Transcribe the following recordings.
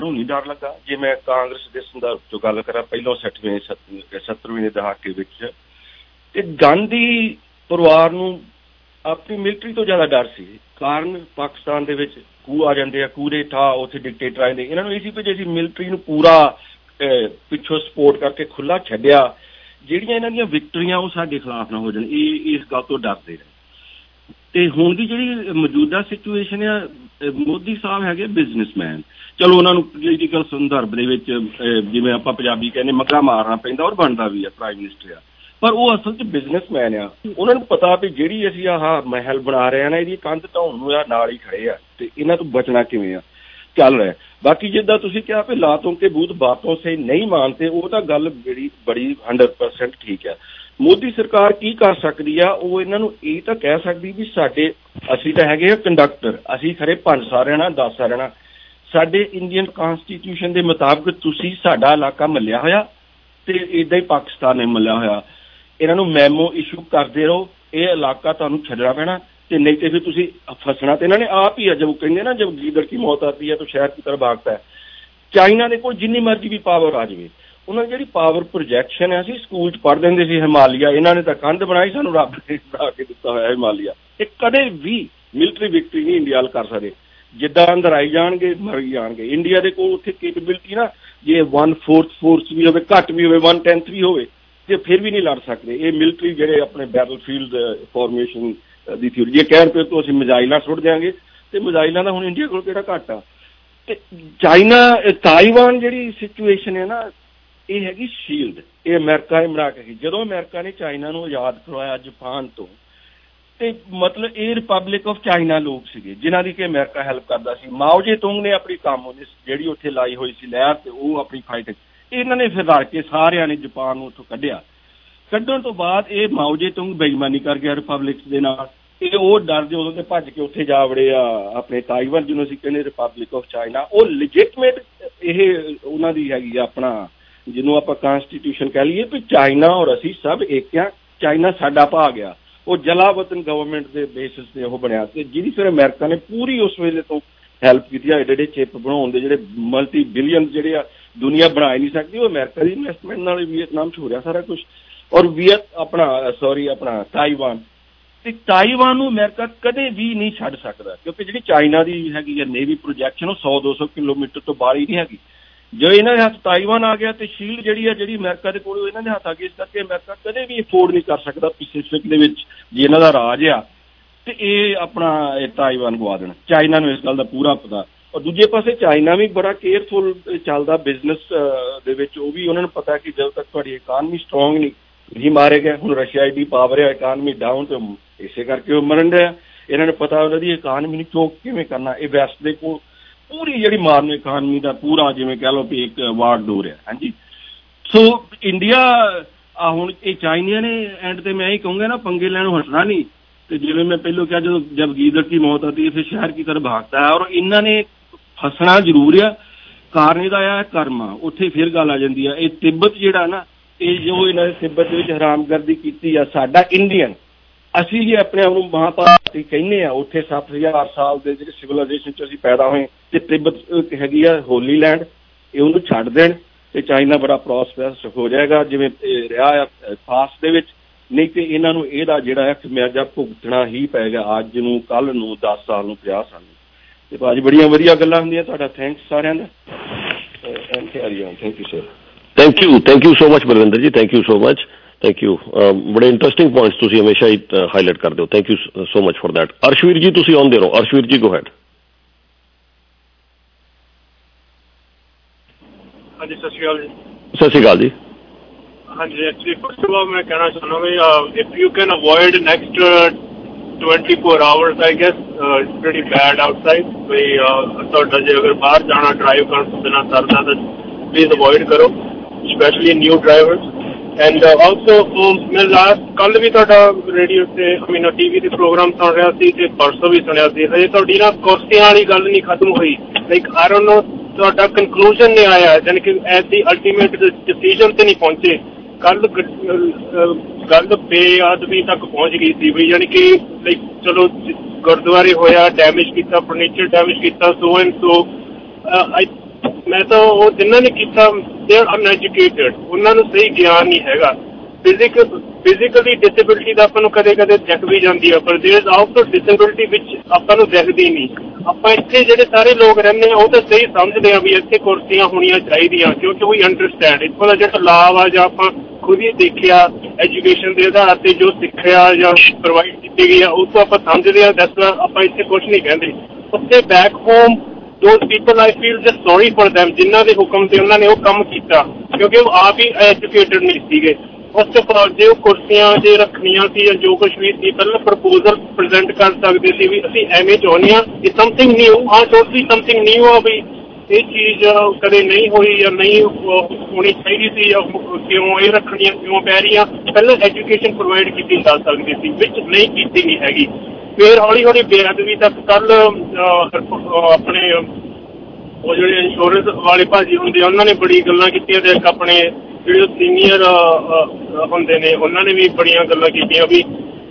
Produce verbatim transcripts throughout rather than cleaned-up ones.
ਨੂੰ ਨਹੀਂ ਡਰ ਲੱਗਾ। ਜੇ ਮੈਂ ਕਾਂਗਰਸ ਦੇ ਸੰਦਰਭ 'ਚੋਂ ਗੱਲ ਕਰਾਂ, ਪਹਿਲੋਂ ਸੱਠਵੇਂ ਸੱਤਰਵੇਂ ਦੇ ਦਹਾਕੇ ਵਿੱਚ ਤੇ ਗਾਂਧੀ ਪਰਿਵਾਰ ਨੂੰ ਆਪਣੀ ਮਿਲਟਰੀ ਤੋਂ ਜ਼ਿਆਦਾ ਡਰ ਸੀ। ਕਾਰਨ ਪਾਕਿਸਤਾਨ ਦੇ ਵਿੱਚ ਕੂ ਆ ਜਾਂਦੇ ਆ, ਕੂਰੇ ਠਾ ਉੱਥੇ ਡਿਕਟੇਟਰ ਆਏ ਨੇ। ਇਹਨਾਂ ਨੂੰ ਇਹ ਸੀ ਕਿ ਜੇ ਅਸੀਂ ਮਿਲਟਰੀ ਨੂੰ ਪੂਰਾ ਪਿੱਛੋਂ ਸਪੋਰਟ ਕਰਕੇ ਖੁੱਲ੍ਹਾ ਛੱਡਿਆ, ਜਿਹੜੀਆਂ ਇਹਨਾਂ ਦੀਆਂ ਵਿਕਟਰੀਆਂ ਉਹ ਸਾਡੇ ਖਿਲਾਫ ਨਾ ਹੋ ਜਾਣ, ਇਹ ਇਸ ਗੱਲ ਤੋਂ ਡਰਦੇ ਨੇ। ਤੇ ਹੁਣ ਦੀ ਜਿਹੜੀ ਮੌਜੂਦਾ ਸਿਚੁਏਸ਼ਨ ਆ, ਮੋਦੀ ਸਾਹਿਬ ਹੈਗੇ ਬਿਜ਼ਨਸਮੈਨ। ਚਲੋ ਉਹਨਾਂ ਨੂੰ ਪੋਲੀਟੀਕਲ ਸੰਦਰਭ ਦੇ ਵਿੱਚ ਜਿਵੇਂ ਆਪਾਂ ਪੰਜਾਬੀ ਕਹਿੰਦੇ ਮੱਗਾ ਮਾਰਨਾ ਪੈਂਦਾ, ਔਰ ਬਣਦਾ ਵੀ ਆ, ਪ੍ਰਾਈਮ ਮਿਨਿਸਟਰ ਆ, ਪਰ ਉਹ ਅਸਲ 'ਚ ਬਿਜ਼ਨਸਮੈਨ ਆ। ਉਹਨਾਂ ਨੂੰ ਪਤਾ ਵੀ ਜਿਹੜੀ ਅਸੀਂ ਆਹ ਮਹਿਲ ਬਣਾ ਰਹੇ ਹਾਂ ਨਾ, ਇਹਦੀ ਕੰਧ ਢਾਉਣ ਨੂੰ ਆ ਨਾਲ ਹੀ ਖੜੇ ਆ, ਤੇ ਇਹਨਾਂ ਤੋਂ ਬਚਣਾ ਕਿਵੇਂ ਆ ਚੱਲ ਰਿਹਾ। ਬਾਕੀ ਜਿੱਦਾਂ ਤੁਸੀਂ ਕਿਹਾ ਵੀ ਲਾਤੋਂ ਕੇ ਬੂਤ ਬਾਤੋਂ ਸੇ ਨਹੀਂ ਮਾਨਤੇ, ਉਹ ਤਾਂ ਗੱਲ ਜਿਹੜੀ ਬੜੀ ਹੰਡਰਡ ਪਰਸੈਂਟ ਠੀਕ ਆ। ਮੋਦੀ ਸਰਕਾਰ ਕੀ ਕਰ ਸਕਦੀ ਆ? ਉਹ ਇਹਨਾਂ ਨੂੰ ਇਹ ਤਾਂ ਕਹਿ ਸਕਦੀ ਵੀ ਸਾਡੇ ਅਸੀਂ ਤਾਂ ਹੈਗੇ ਆ ਕੰਡਕਟਰ, ਅਸੀਂ ਖਰੇ ਪੰਜ ਸਾਰਿਆਂ ਨਾਲ ਦਸ ਸਾਰਿਆਂ ਨਾਲ, ਸਾਡੇ ਇੰਡੀਅਨ ਕੌਂਸਟੀਟਿਊਸ਼ਨ ਦੇ ਮੁਤਾਬਕ ਤੁਸੀਂ ਸਾਡਾ ਇਲਾਕਾ ਮੱਲਿਆ ਹੋਇਆ ਤੇ ਇੱਦਾਂ ਹੀ ਪਾਕਿਸਤਾਨ ਨੇ ਮੱਲਿਆ ਹੋਇਆ। ਇਹਨਾਂ ਨੂੰ ਮੈਮੋ ਇਸ਼ੂ ਕਰਦੇ ਰਹੋ, ਇਹ ਇਲਾਕਾ ਤੁਹਾਨੂੰ ਛੱਡਣਾ ਪੈਣਾ, ਤੇ ਨਹੀਂ ਤੇ ਫਿਰ ਤੁਸੀਂ ਫਸਣਾ। ਤੇ ਇਹਨਾਂ ਨੇ ਆਪ ਹੀ ਆ, ਜਬ ਕਹਿੰਦੇ ਨਾ ਜਬ ਗੀਦੜ ਕੀ ਮੌਤ ਆਤੀ ਹੈ ਤਾਂ ਸ਼ਹਿਰ ਕੀ ਤਰ੍ਹਾਂ ਭਾਗਤਾ ਹੈ। ਚਾਈਨਾ ਦੇ ਕੋਲ ਜਿੰਨੀ ਮਰਜ਼ੀ ਵੀ ਪਾਵਰ ਆ ਜਾਵੇ, ਉਹਨਾਂ ਦੀ ਜਿਹੜੀ ਪਾਵਰ ਪ੍ਰੋਜੈਕਸ਼ਨ ਹੈ, ਅਸੀਂ ਸਕੂਲ 'ਚ ਪੜ੍ਹਦੇ ਹੁੰਦੇ ਸੀ ਹਿਮਾਲਿਆ, ਇਹਨਾਂ ਨੇ ਤਾਂ ਕੰਧ ਬਣਾਈ, ਸਾਨੂੰ ਰੱਬ ਨੇ ਬਣਾ ਕੇ ਦਿੱਤਾ ਹੋਇਆ ਹਿਮਾਲਿਆ। ਇਹ ਕਦੇ ਵੀ ਮਿਲਟਰੀ ਵਿਕਟਰੀ ਨਹੀਂ ਇੰਡੀਆ ਵੱਲ ਕਰ ਸਕਦੇ। ਜਿੱਦਾਂ ਅੰਦਰ ਆਈ ਜਾਣਗੇ ਮਰ ਜਾਣਗੇ। ਇੰਡੀਆ ਦੇ ਕੋਲ ਉੱਥੇ ਕੈਪੇਬਿਲਿਟੀ ਨਾ, ਜੇ ਵਨ ਫੋਰਥ ਫੋਰਸ ਵੀ ਹੋਵੇ, ਘੱਟ ਵੀ ਹੋਵੇ, ਵਨ ਟੈਂਥ ਵੀ ਹੋਵੇ, ਤੇ ਫਿਰ ਵੀ ਨਹੀਂ ਲੜ ਸਕਦੇ। ਇਹ ਮਿਲਟਰੀ ਜਿਹੜੇ ਆਪਣੇ ਬੈਟਲਫੀਲਡ ਫਾਰਮੇਸ਼ਨ ਦੀ ਥਿਊਰੀ, ਜੇ ਕਹਿਣ ਪਏ ਤੋਂ ਅਸੀਂ ਮਿਜ਼ਾਈਲਾਂ ਸੁੱਟ ਦਿਆਂਗੇ, ਤੇ ਮਿਜ਼ਾਈਲਾਂ ਦਾ ਹੁਣ ਇੰਡੀਆ ਕੋਲ ਕਿਹੜਾ ਘੱਟ ਆ। ਤੇ ਚਾਈਨਾ ਤਾਈਵਾਨ ਜਿਹੜੀ ਸਿਚੁਏਸ਼ਨ ਹੈ ਨਾ, ਇਹ ਹੈਗੀ ਸ਼ੀਲਡ, ਇਹ ਅਮਰੀਕਾ ਨੇ ਬਣਾ ਕੇ। ਜਦੋਂ ਅਮਰੀਕਾ ਨੇ ਚਾਈਨਾ ਨੂੰ ਆਜ਼ਾਦ ਕਰਵਾਇਆ ਜਾਪਾਨ ਤੋਂ, ਤੇ ਮਤਲਬ ਇਹ ਰਿਪਬਲਿਕ ਆਫ ਚਾਈਨਾ ਲੋਕ ਸੀਗੇ ਜਿਨ੍ਹਾਂ ਦੀ ਕਿ ਅਮਰੀਕਾ ਹੈਲਪ ਕਰਦਾ ਸੀ। ਮਾਓ ਜੇ ਤੁੰਗ ਨੇ ਆਪਣੀ ਕਮਿਊਨਿਸਟ ਜਿਹੜੀ ਉੱਥੇ ਲਾਈ ਹੋਈ ਸੀ ਲਹਿਰ, ਤੇ ਉਹ ਆਪਣੀ ਫਾਈਟ, ਇਹਨਾਂ ਨੇ ਫਿਰ ਰਲ ਕੇ ਸਾਰਿਆਂ ਨੇ ਜਾਪਾਨ ਨੂੰ ਉੱਥੋਂ ਕੱਢਿਆ। ਕੱਢਣ ਤੋਂ ਬਾਅਦ ਇਹ ਮਾਓ ਜੇ ਤੁੰਗ ਬੇਈਮਾਨੀ ਕਰ ਗਿਆ ਰਿਪਬਲਿਕਸ ਦੇ ਨਾਲ। ਇਹ ਉਹ ਡਰਦੇ ਉਦੋਂ ਤੇ ਭੱਜ ਕੇ ਉੱਥੇ ਜਾ ਵੜੇ ਆ ਆਪਣੇ ਤਾਈਵਾਨ, ਜਿਹਨੂੰ ਅਸੀਂ ਕਹਿੰਦੇ ਰਿਪਬਲਿਕ ਆਫ ਚਾਈਨਾ। ਉਹ ਲੈਜਿਟਮੇਟ ਇਹ ਉਹਨਾਂ ਦੀ ਹੈਗੀ ਆ, ਆਪਣਾ ਜਿਹਨੂੰ ਆਪਾਂ ਕੌਂਸਟੀਟਿਊਸ਼ਨ ਕਹਿ ਲਈਏ ਵੀ ਚਾਈਨਾ ਔਰ ਅਸੀਂ ਸਭ ਇੱਕ ਆ, ਚਾਈਨਾ ਸਾਡਾ ਭਾਗ ਆ। ਉਹ ਜਲਾਵਤਨ ਗਵਰਨਮੈਂਟ ਦੇ ਬੇਸਿਸ 'ਤੇ ਉਹ ਬਣਿਆ, ਤੇ ਜਿਹਦੀ ਫਿਰ ਅਮਰੀਕਾ ਨੇ ਪੂਰੀ ਉਸ ਵੇਲੇ ਤੋਂ ਹੈਲਪ ਕੀਤੀ ਆ। ਏਡੇ ਏਡੇ ਚਿੱਪ ਬਣਾਉਣ ਦੇ ਜਿਹੜੇ ਮਲਟੀ ਬਿਲੀਅਨ ਜਿਹੜੇ ਆ ਦੁਨੀਆ ਬਣਾ ਹੀ ਨਹੀਂ ਸਕਦੀ, ਉਹ ਅਮਰੀਕਾ ਦੀ ਇਨਵੈਸਟਮੈਂਟ ਨਾਲ ਵੀਅਤਨਾਮ 'ਚ ਹੋ ਰਿਹਾ ਸਾਰਾ ਕੁਛ। ਔਰ ਵੀਅਤ ਆਪਣਾ ਸੌਰੀ ਆਪਣਾ ਤਾਈਵਾਨ, ਤੇ ਤਾਈਵਾਨ ਨੂੰ ਅਮਰੀਕਾ ਕਦੇ ਵੀ ਨਹੀਂ ਛੱਡ ਸਕਦਾ, ਕਿਉਂਕਿ ਜਿਹੜੀ ਚਾਈਨਾ ਦੀ ਹੈਗੀ ਆ ਨੇਵੀ ਪ੍ਰੋਜੈਕਸ਼ਨ, ਉਹ ਸੌ ਦੋ ਸੌ ਕਿਲੋਮੀਟਰ ਤੋਂ ਬਾਹਰ ਹੀ ਨਹੀਂ ਹੈਗੀ। ਜੇ ਇਹਨਾਂ ਦੇ ਹੱਥ ਤਾਈਵਾਨ ਆ ਗਿਆ, ਤੇ ਸ਼ੀਲਡ ਜਿਹੜੀ ਆ ਜਿਹੜੀ ਅਮਰੀਕਾ ਦੇ ਕੋਲ ਇਹਨਾਂ ਦੇ ਹੱਥ ਆ ਗਈ। ਇਸ ਕਰਕੇ ਅਮਰੀਕਾ ਕਦੇ ਵੀ ਅਫੋਰਡ ਨਹੀਂ ਕਰ ਸਕਦਾ ਪੈਸੀਫਿਕ ਦੇ ਵਿੱਚ, ਜੇ ਇਹਨਾਂ ਦਾ ਰਾਜ ਆ, ਤੇ ਇਹ ਆਪਣਾ ਇਹ ਤਾਈਵਾਨ ਗਵਾ ਦੇਣ। ਚਾਈਨਾ ਨੂੰ ਇਸ ਗੱਲ ਦਾ ਪੂਰਾ ਪਤਾ। ਔਰ ਦੂਜੇ ਪਾਸੇ ਚਾਈਨਾ ਵੀ ਬੜਾ ਕੇਅਰਫੁਲ ਚੱਲਦਾ ਬਿਜ਼ਨਸ ਦੇ ਵਿੱਚ। ਉਹ ਵੀ ਉਹਨਾਂ ਨੂੰ ਪਤਾ ਕਿ ਜਦੋਂ ਤੱਕ ਤੁਹਾਡੀ ਇਕਾਨਮੀ ਸਟਰੋਂਗ ਨਹੀਂ, ਤੁਸੀਂ ਮਾਰੇ ਗਏ। ਹੁਣ ਰਸ਼ੀਆ ਦੀ ਪਾਵਰ ਹੈ, ਇਕਾਨਮੀ ਡਾਊਨ, ਤੇ ਇਸੇ ਕਰਕੇ ਉਹ ਮਰਨ ਡਿਆ। ਇਹਨਾਂ ਨੂੰ ਪਤਾ ਉਹਨਾਂ ਦੀ ਇਕਾਨਮੀ ਨੂੰ ਚੋਕ ਕਿਵੇਂ ਕਰਨਾ। ਇਹ ਵੈਸਟ ਦੇ ਕੋਲ ਪੂਰੀ ਜਿਹੜੀ ਮਾਰਨ ਇਕਾਨਮੀ ਦਾ ਪੂਰਾ ਜਿਵੇਂ ਕਹਿ ਲਓ ਵੀ ਇੱਕ ਵਾਗਡੋਰ ਹੈ। ਹਾਂਜੀ, ਸੋ ਇੰਡੀਆ ਆ ਹੁਣ ਇਹ ਚਾਈਨੀਆਂ ਨੇ ਐਂਡ ਤੇ ਮੈਂ ਇਹ ਕਹੂੰਗਾ ਨਾ, ਪੰਗੇ ਲੈਣੋਂ ਹਟਣਾ ਨਹੀਂ। ਤੇ ਜਿਵੇਂ ਮੈਂ ਪਹਿਲੋਂ ਕਿਹਾ, ਜਦੋਂ ਜਬ ਗੀਦੜ ਕੀ ਮੌਤ ਆਤੀ ਹੈ ਫਿਰ ਸ਼ਹਿਰ ਕੀ ਤਰ੍ਹਾਂ ਭਾਗਤਾ ਹੈ। ਔਰ ਇਹਨਾਂ ਨੇ ਫਸਣਾ ਜ਼ਰੂਰ ਆ, ਕਾਰਨ ਇਹਦਾ ਆ ਕਰਮ ਆ। ਉੱਥੇ ਫਿਰ ਗੱਲ ਆ ਜਾਂਦੀ ਆ, ਇਹ ਤਿੱਬਤ ਜਿਹੜਾ ਨਾ, ਇਹ ਜੋ ਇਹਨਾਂ ਨੇ ਤਿੱਬਤ ਦੇ ਵਿੱਚ ਹਰਾਮਗਰਦੀ ਕੀਤੀ ਆ, ਸਾਡਾ ਇੰਡੀਅਨ, ਅਸੀਂ ਜੇ ਆਪਣੇ ਆਪ ਨੂੰ ਮਹਾਂਭਾਰਤੀ ਕਹਿੰਦੇ ਆ, ਉੱਥੇ ਸੱਤ ਹਜ਼ਾਰ ਸਾਲ ਦੇ ਜਿਹੜੇ ਸਿਵਲਾਈਜੇਸ਼ਨ 'ਚ ਅਸੀਂ ਪੈਦਾ ਹੋਏ, ਤੇ ਤਿੱਬਤ ਹੈਗੀ ਆ ਹੋਲੀ ਲੈਂਡ, ਇਹ ਉਹਨੂੰ ਛੱਡ ਦੇਣ ਤੇ ਚਾਈਨਾ ਬੜਾ ਪ੍ਰੋਸਪਰਸ ਹੋ ਜਾਏਗਾ ਜਿਵੇਂ ਰਿਹਾ ਆ ਪਾਸਟ ਦੇ ਵਿੱਚ। ਨਹੀਂ ਤੇ ਇਹਨਾਂ ਨੂੰ ਇਹਦਾ ਜਿਹੜਾ ਹੈ ਖਮਿਆਜਾ ਭੁਗਤਣਾ ਹੀ ਪਏਗਾ, ਅੱਜ ਨੂੰ, ਕੱਲ੍ਹ ਨੂੰ, ਦਸ ਸਾਲ ਨੂੰ, ਪੰਜਾਹ ਸਾਲ ਨੂੰ। ਤੇ ਭਾਜੀ ਬੜੀਆਂ ਵਧੀਆ ਗੱਲਾਂ ਹੁੰਦੀਆਂ। ਤੁਹਾਡਾ ਥੈਂਕਸ ਸਾਰਿਆਂ ਦਾ। Thank you sir. Thank you thank you so much Balwinder ji, thank you so much, thank you. ਬੜੇ ਇੰਟਰਸਟਿੰਗ ਪੁਆਇੰਟਸ ਤੁਸੀਂ ਹਮੇਸ਼ਾ ਹੀ ਹਾਈਲਾਈਟ ਕਰਦੇ ਹੋ। Thank you so much for that. Arshveer ji ਤੁਸੀਂ ਆਉਂਦੇ ਰਹੋ। ਅਰਸ਼ਵੀਰ ਜੀ ਗੋ ਹੈਡ। ਹਾਂਜੀ, ਸਤਿ ਸ਼੍ਰੀ ਅਕਾਲ ਜੀ। ਸਤਿ ਸ਼੍ਰੀ ਅਕਾਲ ਜੀ। ਹਾਂਜੀ, ਐਕਚੁਅਲੀ ਫਸਟ ਆਫ ਆਲ ਮੈਂ ਕਹਿਣਾ ਚਾਹੁੰਦਾ ਵੀ if you can avoid next twenty four hours I guess it's pretty bad outside. ਵੀ ਤੁਹਾਡਾ ਜੇ ਅਗਰ ਬਾਹਰ ਜਾਣਾ ਡਰਾਈਵ ਕਰਨ ਤੋਂ ਬਿਨਾਂ ਸਰਦਾ ਤਾਂ ਪਲੀਜ਼ ਅਵੋਇਡ ਕਰੋ, specially new drivers. And also ਮੈਂ ਲਾਸਟ ਕੱਲ੍ਹ ਵੀ ਤੁਹਾਡਾ ਰੇਡੀਓ 'ਤੇ ਆਈ ਮੀਨ ਟੀ ਵੀ 'ਤੇ ਪ੍ਰੋਗਰਾਮ ਸੁਣ ਰਿਹਾ ਸੀ, ਅਤੇ ਪਰਸੋਂ ਵੀ ਸੁਣਿਆ ਸੀ। ਅਜੇ ਤੁਹਾਡੀ ਨਾ ਕੁਰਸੀਆਂ ਵਾਲੀ ਗੱਲ ਨਹੀਂ ਖਤਮ ਹੋਈ। ਲਾਈਕ ਆਈ ਡੋਨਟ ਨੋ ਤੁਹਾਡਾ ਕਨਕਲੂਜਨ ਨਹੀਂ ਆਇਆ, ਯਾਨੀ ਕਿ ਐਟ ਦੀ ਅਲਟੀਮੇਟ ਡਿਸੀਜ਼ਨ 'ਤੇ ਨਹੀਂ ਪਹੁੰਚੇ। ਕੱਲ੍ਹ ਗੱਲ ਬੇਅਦਬੀ ਤੱਕ ਪਹੁੰਚ ਗਈ ਸੀ ਵੀ, ਯਾਨੀ ਕਿ ਲਾਈਕ ਚਲੋ ਗੁਰਦੁਆਰੇ ਹੋਇਆ, ਡੈਮੇਜ ਕੀਤਾ, ਫਰਨੀਚਰ ਡੈਮੇਜ ਕੀਤਾ, ਸੋ ਐਂਡ ਸੋ। ਆਈ ਮੈਂ ਤਾਂ ਉਹ ਜਿਨ੍ਹਾਂ ਨੇ ਕੀਤਾ ਦੇ ਆਰ ਅਨਐਜੂਕੇਟਡ, ਉਹਨਾਂ ਨੂੰ ਸਹੀ ਗਿਆਨ ਨਹੀਂ ਹੈਗਾ। ਫਿਜ਼ੀਕਲ ਫਿਜ਼ੀਕਲੀ ਡਿਸੇਬਿਲਿਟੀ ਦਾ ਆਪਾਂ ਨੂੰ ਕਦੇ ਕਦੇ ਦਿਖ ਵੀ ਜਾਂਦੀ ਆ, ਪਰ ਦੇਰ ਇਜ਼ ਆਲਸੋ ਡਿਸੇਬਿਲਿਟੀ ਵਿੱਚ ਆਪਾਂ ਨੂੰ ਦਿਖਦੀ ਨਹੀਂ। ਆਪਾਂ ਇੱਥੇ ਜਿਹੜੇ ਸਾਰੇ ਲੋਕ ਰਹਿੰਦੇ ਆ ਉਹ ਤਾਂ ਸਹੀ ਸਮਝਦੇ ਆ ਵੀ ਇੱਥੇ ਕੁਰਸੀਆਂ ਹੋਣੀਆਂ ਚਾਹੀਦੀਆਂ, ਕਿਉਂਕਿ ਵੀ ਅੰਡਰਸਟੈਂਡ ਇੱਥੋਂ ਦਾ ਜਿਹੜਾ ਲਾਭ ਆ ਜਾਂ ਆਪਾਂ ਖੁਦ ਹੀ ਦੇਖਿਆ ਐਜੂਕੇਸ਼ਨ ਦੇ ਆਧਾਰ ਤੇ ਜੋ ਸਿੱਖਿਆ ਜਾਂ ਪ੍ਰੋਵਾਈਡ ਕੀਤੀ ਗਈ ਆ ਉਹ ਤੋਂ ਆਪਾਂ ਸਮਝਦੇ ਆ। ਦੱਸ ਆਪਾਂ ਇੱਥੇ ਕੁਛ ਨਹੀਂ ਕਹਿੰਦੇ। ਉੱਥੇ back home those people I feel just sorry for them ਜਿਨ੍ਹਾਂ ਦੇ ਹੁਕਮ ਤੇ ਉਹਨਾਂ ਨੇ ਉਹ ਕੰਮ ਕੀਤਾ, ਕਿਉਂਕਿ ਉਹ ਆਪ ਹੀ ਐਜੂਕੇਟਡ ਨਹੀਂ ਸੀਗੇ। ਉਸ ਤੋਂ ਬਾਅਦ ਜੇ ਉਹ ਕੁਰਸੀਆਂ ਜੇ ਰੱਖਣੀਆਂ ਸੀ ਜਾਂ ਜੋ ਕੁਛ ਵੀ ਸੀ, ਪਹਿਲਾਂ ਪ੍ਰਪੋਜ਼ਲ ਪ੍ਰਜੈਂਟ ਕਰ ਸਕਦੇ ਸੀ ਵੀ ਅਸੀਂ ਐਵੇਂ ਚਾਹੁੰਦੇ ਹਾਂ, ਇਹ ਸਮਥਿੰਗ ਨਿਊ ਹਾਂ ਟੋਟਲੀ ਸਮਥਿੰਗ ਨਿਊ ਆ ਵੀ ਇਹ ਚੀਜ਼ ਕਦੇ ਨਹੀਂ ਹੋਈ ਜਾਂ ਨਹੀਂ ਹੋਣੀ ਚਾਹੀਦੀ ਸੀ ਜਾਂ ਕਿਉਂ ਇਹ ਰੱਖਣੀਆਂ ਕਿਉਂ ਪੈ ਰਹੀਆਂ। ਪਹਿਲਾਂ ਐਜੂਕੇਸ਼ਨ ਪ੍ਰੋਵਾਈਡ ਕੀਤੀ ਜਾ ਸਕਦੀ ਸੀ, ਵਿੱਚ ਨਹੀਂ ਕੀਤੀ ਨਹੀਂ ਹੈਗੀ। ਫਿਰ ਹੌਲੀ ਹੌਲੀ ਬੇਅਦਬੀ ਤੱਕ ਕੱਲ ਆਪਣੇ ਉਹ ਜਿਹੜੇ ਇੰਸ਼ੋਰੈਂਸ ਵਾਲੇ ਭਾਜੀ ਹੁੰਦੇ ਆ ਉਹਨਾਂ ਨੇ ਬੜੀ ਗੱਲਾਂ ਕੀਤੀਆਂ, ਤੇ ਇੱਕ ਆਪਣੇ ਜਿਹੜੇ ਸੀਨੀਅਰ ਹੁੰਦੇ ਨੇ ਉਹਨਾਂ ਨੇ ਵੀ ਬੜੀਆਂ ਗੱਲਾਂ ਕੀਤੀਆਂ ਵੀ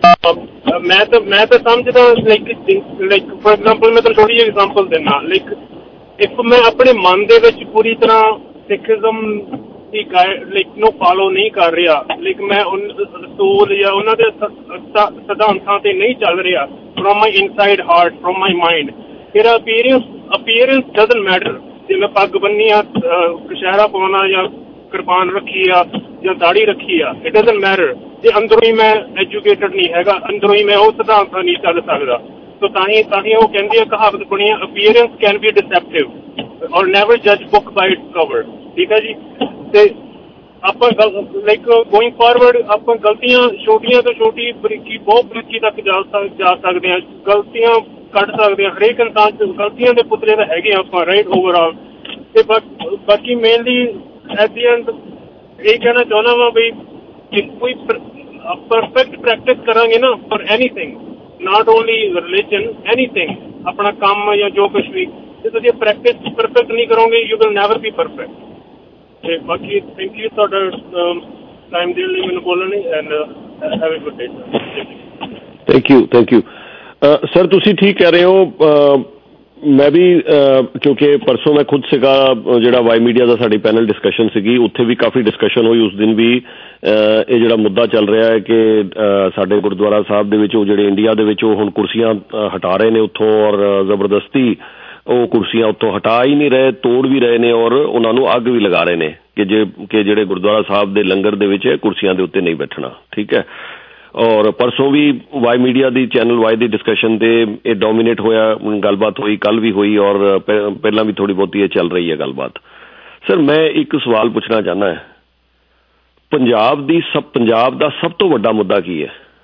ਮੈਂ ਤਾਂ ਮੈਂ ਤਾਂ ਸਮਝਦਾ ਲਾਈਕ ਲਾਈਕ ਫੋਰ ਐਗਜ਼ਾਮਪਲ ਮੈਂ ਤੁਹਾਨੂੰ ਛੋਟੀ ਜਿਹੀ ਐਗਜ਼ਾਮਪਲ ਦਿੰਦਾ। ਲਾਈਕ ਇੱਕ ਮੈਂ ਆਪਣੇ ਮਨ ਦੇ ਵਿੱਚ ਪੂਰੀ ਤਰ੍ਹਾਂ ਸਿੱਖਿਜ਼ਮ ਦੀ ਲਾਈਕ ਨੂੰ ਫਾਲੋ ਨਹੀਂ ਕਰ ਰਿਹਾ, ਲਾਈਕ ਮੈਂ ਰਸੂਲ ਜਾਂ ਉਹਨਾਂ ਦੇ ਸਿਧਾਂਤਾਂ ਤੇ ਨਹੀਂ ਚੱਲ ਰਿਹਾ from my inside heart, from my mind. ਮੇਰਾ ਅਪੀਅਰੈਂਸ ਅਪੀਅਰੈਂਸ ਡਜ਼ਨਟ ਮੈਟਰ। ਜੇ ਮੈਂ ਪੱਗ ਬੰਨੀ ਆ, ਕਸ਼ਹਿਰਾ ਪਾਉਣਾ ਜਾਂ ਕਿਰਪਾਨ ਰੱਖੀ ਆ ਜਾਂ ਦਾੜੀ ਰੱਖੀ ਆ, ਇਟ ਡਜ਼ਨਟ ਮੈਟਰ ਜੇ ਅੰਦਰੋਂ ਹੀ ਮੈਂ ਐਜੂਕੇਟਡ ਨਹੀਂ ਹੈਗਾ, ਅੰਦਰੋਂ ਹੀ ਮੈਂ ਉਹ ਸਿਧਾਂਤਾਂ ਨਹੀਂ ਚੱਲ ਸਕਦਾ। ਸੋ ਤਾਂ ਹੀ ਤਾਂ ਹੀ ਉਹ ਕਹਿੰਦੀ ਆ ਕਹਾਵਤ ਬਣੀ ਆ, ਅਪੀਅਰੈਂਸ ਕੈਨ ਬੀ ਡਿਸੈਪਟਿਵ ਔਰ ਨੈਵਰ ਜੱਜ ਬੁੱਕ ਬਾਈ ਇਟਸ ਕਵਰ। ਠੀਕ ਹੈ ਜੀ। ਤੇ ਆਪਾਂ ਲਾਈਕ ਗੋਇੰਗ ਫਾਰਵਰਡ ਆਪਾਂ ਗਲਤੀਆਂ ਛੋਟੀਆਂ ਤੋਂ ਛੋਟੀ ਬਰੀਕੀ ਬਹੁਤ ਬਰੀਕੀ ਤੱਕ ਜਾ ਜਾ ਸਕਦੇ ਹਾਂ, ਗਲਤੀਆਂ ਕੱਢ ਸਕਦੇ ਹਾਂ। ਹਰੇਕ ਇਨਸਾਨ 'ਚ ਗਲਤੀਆਂ ਦੇ ਪੁਤਲੇ ਤਾਂ ਹੈਗੇ ਆਪਾਂ ਰਾਈਟ ਓਵਰਆਲ। ਤੇ ਬਾਕੀ ਮੇਨਲੀ ਐਟ ਦੀ ਐਂਡ ਇਹ ਕਹਿਣਾ ਚਾਹੁੰਦਾ ਵਾਂ ਵੀ ਕੋਈ ਪਰਫੈਕਟ ਪ੍ਰੈਕਟਿਸ ਕਰਾਂਗੇ ਨਾ for anything, not only religion, anything, ਆਪਣਾ ਕੰਮ ਜਾਂ ਜੋ ਕੁਛ ਵੀ, ਜੇ ਤੁਸੀਂ ਪ੍ਰੈਕਟਿਸ ਪਰਫੈਕਟ ਨਹੀਂ ਕਰੋਗੇ you will never be perfect. ਤੇ ਬਾਕੀ ਥੈਂਕ ਯੂ ਤੁਹਾਡਾ ਟਾਈਮ ਦੇਣ ਲਈ ਮੈਨੂੰ ਬੋਲਣ ਲਈ, and have a good day sir. Thank you thank you sir. ਤੁਸੀਂ ਠੀਕ ਕਹਿ ਰਹੇ ਹੋ। ਮੈਂ ਵੀ ਕਿਉਂਕਿ ਪਰਸੋਂ ਮੈਂ ਖੁਦ ਸੀਗਾ ਜਿਹੜਾ ਵਾਈ ਮੀਡੀਆ ਦਾ ਸਾਡੀ ਪੈਨਲ ਡਿਸਕਸ਼ਨ ਸੀਗੀ, ਉੱਥੇ ਵੀ ਕਾਫੀ ਡਿਸਕਸ਼ਨ ਹੋਈ। ਉਸ ਦਿਨ ਵੀ ਇਹ ਜਿਹੜਾ ਮੁੱਦਾ ਚੱਲ ਰਿਹਾ ਹੈ ਕਿ ਸਾਡੇ ਗੁਰਦੁਆਰਾ ਸਾਹਿਬ ਦੇ ਵਿੱਚ ਉਹ ਜਿਹੜੇ ਇੰਡੀਆ ਦੇ ਵਿੱਚ ਉਹ ਹੁਣ ਕੁਰਸੀਆਂ ਹਟਾ ਰਹੇ ਨੇ ਉੱਥੋਂ, ਔਰ ਜ਼ਬਰਦਸਤੀ ਉਹ ਕੁਰਸੀਆਂ ਉੱਥੋਂ ਹਟਾ ਹੀ ਨਹੀਂ ਰਹੇ, ਤੋੜ ਵੀ ਰਹੇ ਨੇ, ਔਰ ਉਹਨਾਂ ਨੂੰ ਅੱਗ ਵੀ ਲਗਾ ਰਹੇ ਨੇ ਕਿ ਜੇ ਕਿ ਜਿਹੜੇ ਗੁਰਦੁਆਰਾ ਸਾਹਿਬ ਦੇ ਲੰਗਰ ਦੇ ਵਿੱਚ ਕੁਰਸੀਆਂ ਦੇ ਉੱਤੇ ਨਹੀਂ ਬੈਠਣਾ। ਠੀਕ ਹੈ। ਔਰ ਪਰਸੋਂ ਵੀ ਵਾਈ ਮੀਡੀਆ ਦੀ ਚੈਨਲ ਵਾਈ ਦੀ ਡਿਸਕਸ਼ਨ 'ਤੇ ਇਹ ਡੋਮੀਨੇਟ ਹੋਇਆ, ਗੱਲਬਾਤ ਹੋਈ, ਕੱਲ੍ਹ ਵੀ ਹੋਈ, ਔਰ ਪਹਿਲਾਂ ਵੀ ਥੋੜ੍ਹੀ ਬਹੁਤੀ ਇਹ ਚੱਲ ਰਹੀ ਹੈ ਗੱਲਬਾਤ। ਸਰ ਮੈਂ ਇੱਕ ਸਵਾਲ ਪੁੱਛਣਾ ਚਾਹੁੰਦਾ, ਪੰਜਾਬ ਦੀ ਸਭ ਪੰਜਾਬ ਦਾ ਸਭ ਤੋਂ ਵੱਡਾ ਮੁੱਦਾ ਕੀ ਹੈ?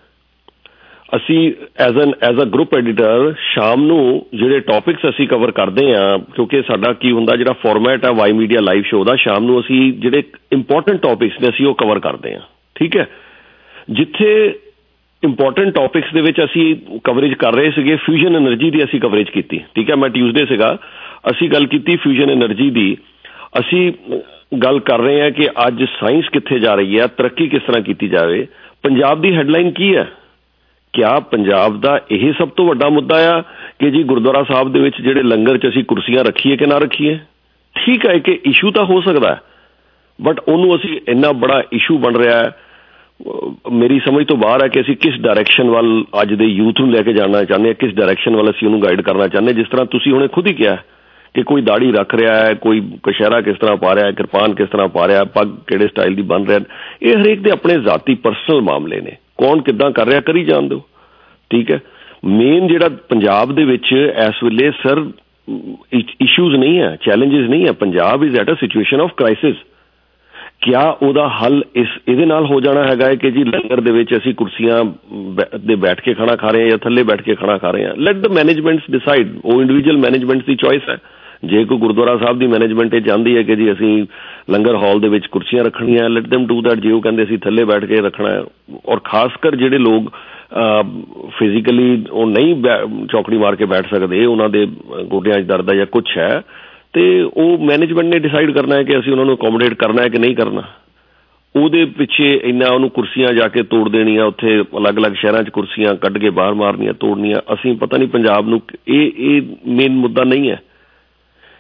ਅਸੀਂ as an as a group editor ਸ਼ਾਮ ਨੂੰ ਜਿਹੜੇ ਟੌਪਿਕਸ ਅਸੀਂ ਕਵਰ ਕਰਦੇ ਹਾਂ, ਕਿਉਂਕਿ ਸਾਡਾ ਕੀ ਹੁੰਦਾ ਜਿਹੜਾ ਫਾਰਮੈਟ ਹੈ ਵਾਈ ਮੀਡੀਆ ਲਾਈਵ ਸ਼ੋਅ ਦਾ, ਸ਼ਾਮ ਨੂੰ ਅਸੀਂ ਜਿਹੜੇ ਇੰਪੋਰਟੈਂਟ ਟੌਪਿਕਸ ਨੇ ਅਸੀਂ ਉਹ ਕਵਰ ਕਰਦੇ ਹਾਂ। ਠੀਕ ਹੈ। ਜਿੱਥੇ ਇੰਪੋਰਟੈਂਟ ਟੌਪਿਕਸ ਦੇ ਵਿੱਚ ਅਸੀਂ ਕਵਰੇਜ ਕਰ ਰਹੇ ਸੀਗੇ, ਫਿਊਜ਼ਨ ਐਨਰਜੀ ਦੀ ਅਸੀਂ ਕਵਰੇਜ ਕੀਤੀ। ਠੀਕ ਹੈ। ਮੈਂ ਟਿਊਜ਼ਡੇ ਸੀਗਾ, ਅਸੀਂ ਗੱਲ ਕੀਤੀ ਫਿਊਜ਼ਨ ਐਨਰਜੀ ਦੀ। ਅਸੀਂ ਗੱਲ ਕਰ ਰਹੇ ਹਾਂ ਕਿ ਅੱਜ ਸਾਇੰਸ ਕਿੱਥੇ ਜਾ ਰਹੀ ਹੈ, ਤਰੱਕੀ ਕਿਸ ਤਰ੍ਹਾਂ ਕੀਤੀ ਜਾਵੇ। ਪੰਜਾਬ ਦੀ ਹੈਡਲਾਈਨ ਕੀ ਹੈ? ਕਿਆ ਪੰਜਾਬ ਦਾ ਇਹ ਸਭ ਤੋਂ ਵੱਡਾ ਮੁੱਦਾ ਆ ਕਿ ਜੀ ਗੁਰਦੁਆਰਾ ਸਾਹਿਬ ਦੇ ਵਿੱਚ ਜਿਹੜੇ ਲੰਗਰ 'ਚ ਅਸੀਂ ਕੁਰਸੀਆਂ ਰੱਖੀਏ ਕਿ ਨਾ ਰੱਖੀਏ? ਠੀਕ ਹੈ ਕਿ ਇਸ਼ੂ ਤਾਂ ਹੋ ਸਕਦਾ ਹੈ, ਬਟ ਉਹਨੂੰ ਅਸੀਂ ਇੰਨਾ ਬੜਾ ਇਸ਼ੂ ਬਣ ਰਿਹਾ ਹੈ, ਮੇਰੀ ਸਮਝ ਤੋਂ ਬਾਹਰ ਹੈ ਕਿ ਅਸੀਂ ਕਿਸ ਡਾਇਰੈਕਸ਼ਨ ਵੱਲ ਅੱਜ ਦੇ ਯੂਥ ਨੂੰ ਲੈ ਕੇ ਜਾਣਾ ਚਾਹੁੰਦੇ ਹਾਂ, ਕਿਸ ਡਾਇਰੈਕਸ਼ਨ ਵੱਲ ਅਸੀਂ ਉਹਨੂੰ ਗਾਈਡ ਕਰਨਾ ਚਾਹੁੰਦੇ। ਜਿਸ ਤਰ੍ਹਾਂ ਤੁਸੀਂ ਹੁਣੇ ਖੁਦ ਹੀ ਕਿਹਾ ਕਿ ਕੋਈ ਦਾੜੀ ਰੱਖ ਰਿਹਾ ਹੈ, ਕੋਈ ਕਸ਼ਹਿਰਾ ਕਿਸ ਤਰ੍ਹਾਂ ਪਾ ਰਿਹਾ, ਕਿਰਪਾਨ ਕਿਸ ਤਰ੍ਹਾਂ ਪਾ ਰਿਹਾ, ਪੱਗ ਕਿਹੜੇ ਸਟਾਈਲ ਦੀ ਬਣ ਰਿਹਾ, ਇਹ ਹਰੇਕ ਦੇ ਆਪਣੇ ਜ਼ਾਤੀ ਪਰਸਨਲ ਮਾਮਲੇ ਨੇ, ਕੌਣ ਕਿੱਦਾਂ ਕਰ ਰਿਹਾ ਕਰੀ ਜਾਣ ਦਿਓ। ਠੀਕ ਹੈ। ਮੇਨ ਜਿਹੜਾ ਪੰਜਾਬ ਦੇ ਵਿੱਚ ਇਸ ਵੇਲੇ ਸਰ ਇਸ਼ੂਜ਼ ਨਹੀਂ ਹੈ, ਚੈਲੰਜਿਸ ਨਹੀਂ ਹੈ, Punjab is at a situation of crisis. ਕਿਆ ਉਹਦਾ ਹੱਲ ਇਸ ਇਹਦੇ ਨਾਲ ਹੋ ਜਾਣਾ ਹੈਗਾ ਹੈ ਕਿ ਜੀ ਲੰਗਰ ਦੇ ਵਿੱਚ ਅਸੀਂ ਕੁਰਸੀਆਂ ਦੇ ਬੈਠ ਕੇ ਖਾਣਾ ਖਾ ਰਹੇ ਹਾਂ ਜਾਂ ਥੱਲੇ ਬੈਠ ਕੇ ਖਾਣਾ ਖਾ ਰਹੇ ਹਾਂ? Let the managements decide. ਉਹ ਇੰਡੀਵਿਜੂਅਲ ਮੈਨੇਜਮੈਂਟਸ ਦੀ ਚੋਇਸ ਹੈ। ਜੇ ਕੋਈ ਗੁਰਦੁਆਰਾ ਸਾਹਿਬ ਦੀ ਮੈਨੇਜਮੈਂਟ ਇਹ ਚਾਹੁੰਦੀ ਹੈ ਕਿ ਜੀ ਅਸੀਂ ਲੰਗਰ ਹਾਲ ਦੇ ਵਿੱਚ ਕੁਰਸੀਆਂ ਰੱਖਣੀਆਂ, ਲੈਟ ਦੈਮ ਡੂ ਦੈਟ। ਜੇ ਉਹ ਕਹਿੰਦੇ ਅਸੀਂ ਥੱਲੇ ਬੈਠ ਕੇ ਰੱਖਣਾ ਹੈ, ਔਰ ਖਾਸ ਕਰ ਜਿਹੜੇ ਲੋਕ ਫਿਜ਼ੀਕਲੀ ਉਹ ਨਹੀਂ ਚੌਕੜੀ ਮਾਰ ਕੇ ਬੈਠ ਸਕਦੇ, ਉਹਨਾਂ ਦੇ ਗੋਡਿਆਂ 'ਚ ਦਰਦ ਹੈ ਜਾਂ ਕੁਛ ਹੈ, ਤੇ ਉਹ ਮੈਨੇਜਮੈਂਟ ਨੇ ਡਿਸਾਈਡ ਕਰਨਾ ਹੈ ਕਿ ਅਸੀਂ ਉਹਨਾਂ ਨੂੰ ਅਕੋਮੋਡੇਟ ਕਰਨਾ ਹੈ ਕਿ ਨਹੀਂ ਕਰਨਾ। ਉਹਦੇ ਪਿੱਛੇ ਇੰਨਾ ਉਹਨੂੰ ਕੁਰਸੀਆਂ ਜਾ ਕੇ ਤੋੜ ਦੇਣੀਆਂ, ਉੱਥੇ ਅਲੱਗ-ਅਲੱਗ ਸ਼ਹਿਰਾਂ 'ਚ ਕੁਰਸੀਆਂ ਕੱਢ ਕੇ ਬਾਹਰ ਮਾਰਨੀਆਂ, ਤੋੜਨੀਆਂ। ਅਸੀਂ ਪਤਾ ਨਹੀਂ ਪੰਜਾਬ ਨੂੰ ਇਹ ਇਹ ਮੇਨ ਮੁੱਦਾ ਨਹੀਂ ਹੈ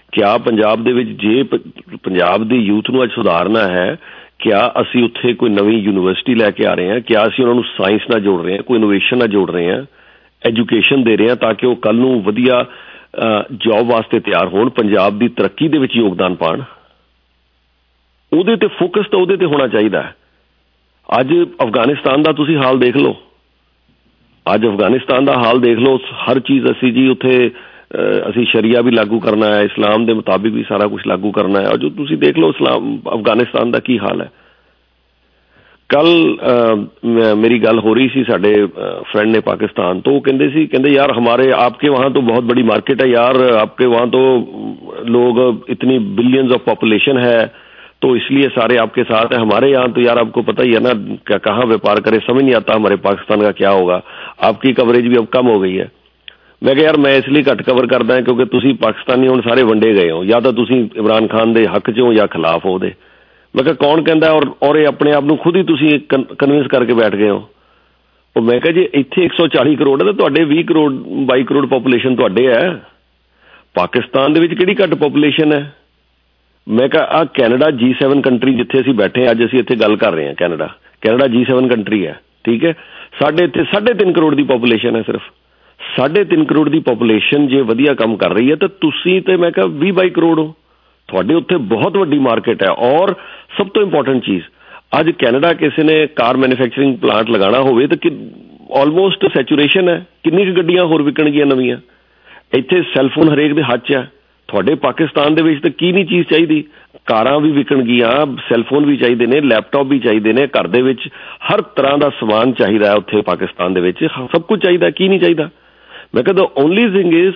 ਕਿਆ ਪੰਜਾਬ ਦੇ ਵਿੱਚ ਜੇ ਪੰਜਾਬ ਦੀ ਯੂਥ ਨੂੰ ਅੱਜ ਸੁਧਾਰਨਾ ਹੈ, ਕਿਆ ਅਸੀਂ ਉੱਥੇ ਕੋਈ ਨਵੀਂ ਯੂਨੀਵਰਸਿਟੀ ਲੈ ਕੇ ਆ ਰਹੇ ਹਾਂ, ਕਿਆ ਅਸੀਂ ਉਹਨਾਂ ਨੂੰ ਸਾਇੰਸ ਨਾਲ ਜੋੜ ਰਹੇ ਹਾਂ, ਕੋਈ ਇਨੋਵੇਸ਼ਨ ਨਾਲ ਜੋੜ ਰਹੇ ਹਾਂ, ਐਜੂਕੇਸ਼ਨ ਦੇ ਰਹੇ ਹਾਂ ਤਾਂ ਕਿ ਉਹ ਕੱਲ੍ਹ ਨੂੰ ਵਧੀਆ ਜੋਬ ਵਾਸਤੇ ਤਿਆਰ ਹੋਣ, ਪੰਜਾਬ ਦੀ ਤਰੱਕੀ ਦੇ ਵਿੱਚ ਯੋਗਦਾਨ ਪਾਉਣ। ਉਹਦੇ ਤੇ ਫੋਕਸ ਤਾਂ ਉਹਦੇ ਤੇ ਹੋਣਾ ਚਾਹੀਦਾ ਹੈ। ਅੱਜ ਅਫਗਾਨਿਸਤਾਨ ਦਾ ਤੁਸੀਂ ਹਾਲ ਦੇਖ ਲਓ, ਅੱਜ ਅਫਗਾਨਿਸਤਾਨ ਦਾ ਹਾਲ ਦੇਖ ਲਓ। ਹਰ ਚੀਜ਼ ਅਸੀਂ ਜੀ ਉੱਥੇ ਅਸੀਂ ਸ਼ਰੀਆ ਵੀ ਲਾਗੂ ਕਰਨਾ ਹੈ, ਇਸਲਾਮ ਦੇ ਮੁਤਾਬਿਕ ਵੀ ਸਾਰਾ ਕੁਛ ਲਾਗੂ ਕਰਨਾ ਹੈ। ਔਰ ਜੋ ਤੁਸੀਂ ਦੇਖ ਲਓ ਇਸਲਾਮ ਅਫਗਾਨਿਸਤਾਨ ਦਾ ਕੀ ਹਾਲ ਹੈ। ਕੱਲ ਮੇਰੀ ਗੱਲ ਹੋ ਰਹੀ ਸੀ ਸਾਡੇ ਫਰੈਂਡ ਨੇ ਪਾਕਿस्तान ਤੋਂ, ਉਹ ਕਹਿੰਦੇ ਸੀ, ਕਹਿੰਦੇ यार हमारे आपके वहाँ तो बहुत बड़ी मार्केट है यार, आपके वहाँ तो लोग इतनी बिलियंस ऑफ पॉपुलेशन है तो इसलिए सारे आपके साथ हैं, हमारे यहाँ तो यार आपको पता ही है ना क्या, कहाँ व्यापार करे, समझ नहीं आता हमारे पाकिस्तान का क्या होगा, आपकी कवरेज भी अब कम हो गई है। मैं कहा यार मैं इसलिए घट कवर करदा है क्योंकि तुसी पाकिस्तानी हुण सारे वंडे गए हो, या तो तुसी इमरान खान दे हक च हो या खिलाफ हो दे। मैं कहा कौन कहता और और ये अपने आप नूं खुद ही तुसी कन्विंस करके बैठ गए हो। और मैं कहा जी इत्थे एक सौ चाली करोड़ है तो तुहाडे बीस करोड़ बाई करोड़ पॉपुलेशन तुहाडे है, पाकिस्तान दे विच किहड़ी घट पॉपुलेशन है। मैं कहा आ कैनेडा जी सैवन कंट्री जिथे असीं बैठे अज असीं इत्थे गल कर रहे हैं, Canada Canada G seven country है, ठीक है। साडे इत्थे साढ़े तीन करोड़ की पॉपुलेशन है, सिर्फ साढ़े तीन करोड़ की पॉपुलेशन जे वधिया काम कर रही है तो तुसी ते मैं कहा बीस बाई करोड़ हो, तुहाडे उत्थे बहुत वड्डी मार्केट है। और सब तो इंपॉर्टेंट चीज़, अज कैनेडा किसी ने कार मैन्युफैक्चरिंग प्लांट लगाना होवे तो ऑलमोस्ट सैचुरेशन है, किन्नी गड्डियां होर विकणगियां नवीं। इत्थे सैलफोन हरेक दे हत्थ 'च है, तुहाडे पाकिस्तान दे विच तां की नहीं चीज़ चाहिदी, कारां भी विकणगियां, सैलफोन भी चाहिए ने, लैपटॉप भी चाहिए ने, घर दे विच हर तरह का समान चाहिए है उत्थे पाकिस्तान दे विच, सब कुछ चाहिए, की नहीं चाहिए। मैं कहा द ओनली थिंग इज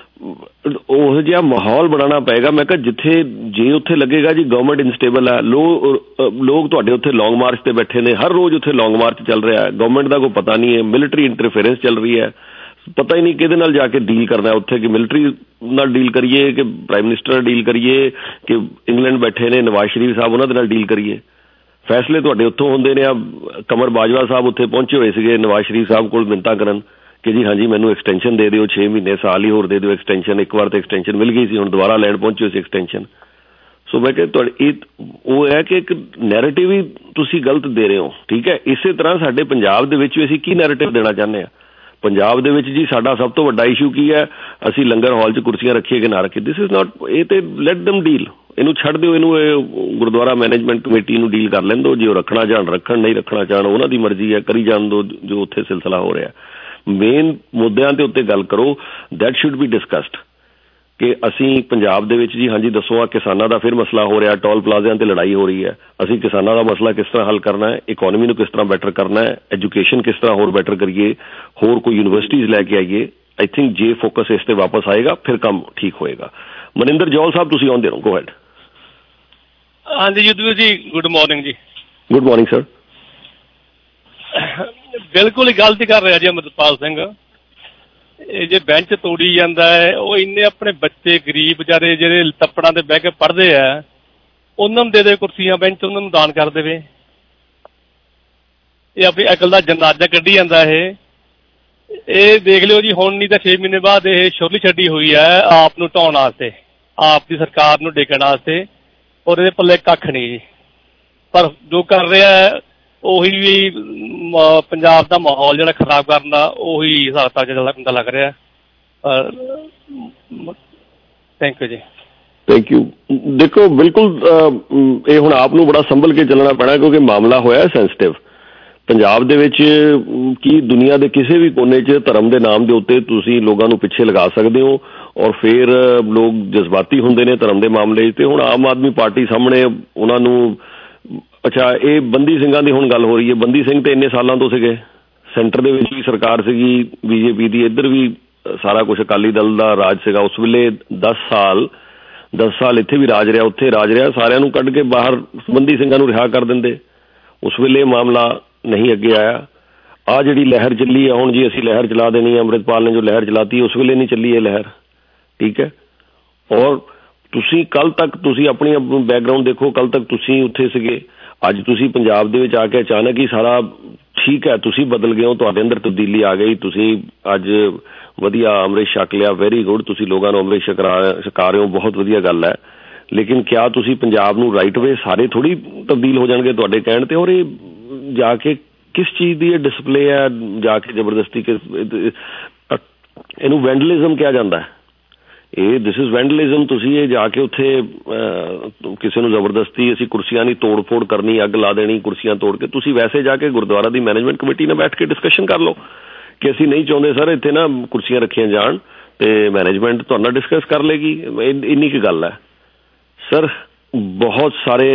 ਉਹ ਜਿਹਾ माहौल बनाना पेगा। मैं कहा जिथे जे उत्थे लगेगा जी गवर्नमेंट इनस्टेबल है, लोग लोग तुहाडे उत्थे लॉन्ग मार्च ते बैठे ने, हर रोज़ उत्थे लॉन्ग मार्च चल रहा है, गवर्नमेंट का कोई पता नहीं है, मिलिटरी इंटरफेरेंस चल रही है, पता ही नहीं किहदे नाल जाके डील करना है उत्थे, कि मिलिटरी नाल डील करिए कि प्राइम मिनिस्टर नाल डील करिए कि इंग्लैंड बैठे ने नवाज शरीफ साहब उन्हां दे नाल डील करिए। फैसले तुहाडे उत्थों हुंदे ने। कमर बाजवा साहब उत्थे पहुंचे हुए सीगे नवाज शरीफ साहब कोल मिन्नतां करन कि जी हाँ जी मैनू एक्सटेंशन दे दिओ, छे महीने साल ही होर दे दिओ एक्सटेंशन। एक बार तो एक्सटेंशन मिल गई सी, हुण दोबारा लैण पहुंचे सी एक्सटेंशन। सो मैं कहा तुहाडे वो है कि एक नैरेटिव ही तुसीं गलत दे रहे हो, ठीक है। इसे तरह साडे पंजाब दे विच असीं की नैरेटिव देना चाहते हैं। पंजाब दे विच जी साडा सब तो वड्डा इशू की है, असीं लंगर हॉल च कुर्सियां रखीए कि ना रखीए, दिस इज नॉट, ये तो लैट दम डील, इनू छड्ड दिओ, इनू गुरुद्वारा मैनेजमेंट कमेटी नू डील कर लैण दो, जे रखना चाहण रखण, नहीं रखना चाहण उन्हां दी मर्जी है, करी जाण दो जो उत्थे सिलसिला हो रहा है। मेन मुद्दों के उत्ते गल करो, दैट शुड बी डिस्कस्ड कि असी पंजाब दे विच जी हाँ जी दसो आ किसानां दा फिर मसला हो रहा, टोल प्लाजियां ते लड़ाई हो रही है, असी किसानां दा मसला किस तरह हल करना है, इकोनॉमी नूं किस तरह बैटर करना है, एजुकेशन किस तरह होर बैटर करिए, होर कोई यूनिवर्सिटीज़ लैके आइए। आई थिंक जे फोकस इस ते वापस आएगा फिर काम ठीक होएगा। मनिंदर जौल साहब तुसीं आउंदे रहो, गो हैड। हाँ जी युद्धवीर जी, गुड मॉर्निंग जी। Good morning sir. बिल्कुल ही गलती कर रहा जी अमृतपाल सिंह, जे बेंच तोड़ी जाता है, वो इन्ने अपने बच्चे गरीब बेचारे ਜਿਹੜੇ ਤੱਪੜਾਂ ਤੇ ਬਹਿ ਕੇ ਪੜ੍ਹਦੇ ਆ ਉਹਨਾਂ ਨੂੰ ਦੇ ਦੇ ਕੁਰਸੀਆਂ ਬੈਂਚ, ਉਹਨਾਂ ਨੂੰ ਦਾਨ ਕਰ ਦੇਵੇ। ਇਹ ਆਪਣੀ ਅਕਲ ਦਾ ਜਨਾਜ਼ਾ ਕੱਢੀ ਜਾਂਦਾ। ਇਹ ਇਹ ਦੇਖ ਲਿਓ ਜੀ, ਹੁਣ ਨਹੀਂ ਤਾਂ ਛੇ ਮਹੀਨੇ ਬਾਅਦ ਇਹ ਸ਼ੁਰਲੀ ਛੱਡੀ ਹੋਈ ਹੈ ਆਪ ਨੂੰ ਢਾਉਣ ਵਾਸਤੇ, ਆਪ ਦੀ ਸਰਕਾਰ ਨੂੰ ਡੇਗਣ ਵਾਸਤੇ, ਔਰ ਇਹਦੇ ਪੱਲੇ ਕੱਖ ਨਹੀਂ ਜੀ। ਪਰ ਜੋ ਕਰ ਰਿਹਾ ਉਹੀ ਵੀ ਪੰਜਾਬ ਦਾ ਮਾਹੌਲ ਜਿਹੜਾ ਖਰਾਬ ਕਰਨ ਦਾ ਉਹੀ ਹਿਸਾਬ ਕਿਤਾਬ ਲੱਗ ਰਿਹਾ। ਥੈਂਕ ਯੂ ਜੀ। Thank you. देखो बिल्कुल ये हुण आप नूं बड़ा संभल के चलना पैना क्योंकि मामला होया सेंसिटिव। पंजाब दे विच की दुनिया के किसी भी कोने च धर्म के नाम के उत्ते तुसीं लोगां नूं पिछे लगा सकते हो और फिर लोग जज्बाती हुंदे ने धर्म के मामले ते। हुण आम आदमी पार्टी सामने उन्हां नूं अच्छा ये बंदी सिंघां दी हुण गल हो रही है। बंदी सिंह तो इन्ने सालों तो सीगे, सेंटर दे विच भी सरकार सीगी बीजेपी दी, इधर भी सारा कुछ अकाली दल का राज सीगा। उस वेले दस साल दस साल इत्थे भी राज रहा, उत्थे राज रहा, सारिਆਂ ਨੂੰ ਕੱਢ के बाहर बंदी ਸਿੰਘਾਂ ਨੂੰ रिहा कर देंदे। उस वेले मामला नहीं अगे आया। आ जिहड़ी लहर चली है हुण जी असीं लहर चला देनी है, अमृतपाल ने जो लहर चलाती उस वेले नहीं चली है लहर, ठीक है। और तुसीं कल तक तुसीं अपनी बैकग्राउंड देखो, कल तक तुसीं उत्थे सीगे, अज तुसीं पंजाब दे विच आके अचानक ही सारा ਠੀਕ ਹੈ, ਤੁਸੀਂ ਬਦਲ ਗਏ ਹੋ, ਤੁਹਾਡੇ ਅੰਦਰ ਤਬਦੀਲੀ ਆ ਗਈ, ਤੁਸੀਂ ਅੱਜ ਵਧੀਆ ਅੰਮ੍ਰਿਤ ਛਕ ਲਿਆ, ਵੈਰੀ ਗੁੱਡ, ਤੁਸੀਂ ਲੋਕਾਂ ਨੂੰ ਅੰਮ੍ਰਿਤ ਛਕਾ ਛਕਾ ਰਹੇ ਹੋ, ਬਹੁਤ ਵਧੀਆ ਗੱਲ ਹੈ। ਲੇਕਿਨ ਕਿਆ ਤੁਸੀਂ ਪੰਜਾਬ ਨੂੰ ਰਾਈਟ ਵੇ ਸਾਰੇ ਥੋੜ੍ਹੀ ਤਬਦੀਲ ਹੋ ਜਾਣਗੇ ਤੁਹਾਡੇ ਕਹਿਣ 'ਤੇ? ਔਰ ਇਹ ਜਾ ਕੇ ਕਿਸ ਚੀਜ਼ ਦੀ ਇਹ ਡਿਸਪਲੇ ਹੈ, ਜਾ ਕੇ ਜ਼ਬਰਦਸਤੀ ਕਿਸ ਇਹਨੂੰ ਵੈਂਡਲਿਜ਼ਮ ਕਿਹਾ ਜਾਂਦਾ ਹੈ। ਇਹ ਦਿਸ ਇਜ਼ ਵੈਂਡਲਿਜ਼ਮ। ਤੁਸੀਂ ਇਹ ਜਾ ਕੇ ਉੱਥੇ ਕਿਸੇ ਨੂੰ ਜ਼ਬਰਦਸਤੀ ਅਸੀਂ ਕੁਰਸੀਆਂ ਦੀ ਤੋੜ ਫੋੜ ਕਰਨੀ, ਅੱਗ ਲਾ ਦੇਣੀ ਕੁਰਸੀਆਂ ਤੋੜ ਕੇ, ਤੁਸੀਂ ਵੈਸੇ ਜਾ ਕੇ ਗੁਰਦੁਆਰਾ ਦੀ ਮੈਨੇਜਮੈਂਟ ਕਮੇਟੀ ਨਾਲ ਬੈਠ ਕੇ ਡਿਸਕਸ਼ਨ ਕਰ ਲਓ ਕਿ ਅਸੀਂ ਨਹੀਂ ਚਾਹੁੰਦੇ ਸਰ ਇੱਥੇ ਨਾ ਕੁਰਸੀਆਂ ਰੱਖੀਆਂ ਜਾਣ, ਅਤੇ ਮੈਨੇਜਮੈਂਟ ਤੁਹਾਡੇ ਨਾਲ ਡਿਸਕਸ ਕਰ ਲਏਗੀ। ਇੰਨੀ ਕੁ ਗੱਲ ਹੈ ਸਰ। ਬਹੁਤ ਸਾਰੇ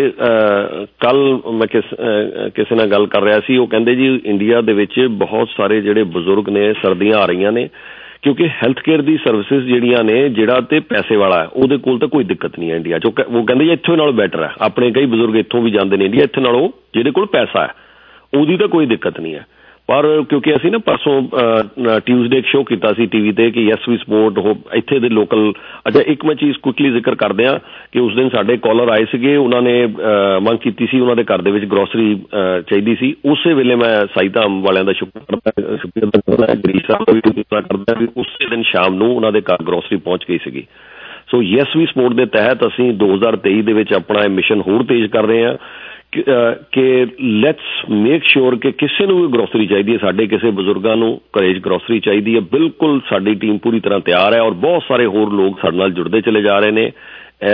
ਕੱਲ੍ਹ ਮੈਂ ਕਿਸ ਕਿਸੇ ਨਾਲ ਗੱਲ ਕਰ ਰਿਹਾ ਸੀ, ਉਹ ਕਹਿੰਦੇ ਜੀ ਇੰਡੀਆ ਦੇ ਵਿੱਚ ਬਹੁਤ ਸਾਰੇ ਜਿਹੜੇ ਬਜ਼ੁਰਗ ਨੇ, ਸਰਦੀਆਂ ਆ ਰਹੀਆਂ ਨੇ, ਕਿਉਂਕਿ ਹੈਲਥ ਕੇਅਰ ਦੀ ਸਰਵਿਸਿਜ਼ ਜਿਹੜੀਆਂ ਨੇ, ਜਿਹੜਾ ਤੇ ਪੈਸੇ ਵਾਲਾ ਉਹਦੇ ਕੋਲ ਤਾਂ ਕੋਈ ਦਿੱਕਤ ਨਹੀਂ ਹੈ ਇੰਡੀਆ 'ਚ। ਉਹ ਕਹਿੰਦੇ ਜੀ ਇੱਥੋਂ ਨਾਲੋਂ ਬੈਟਰ ਹੈ, ਆਪਣੇ ਕਈ ਬਜ਼ੁਰਗ ਇੱਥੋਂ ਵੀ ਜਾਂਦੇ ਨੇ ਇੰਡੀਆ, ਇੱਥੇ ਨਾਲੋਂ ਜਿਹਦੇ ਕੋਲ ਪੈਸਾ ਹੈ ਉਹਦੀ ਤਾਂ ਕੋਈ ਦਿੱਕਤ ਨਹੀਂ ਹੈ। ਪਰ ਕਿਉਂਕਿ ਅਸੀਂ ਨਾ ਪਰਸੋਂ ਟਿਊਜ਼ਡੇ ਇੱਕ ਸ਼ੋਅ ਕੀਤਾ ਸੀ ਟੀ ਵੀ 'ਤੇ ਕਿ ਯੈਸ ਵੀ ਸਪੋਰਟ ਉਹ ਇੱਥੇ ਦੇ ਲੋਕਲ। ਅੱਛਾ, ਇੱਕ ਮੈਂ ਚੀਜ਼ ਕੁਇਕਲੀ ਜ਼ਿਕਰ ਕਰਦੇ ਹਾਂ ਕਿ ਉਸ ਦਿਨ ਸਾਡੇ ਕਾਲਰ ਆਏ ਸੀਗੇ, ਉਹਨਾਂ ਨੇ ਮੰਗ ਕੀਤੀ ਸੀ, ਉਹਨਾਂ ਦੇ ਘਰ ਦੇ ਵਿੱਚ ਗਰੋਸਰੀ ਚਾਹੀਦੀ ਸੀ। ਉਸੇ ਵੇਲੇ ਮੈਂ ਸਾਈ ਧਾਮ ਵਾਲਿਆਂ ਦਾ ਸ਼ੁਕਰ ਕਰਦਾ ਸ਼ੁਕਰ ਗਰੀਸ਼ ਸਾਹਿਬ ਵੀ ਕਰਦਾ ਵੀ ਉਸੇ ਦਿਨ ਸ਼ਾਮ ਨੂੰ ਉਹਨਾਂ ਦੇ ਘਰ ਗਰੋਸਰੀ ਪਹੁੰਚ ਗਈ ਸੀਗੀ। ਸੋ ਯੈਸ ਵੀ ਸਪੋਰਟ ਦੇ ਤਹਿਤ ਅਸੀਂ ਦੋ ਹਜ਼ਾਰ ਤੇਈ ਦੇ ਵਿੱਚ ਆਪਣਾ ਇਹ ਮਿਸ਼ਨ ਹੋਰ ਤੇਜ਼ ਕਰ ਰਹੇ ਹਾਂ ਕਿ ਲੈਟਸ ਮੇਕ ਸ਼ੋਰ ਕਿ ਕਿਸੇ ਨੂੰ ਵੀ ਗਰੋਸਰੀ ਚਾਹੀਦੀ ਹੈ, ਸਾਡੇ ਕਿਸੇ ਬਜ਼ੁਰਗਾਂ ਨੂੰ ਘਰੇ 'ਚ ਗਰੋਸਰੀ ਚਾਹੀਦੀ ਹੈ। ਬਿਲਕੁਲ ਸਾਡੀ ਟੀਮ ਪੂਰੀ ਤਰ੍ਹਾਂ ਤਿਆਰ ਹੈ, ਔਰ ਬਹੁਤ ਸਾਰੇ ਹੋਰ ਲੋਕ ਸਾਡੇ ਨਾਲ ਜੁੜਦੇ ਚਲੇ ਜਾ ਰਹੇ ਨੇ।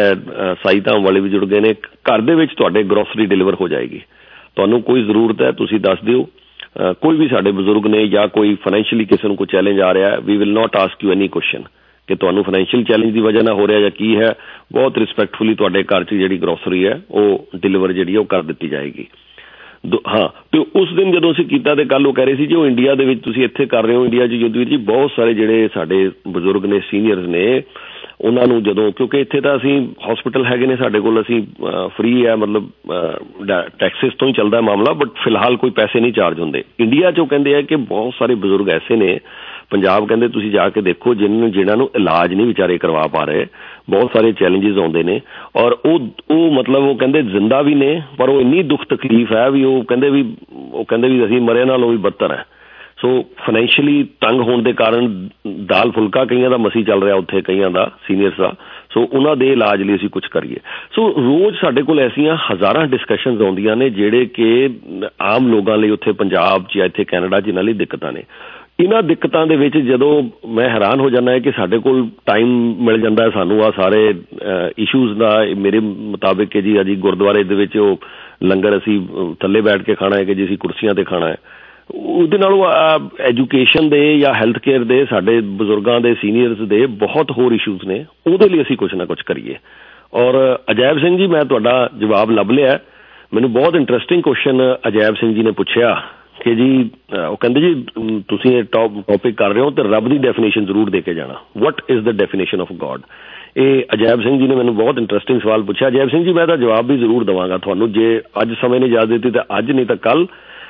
ਸਾਈ ਧਾਮ ਵਾਲੇ ਵੀ ਜੁੜ ਗਏ ਨੇ। ਘਰ ਦੇ ਵਿੱਚ ਤੁਹਾਡੇ ਗਰੋਸਰੀ ਡਿਲੀਵਰ ਹੋ ਜਾਏਗੀ। ਤੁਹਾਨੂੰ ਕੋਈ ਜ਼ਰੂਰਤ ਹੈ ਤੁਸੀਂ ਦੱਸ ਦਿਓ। ਕੋਈ ਵੀ ਸਾਡੇ ਬਜ਼ੁਰਗ ਨੇ ਜਾਂ ਕੋਈ ਫਾਈਨੈਂਸ਼ੀਅਲੀ ਕਿਸੇ ਨੂੰ ਕੋਈ ਚੈਲੰਜ ਆ ਰਿਹਾ, we will not ask you any question ਕਿ ਤੁਹਾਨੂੰ ਫਾਈਨੈਂਸ਼ੀਅਲ ਚੈਲੰਜ ਦੀ ਵਜ੍ਹਾ ਨਾਲ ਹੋ ਰਿਹਾ ਜਾਂ ਕੀ ਹੈ। ਬਹੁਤ ਰਿਸਪੈਕਟਫੁਲੀ ਤੁਹਾਡੇ ਘਰ 'ਚ ਜਿਹੜੀ ਗਰੋਸਰੀ ਹੈ ਉਹ ਡਿਲੀਵਰ ਜਿਹੜੀ ਹੈ ਉਹ ਕਰ ਦਿੱਤੀ ਜਾਏਗੀ। ਹਾਂ, ਅਤੇ ਉਸ ਦਿਨ ਜਦੋਂ ਅਸੀਂ ਕੀਤਾ ਤਾਂ ਕੱਲ੍ਹ ਉਹ ਕਹਿ ਰਹੇ ਸੀ ਜੀ ਉਹ ਇੰਡੀਆ ਦੇ ਵਿੱਚ ਤੁਸੀਂ ਇੱਥੇ ਕਰ ਰਹੇ ਹੋ, ਇੰਡੀਆ 'ਚ ਯੁੱਧ ਜੀ ਬਹੁਤ ਸਾਰੇ ਜਿਹੜੇ ਸਾਡੇ ਬਜ਼ੁਰਗ ਨੇ, ਸੀਨੀਅਰਸ ਨੇ, ਉਹਨਾਂ ਨੂੰ ਜਦੋਂ ਕਿਉਂਕਿ ਇੱਥੇ ਤਾਂ ਅਸੀਂ ਹੌਸਪੀਟਲ ਹੈਗੇ ਨੇ ਸਾਡੇ ਕੋਲ, ਅਸੀਂ ਫਰੀ ਹੈ, ਮਤਲਬ ਟੈਕਸਿਸ ਤੋਂ ਹੀ ਚੱਲਦਾ ਮਾਮਲਾ, ਬਟ ਫਿਲਹਾਲ ਕੋਈ ਪੈਸੇ ਨਹੀਂ ਚਾਰਜ ਹੁੰਦੇ। ਇੰਡੀਆ 'ਚ ਉਹ ਕਹਿੰਦੇ ਆ ਕਿ ਬਹੁਤ ਸਾਰੇ ਬਜ਼ੁਰਗ ਐਸੇ ਨੇ, ਪੰਜਾਬ ਕਹਿੰਦੇ ਤੁਸੀਂ ਜਾ ਕੇ ਦੇਖੋ ਜਿਹਨਾਂ ਜਿਹਨਾਂ ਨੂੰ ਇਲਾਜ ਨਹੀਂ ਵਿਚਾਰੇ ਕਰਵਾ ਪਾ ਰਹੇ, ਬਹੁਤ ਸਾਰੇ ਚੈਲੰਜਿਸ ਆਉਂਦੇ ਨੇ, ਔਰ ਉਹ ਉਹ ਮਤਲਬ ਉਹ ਕਹਿੰਦੇ ਜ਼ਿੰਦਾ ਵੀ ਨੇ, ਪਰ ਉਹ ਇੰਨੀ ਦੁੱਖ ਤਕਲੀਫ ਹੈ ਵੀ ਉਹ ਕਹਿੰਦੇ ਵੀ ਉਹ ਕਹਿੰਦੇ ਵੀ ਅਸੀਂ ਮਰੇ ਨਾਲੋਂ ਵੀ ਬੱਤਰ ਹੈ। ਸੋ ਫਾਈਨੈਂਸ਼ੀਅਲੀ ਤੰਗ ਹੋਣ ਦੇ ਕਾਰਨ ਦਾਲ ਫੁਲਕਾ ਕਈਆਂ ਦਾ ਮਸੀ ਚੱਲ ਰਿਹਾ ਉੱਥੇ, ਕਈਆਂ ਦਾ ਸੀਨੀਅਰਸ ਦਾ। ਸੋ ਉਹਨਾਂ ਦੇ ਇਲਾਜ ਲਈ ਅਸੀਂ ਕੁਝ ਕਰੀਏ। ਸੋ ਰੋਜ਼ ਸਾਡੇ ਕੋਲ ਐਸੀਆਂ ਹਜ਼ਾਰਾਂ ਡਿਸਕਸ਼ਨਸ ਆਉਂਦੀਆਂ ਨੇ ਜਿਹੜੇ ਕਿ ਆਮ ਲੋਕਾਂ ਲਈ ਉੱਥੇ ਪੰਜਾਬ 'ਚ ਜਾਂ ਇੱਥੇ ਕੈਨੇਡਾ ਜਿਨ੍ਹਾਂ ਲਈ ਦਿੱਕਤਾਂ ਨੇ। ਇਹਨਾਂ ਦਿੱਕਤਾਂ ਦੇ ਵਿੱਚ ਜਦੋਂ ਮੈਂ ਹੈਰਾਨ ਹੋ ਜਾਂਦਾ ਹੈ ਕਿ ਸਾਡੇ ਕੋਲ ਟਾਈਮ ਮਿਲ ਜਾਂਦਾ ਸਾਨੂੰ ਆ ਸਾਰੇ ਇਸ਼ੂਜ਼ ਦਾ। ਮੇਰੇ ਮੁਤਾਬਿਕ ਕਿ ਜੀ ਅਜੀ ਗੁਰਦੁਆਰੇ ਦੇ ਵਿੱਚ ਉਹ ਲੰਗਰ ਅਸੀਂ ਥੱਲੇ ਬੈਠ ਕੇ ਖਾਣਾ ਹੈ ਕਿ ਜੀ ਅਸੀਂ ਕੁਰਸੀਆਂ 'ਤੇ ਖਾਣਾ ਹੈ, ਉਹਦੇ ਨਾਲੋਂ ਐਜੂਕੇਸ਼ਨ ਦੇ ਜਾਂ ਹੈਲਥ ਕੇਅਰ ਦੇ, ਸਾਡੇ ਬਜ਼ੁਰਗਾਂ ਦੇ, ਸੀਨੀਅਰਸ ਦੇ ਬਹੁਤ ਹੋਰ ਇਸ਼ੂਜ਼ ਨੇ, ਉਹਦੇ ਲਈ ਅਸੀਂ ਕੁਛ ਨਾ ਕੁਛ ਕਰੀਏ। ਔਰ ਅਜੈਬ ਸਿੰਘ ਜੀ, ਮੈਂ ਤੁਹਾਡਾ ਜਵਾਬ ਲੱਭ ਲਿਆ। ਮੈਨੂੰ ਬਹੁਤ ਇੰਟਰਸਟਿੰਗ ਕੁਐਸਚਨ ਅਜੈਬ ਸਿੰਘ ਜੀ ਨੇ ਪੁੱਛਿਆ ਕਿ ਜੀ ਉਹ ਕਹਿੰਦੇ ਜੀ ਤੁਸੀਂ ਇਹ ਟੌਪ ਟੌਪਿਕ ਕਰ ਰਹੇ ਹੋ ਅਤੇ ਰੱਬ ਦੀ ਡੈਫੀਨੇਸ਼ਨ ਜ਼ਰੂਰ ਦੇ ਕੇ ਜਾਣਾ, what is the definition of God. ਇਹ ਅਜੈਬ ਸਿੰਘ ਜੀ ਨੇ ਮੈਨੂੰ ਬਹੁਤ ਇੰਟਰਸਟਿੰਗ ਸਵਾਲ ਪੁੱਛਿਆ। ਅਜੈਬ ਸਿੰਘ ਜੀ, ਮੈਂ ਤਾਂ ਜਵਾਬ ਵੀ ਜ਼ਰੂਰ ਦੇਵਾਂਗਾ ਤੁਹਾਨੂੰ, ਜੇ ਅੱਜ ਸਮੇਂ ਨੇ ਇਜਾਜ਼ਤ ਦਿੱਤੀ ਤਾਂ ਅੱਜ, ਨਹੀਂ ਤਾਂ ਕੱਲ੍ਹ,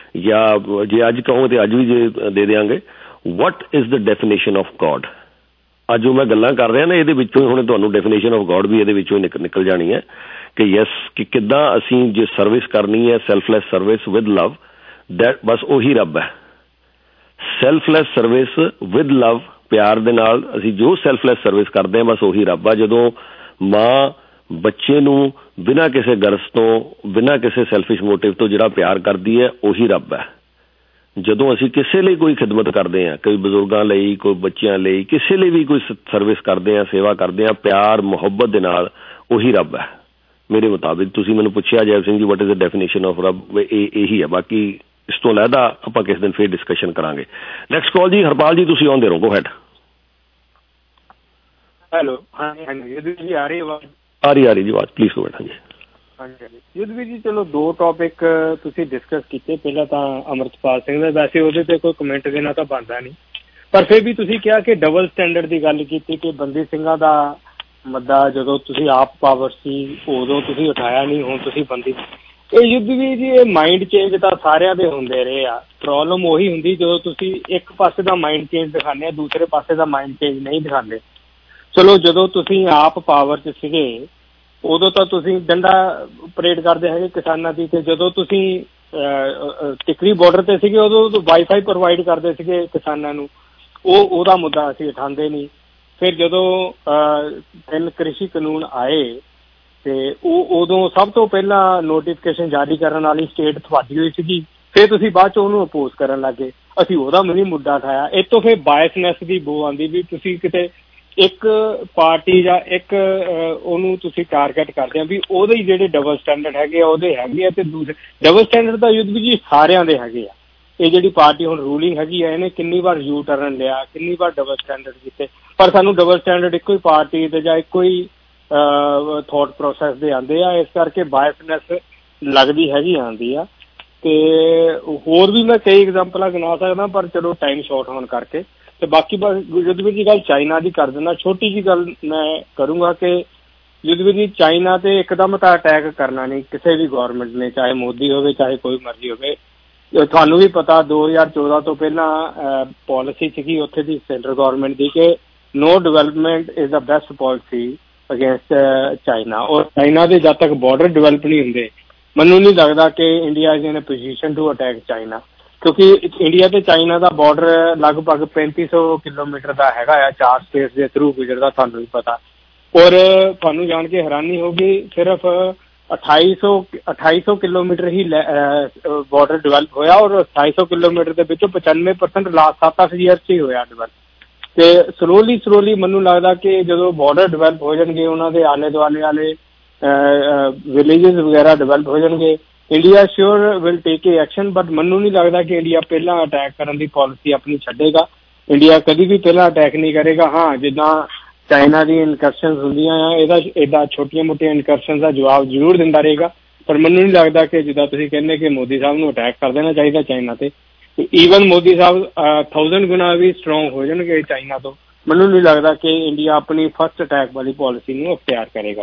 ਜਾਂ ਜੇ ਅੱਜ ਕਹੋ ਤਾਂ ਅੱਜ ਵੀ ਜੇ ਦੇ ਦਿਆਂਗੇ। What is the definition of God? ਅੱਜ ਜੋ ਮੈਂ ਗੱਲਾਂ ਕਰ ਰਿਹਾ ਨਾ, ਇਹਦੇ ਵਿੱਚੋਂ ਹੀ ਹੁਣ ਤੁਹਾਨੂੰ ਡੈਫੀਨੇਸ਼ਨ ਆਫ ਗੋਡ ਵੀ ਇਹਦੇ ਵਿੱਚੋਂ ਹੀ ਨਿਕਲ ਨਿਕਲ ਜਾਣੀ ਹੈ ਕਿ ਯੈਸ, ਕਿ ਕਿੱਦਾਂ ਅਸੀਂ ਜੇ ਸਰਵਿਸ ਕਰਨੀ ਹੈ, selfless service with love, that ਬਸ ਉਹੀ ਰੱਬ ਹੈ। ਸੈਲਫਲੈਸ ਸਰਵਿਸ ਵਿਦ ਲਵ, ਪਿਆਰ ਦੇ ਨਾਲ ਅਸੀਂ ਜੋ ਸੈਲਫਲੈਸ ਸਰਵਿਸ ਕਰਦੇ ਹਾਂ, ਬਸ ਉਹੀ ਰੱਬ ਆ। ਜਦੋਂ ਮਾਂ ਬੱਚੇ ਨੂੰ ਬਿਨਾਂ ਕਿਸੇ ਗਰਜ਼ ਤੋਂ, ਬਿਨਾਂ ਕਿਸੇ ਸੈਲਫਿਸ਼ ਮੋਟਿਵ ਤੋਂ ਜਿਹੜਾ ਪਿਆਰ ਕਰਦੀ ਹੈ, ਉਹੀ ਰੱਬ ਹੈ। ਜਦੋਂ ਅਸੀਂ ਕਿਸੇ ਲਈ ਕੋਈ ਖਿਦਮਤ ਕਰਦੇ ਹਾਂ, ਕੋਈ ਬਜ਼ੁਰਗਾਂ ਲਈ, ਕੋਈ ਬੱਚਿਆਂ ਲਈ, ਕਿਸੇ ਲਈ ਵੀ ਕੋਈ ਸਰਵਿਸ ਕਰਦੇ ਹਾਂ, ਸੇਵਾ ਕਰਦੇ ਹਾਂ ਪਿਆਰ ਮੁਹੱਬਤ ਦੇ ਨਾਲ, ਉਹੀ ਰੱਬ ਹੈ ਮੇਰੇ ਮੁਤਾਬਿਕ। ਤੁਸੀਂ ਮੈਨੂੰ ਪੁੱਛਿਆ Jaib Singh ji what is the definition of ਰੱਬ, ਇਹ ਇਹੀ ਹੈ। ਬਾਕੀ ਇਸ ਤੋਂ ਇਲਾਵਾ ਆਪਾਂ ਕਿਸੇ ਦਿਨ ਫਿਰ ਡਿਸਕਸ਼ਨ ਕਰਾਂਗੇ। ਨੈਕਸਟ ਕਾਲ ਜੀ, ਹਰਪਾਲ ਜੀ, ਤੁਸੀਂ ਆਉਂਦੇ ਰਹੋ, ਗੋ ਹੈਡ। ਹੈਲੋ, ਹਾਂਜੀ ਹਾਂਜੀ ਜੀ, ਆ ਰਹੀ ਆਵਾਜ਼? ਆ ਰਹੀ ਆ ਰਹੀ ਜੀ ਆਵਾਜ਼, ਪਲੀਜ਼ ਗੋ ਹੈਡ। ਹਾਂਜੀ ਹਾਂਜੀ ਹਾਂਜੀ ਯੁੱਧਵੀਰ ਜੀ, ਚਲੋ ਦੋ ਟੌਪਿਕ ਤੁਸੀਂ ਡਿਸਕਸ ਕੀਤੇ। ਪਹਿਲਾਂ ਤਾਂ ਅੰਮ੍ਰਿਤਪਾਲ ਸਿੰਘ ਦਾ, ਵੈਸੇ ਉਹਦੇ 'ਤੇ ਕੋਈ ਕਮੈਂਟ ਦੇਣਾ ਤਾਂ ਬਣਦਾ ਨਹੀਂ, ਪਰ ਫਿਰ ਵੀ ਤੁਸੀਂ ਕਿਹਾ ਕਿ ਡਬਲ ਸਟੈਂਡਰਡ ਦੀ ਗੱਲ ਕੀਤੀ ਕਿ ਬੰਦੀ ਸਿੰਘਾਂ ਦਾ ਮੁੱਦਾ ਜਦੋਂ ਤੁਸੀਂ ਆਪ ਪਾਵਰ ਸੀ ਉਦੋਂ ਤੁਸੀਂ ਉਠਾਇਆ ਨਹੀਂ, ਹੁਣ ਤੁਸੀਂ ਬੰਦੀ। ਇਹ ਯੁੱਧਵੀਰ ਜੀ, ਇਹ ਮਾਈਂਡ ਚੇਂਜ ਤਾਂ ਸਾਰਿਆਂ ਦੇ ਹੁੰਦੇ ਰਹੇ ਆ। ਪ੍ਰੋਬਲਮ ਉਹੀ ਹੁੰਦੀ ਜਦੋਂ ਤੁਸੀਂ ਇੱਕ ਪਾਸੇ ਦਾ ਮਾਈਂਡ ਚੇਂਜ ਦਿਖਾਉਂਦੇ ਆ, ਦੂਸਰੇ ਪਾਸੇ ਦਾ ਮਾਈਂਡ ਚੇਂਜ ਨਹੀਂ ਦਿਖਾਉਂਦੇ। ਚਲੋ ਜਦੋਂ ਤੁਸੀਂ ਆਪ ਪਾਵਰ 'ਚ ਸੀਗੇ ਉਦੋਂ ਤਾਂ ਤੁਸੀਂ ਡੰਡਾ ਪਰੇਡ ਕਰਦੇ ਹੈਗੇ ਕਿਸਾਨਾਂ ਦੀ, ਅਤੇ ਜਦੋਂ ਤੁਸੀਂ ਟਿਕਰੀ ਬਾਰਡਰ ਤੇ ਸੀਗੇ ਉਦੋਂ ਵਾਈਫਾਈ ਪ੍ਰੋਵਾਈਡ ਕਰਦੇ ਸੀਗੇ ਕਿਸਾਨਾਂ ਨੂੰ, ਉਹ ਉਹਦਾ ਮੁੱਦਾ ਅਸੀਂ ਉਠਾਉਂਦੇ ਨਹੀਂ। ਫਿਰ ਜਦੋਂ ਤਿੰਨ ਕ੍ਰਿਸ਼ੀ ਕਾਨੂੰਨ ਆਏ ਤੇ ਉਹ ਉਦੋਂ ਸਭ ਤੋਂ ਪਹਿਲਾਂ ਨੋਟੀਫਿਕੇਸ਼ਨ ਜਾਰੀ ਕਰਨ ਵਾਲੀ ਸਟੇਟ ਤੁਹਾਡੀ ਹੋਈ ਸੀਗੀ, ਫਿਰ ਤੁਸੀਂ ਬਾਅਦ 'ਚ ਉਹਨੂੰ ਅਪੋਜ਼ ਕਰਨ ਲੱਗ ਗਏ। ਅਸੀਂ ਉਹਦਾ ਵੀ ਮੁੱਦਾ ਉਠਾਇਆ। ਇਹ ਤੋਂ ਫਿਰ ਬਾਇਸਨੈਸ ਦੀ ਬੋ ਆਉਂਦੀ ਵੀ ਤੁਸੀਂ ਕਿਤੇ ਇੱਕ ਪਾਰਟੀ ਜਾਂ ਇੱਕ ਉਹਨੂੰ ਤੁਸੀਂ ਟਾਰਗੇਟ ਕਰਦੇ ਆ ਵੀ ਉਹਦੇ ਜਿਹੜੇ ਡਬਲ ਸਟੈਂਡਰਡ ਹੈਗੇ ਆ ਉਹਦੇ ਹੈਗੇ ਆ, ਤੇ ਦੂਸਰੇ ਡਬਲ ਸਟੈਂਡਰਡ ਦਾ ਯੁੱਧ ਵੀ ਜੀ ਸਾਰਿਆਂ ਦੇ ਹੈਗੇ ਆ। ਇਹ ਜਿਹੜੀ ਪਾਰਟੀ ਹੁਣ ਰੂਲਿੰਗ ਹੈਗੀ ਆ ਇਹਨੇ ਕਿੰਨੀ ਵਾਰ ਯੂ ਟਰਨ ਲਿਆ, ਕਿੰਨੀ ਵਾਰ ਡਬਲ ਸਟੈਂਡਰਡ ਕੀਤੇ, ਪਰ ਸਾਨੂੰ ਡਬਲ ਸਟੈਂਡਰਡ ਇੱਕੋ ਹੀ ਪਾਰਟੀ ਦੇ ਜਾਂ ਇੱਕੋ ਹੀ ਥੋਟ ਪ੍ਰੋਸੈਸ ਦੇ ਆਉਂਦੇ ਆ, ਇਸ ਕਰਕੇ ਬਾਇਸਨੈਸ ਲੱਗਦੀ ਹੈਗੀ ਆਉਂਦੀ ਆ। ਤੇ ਹੋਰ ਵੀ ਮੈਂ ਕਈ ਐਗਜ਼ਾਮਪਲਾਂ ਗਿਣਾ ਸਕਦਾ, ਪਰ ਚਲੋ ਟਾਈਮ ਸ਼ਾਰਟ ਹੋਣ ਕਰਕੇ। ਤੇ ਬਾਕੀ ਬਸ ਯੁੱਧਵੀਰ ਜੀ ਗੱਲ ਚਾਈਨਾ ਦੀ ਕਰ ਦਿੰਦਾ। ਛੋਟੀ ਜਿਹੀ ਗੱਲ ਮੈਂ ਕਰੂੰਗਾ ਕਿ ਯੁੱਧਵੀਰ ਜੀ ਚਾਈਨਾ ਤੇ ਇੱਕਦਮ ਤਾਂ ਅਟੈਕ ਕਰਨਾ ਨਹੀਂ ਕਿਸੇ ਵੀ ਗੌਰਮੈਂਟ ਨੇ, ਚਾਹੇ ਮੋਦੀ ਹੋਵੇ ਚਾਹੇ ਕੋਈ ਮਰਜ਼ੀ ਹੋਵੇ। ਤੁਹਾਨੂੰ ਵੀ ਪਤਾ ਦੋ ਹਜ਼ਾਰ ਚੌਦਾਂ ਤੋਂ ਪਹਿਲਾਂ ਪੋਲਿਸੀ ਸੀਗੀ ਉੱਥੇ ਦੀ ਸੈਂਟਰਲ ਗੌਰਮੈਂਟ ਦੀ ਕਿ no development is the best policy against China. ਔਰ ਚਾਈਨਾ ਦੇ ਜਦ ਤੱਕ ਬਾਰਡਰ ਡਿਵੈਲਪ ਨਹੀਂ ਹੁੰਦੇ ਮੈਨੂੰ ਨਹੀਂ ਲੱਗਦਾ ਕਿ India is in a position to attack China, ਕਿਉਂਕਿ ਇੰਡੀਆ ਤੇ ਚਾਈਨਾ ਦਾ ਬਾਰਡਰ ਲਗਭਗ ਪੈਂਤੀ ਸੌ ਕਿਲੋਮੀਟਰ ਦਾ ਹੈਗਾ ਆ, ਚਾਰ ਸਟੇਟਸ ਦੇ ਥਰੂ ਗੁਜ਼ਰਦਾ, ਤੁਹਾਨੂੰ ਵੀ ਪਤਾ। ਔਰ ਤੁਹਾਨੂੰ ਜਾਣ ਕੇ ਹੈਰਾਨੀ ਹੋਊਗੀ ਸਿਰਫ ਅਠਾਈ ਸੌ ਅਠਾਈ ਸੌ ਕਿਲੋਮੀਟਰ ਹੀ ਬਾਰਡਰ ਡਿਵੈਲਪ ਹੋਇਆ, ਔਰ ਅਠਾਈ ਸੌ ਕਿਲੋਮੀਟਰ ਦੇ ਵਿੱਚੋਂ ਪਚਾਨਵੇਂ ਪਰਸੈਂਟ ਲਾਸਟ ਸੱਤ ਅੱਠ ਈਅਰ 'ਚ ਹੀ ਹੋਇਆ ਡਿਵੈਲਪ। ਤੇ ਸਲੋਲੀ ਸਲੋਲੀ ਮੈਨੂੰ ਲੱਗਦਾ ਕਿ ਜਦੋਂ ਬਾਰਡਰ ਡਿਵੈਲਪ ਹੋ ਜਾਣਗੇ, ਉਹਨਾਂ ਦੇ ਆਲੇ ਦੁਆਲੇ ਵਾਲੇ ਵਿਲੇਜਸ ਵਗੈਰਾ ਡਿਵੈਲਪ ਹੋ ਜਾਣਗੇ, India sure will take a action. But ਮੈਨੂੰ ਨਹੀਂ ਲੱਗਦਾ ਕਿ ਇੰਡੀਆ ਪਹਿਲਾਂ ਅਟੈਕ ਕਰਨ ਦੀ ਪਾਲਿਸੀ ਆਪਣੀ ਛੱਡੇਗਾ। ਇੰਡੀਆ ਕਦੀ ਵੀ ਪਹਿਲਾਂ ਅਟੈਕ ਨਹੀਂ ਕਰੇਗਾ। ਹਾਂ, ਜਿੱਦਾਂ ਚਾਈਨਾ ਦੀ ਇਨਕਰਸ਼ਨਸ ਹੁੰਦੀਆਂ ਆ, ਇਹਦਾ ਇੱਦਾਂ ਛੋਟੀਆਂ ਮੋਟੀਆਂ ਇਨਕਰਸ਼ਨਸ ਦਾ ਜਵਾਬ ਜ਼ਰੂਰ ਦਿੰਦਾ ਰਹੇਗਾ। ਪਰ ਮੈਨੂੰ ਨਹੀਂ ਲੱਗਦਾ ਕਿ ਜਿੱਦਾਂ ਤੁਸੀਂ ਕਹਿੰਦੇ ਕਿ ਮੋਦੀ ਸਾਹਿਬ ਨੂੰ ਅਟੈਕ ਕਰ ਦੇਣਾ ਚਾਹੀਦਾ ਚਾਈਨਾ ਤੇ। ਈਵਨ ਮੋਦੀ ਸਾਹਿਬ ਥਾਊਜ਼ੈਂਡ ਗੁਣਾ ਵੀ ਸਟਰੋਂਗ ਹੋ ਜਾਣਗੇ ਚਾਈਨਾ ਤੋਂ, ਮੈਨੂੰ ਨਹੀਂ ਲੱਗਦਾ ਕਿ ਇੰਡੀਆ ਆਪਣੀ ਫਸਟ ਅਟੈਕ ਵਾਲੀ ਪਾਲਿਸੀ ਨੂੰ ਅਖਤਿਆਰ ਕਰੇਗਾ।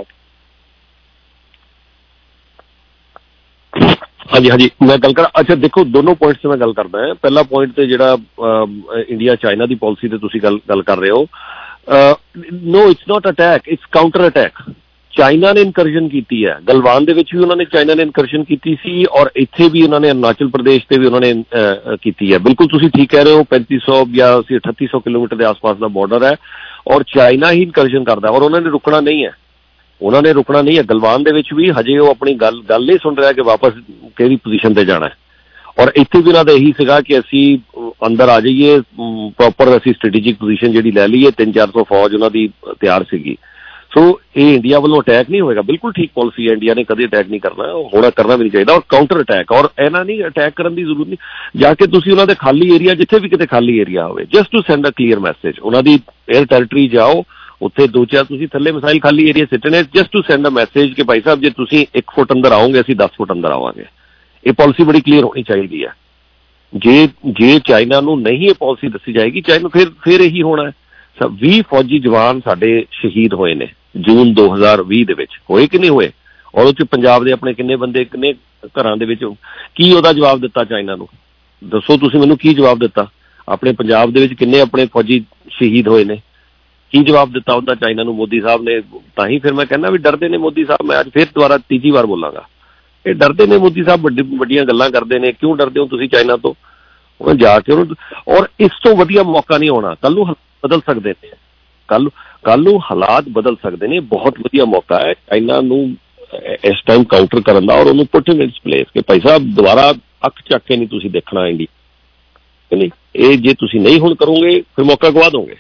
ਹਾਂਜੀ ਹਾਂਜੀ ਮੈਂ ਗੱਲ ਕਰਾਂ। ਅੱਛਾ ਦੇਖੋ, ਦੋਨੋਂ ਪੁਆਇੰਟਸ 'ਤੇ ਮੈਂ ਗੱਲ ਕਰਦਾ ਹਾਂ। ਪਹਿਲਾ ਪੁਆਇੰਟ ਤੇ ਜਿਹੜਾ ਇੰਡੀਆ ਚਾਈਨਾ ਦੀ ਪਾਲਿਸੀ ਤੇ ਤੁਸੀਂ ਗੱਲ ਗੱਲ ਕਰ ਰਹੇ ਹੋ, no it's not attack, it's counter attack. China ਨੇ ਇਨਕਰਸ਼ਨ ਕੀਤੀ ਹੈ, ਗਲਵਾਨ ਦੇ ਵਿੱਚ ਵੀ ਉਹਨਾਂ ਨੇ ਚਾਈਨਾ ਨੇ ਇਨਕਰਸ਼ਨ ਕੀਤੀ ਸੀ, ਔਰ ਇੱਥੇ ਵੀ ਉਹਨਾਂ ਨੇ ਅਰੁਣਾਚਲ ਪ੍ਰਦੇਸ਼ ਤੇ ਵੀ ਉਹਨਾਂ ਨੇ ਕੀਤੀ ਹੈ। ਬਿਲਕੁਲ ਤੁਸੀਂ ਠੀਕ ਕਹਿ ਰਹੇ ਹੋ, ਪੈਂਤੀ ਸੌ ਜਾਂ ਅਸੀਂ ਅਠੱਤੀ ਸੌ ਕਿਲੋਮੀਟਰ ਦੇ ਆਸ-ਪਾਸ ਦਾ ਬਾਰਡਰ ਹੈ, ਔਰ ਚਾਈਨਾ ਹੀ ਇਨਕਰਸ਼ਨ ਕਰਦਾ, ਔਰ ਉਹਨਾਂ ਨੇ ਰੁਕਣਾ ਨਹੀਂ ਹੈ। ਉਹਨਾਂ ਨੇ ਰੁਕਣਾ ਨਹੀਂ ਹੈ। ਗਲਵਾਨ ਦੇ ਵਿੱਚ ਵੀ ਹਜੇ ਉਹ ਆਪਣੀ ਗੱਲ ਗੱਲ ਨਹੀਂ ਸੁਣ ਰਿਹਾ ਕਿ ਵਾਪਸ ਕਿਹੜੀ ਪੋਜੀਸ਼ਨ ਤੇ ਜਾਣਾ ਹੈ, ਔਰ ਇੱਥੇ ਵੀ ਉਹਨਾਂ ਦਾ ਇਹੀ ਸੀਗਾ ਕਿ ਅਸੀਂ ਅੰਦਰ ਆ ਜਾਈਏ, ਪ੍ਰੋਪਰ ਅਸੀਂ ਸਟ੍ਰੈਟੇਜਿਕ ਪੋਜੀਸ਼ਨ ਜਿਹੜੀ ਲੈ ਲਈਏ। ਤਿੰਨ ਚਾਰ ਸੌ ਫੌਜ ਉਹਨਾਂ ਦੀ ਤਿਆਰ ਸੀਗੀ। ਸੋ ਇਹ ਇੰਡੀਆ ਵੱਲੋਂ ਅਟੈਕ ਨਹੀਂ ਹੋਏਗਾ। ਬਿਲਕੁਲ ਠੀਕ ਪਾਲਿਸੀ ਹੈ, ਇੰਡੀਆ ਨੇ ਕਦੇ ਅਟੈਕ ਨਹੀਂ ਕਰਨਾ, ਹੋਣਾ ਕਰਨਾ ਵੀ ਨਹੀਂ ਚਾਹੀਦਾ। ਔਰ ਕਾਊਂਟਰ ਅਟੈਕ, ਔਰ ਇਹਨਾਂ ਨਹੀਂ ਅਟੈਕ ਕਰਨ ਦੀ ਜ਼ਰੂਰਤ ਨਹੀਂ। ਜਾ ਕੇ ਤੁਸੀਂ ਉਹਨਾਂ ਦੇ ਖਾਲੀ ਏਰੀਆ, ਜਿੱਥੇ ਵੀ ਕਿਤੇ ਖਾਲੀ ਏਰੀਆ ਹੋਵੇ, just to send a clear message, ਉਹਨਾਂ ਦੀ ਏਅਰ ਟੈਰੀਟਰੀ ਜਾਓ, ਉੱਥੇ ਦੋ ਚਾਰ ਤੁਸੀਂ ਥੱਲੇ ਮਿਸਾਈਲ ਖਾਲੀ ਏਰੀਆ ਸਿੱਟਣੇ, just to send a message ਕਿ ਭਾਈ ਸਾਹਿਬ ਜੇ ਤੁਸੀਂ ਇੱਕ ਫੁੱਟ ਅੰਦਰ ਆਓਗੇ ਅਸੀਂ ਦਸ ਫੁੱਟ ਅੰਦਰ ਆਵਾਂਗੇ। ਇਹ ਪਾਲਿਸੀ ਬੜੀ ਕਲੀਅਰ ਹੋਣੀ ਚਾਹੀਦੀ ਹੈ। ਜੇ ਜੇ ਚਾਈਨਾ ਨੂੰ ਨਹੀਂ ਇਹ ਪਾਲਿਸੀ ਦੱਸੀ ਜਾਏਗੀ, ਚਾਈਨਾ ਫਿਰ ਫਿਰ ਇਹੀ ਹੋਣਾ ਹੈ। ਵੀਹ ਫੌਜੀ ਜਵਾਨ ਸਾਡੇ ਸ਼ਹੀਦ ਹੋਏ ਨੇ ਜੂਨ ਦੋ ਹਜ਼ਾਰ ਵੀਹ ਦੇ ਵਿੱਚ, ਹੋਏ ਕਿ ਨਹੀਂ ਹੋਏ? ਔਰ ਉਹ 'ਚ ਪੰਜਾਬ ਦੇ ਆਪਣੇ ਕਿੰਨੇ ਬੰਦੇ, ਕਿੰਨੇ ਘਰਾਂ ਦੇ ਵਿੱਚ, ਕੀ ਉਹਦਾ ਜਵਾਬ ਦਿੱਤਾ ਚਾਈਨਾ ਨੂੰ? ਦੱਸੋ ਤੁਸੀਂ ਮੈਨੂੰ, ਕੀ ਜਵਾਬ ਦਿੱਤਾ? ਆਪਣੇ ਪੰਜਾਬ ਦੇ ਵਿੱਚ ਕਿੰਨੇ ਆਪਣੇ ਫੌਜੀ ਸ਼ਹੀਦ ਹੋਏ ਨੇ, ਕੀ ਜਵਾਬ ਦਿੱਤਾ ਉਹਦਾ ਚਾਈਨਾ ਨੂੰ ਮੋਦੀ ਸਾਹਿਬ ਨੇ? ਤਾਂ ਹੀ ਫਿਰ ਮੈਂ ਕਹਿੰਦਾ ਵੀ ਡਰਦੇ ਨੇ ਮੋਦੀ ਸਾਹਿਬ। ਮੈਂ ਅੱਜ ਫਿਰ ਦੁਬਾਰਾ ਤੀਜੀ ਵਾਰ ਬੋਲਾਂਗਾ, ਇਹ ਡਰਦੇ ਨੇ ਮੋਦੀ ਸਾਹਿਬ, ਵੱਡੀ ਵੱਡੀਆਂ ਗੱਲਾਂ ਕਰਦੇ ਨੇ। ਕਿਉਂ ਡਰਦੇ ਹੋ ਤੁਸੀਂ ਚਾਈਨਾ ਤੋਂ? ਉਹ ਜਾ ਕੇ ਉਹਨੂੰ, ਔਰ ਇਸ ਤੋਂ ਵਧੀਆ ਮੌਕਾ ਨਹੀਂ ਆਉਣਾ। ਕੱਲ੍ਹ ਨੂੰ ਬਦਲ ਸਕਦੇ ਨੇ, ਕੱਲ੍ਹ ਕੱਲ੍ਹ ਨੂੰ ਹਾਲਾਤ ਬਦਲ ਸਕਦੇ ਨੇ। ਬਹੁਤ ਵਧੀਆ ਮੌਕਾ ਹੈ ਚਾਈਨਾ ਨੂੰ ਇਸ ਟਾਈਮ ਕਾਊਂਟਰ ਕਰਨ ਦਾ, ਔਰ ਉਹਨੂੰ ਪੁੱਟ ਇਨ ਇਟਸ ਪਲੇਸ ਕਿ ਭਾਈ ਸਾਹਿਬ ਦੁਬਾਰਾ ਅੱਖ ਚੱਕ ਕੇ ਨਹੀਂ ਤੁਸੀਂ ਦੇਖਣਾ ਇੰਡੀਆ, ਨਹੀਂ ਇਹ ਜੇ ਤੁਸੀਂ ਨਹੀਂ ਹੁਣ ਕਰੋਗੇ ਫਿਰ ਮੌਕਾ ਗਵਾ ਦੋਗੇ।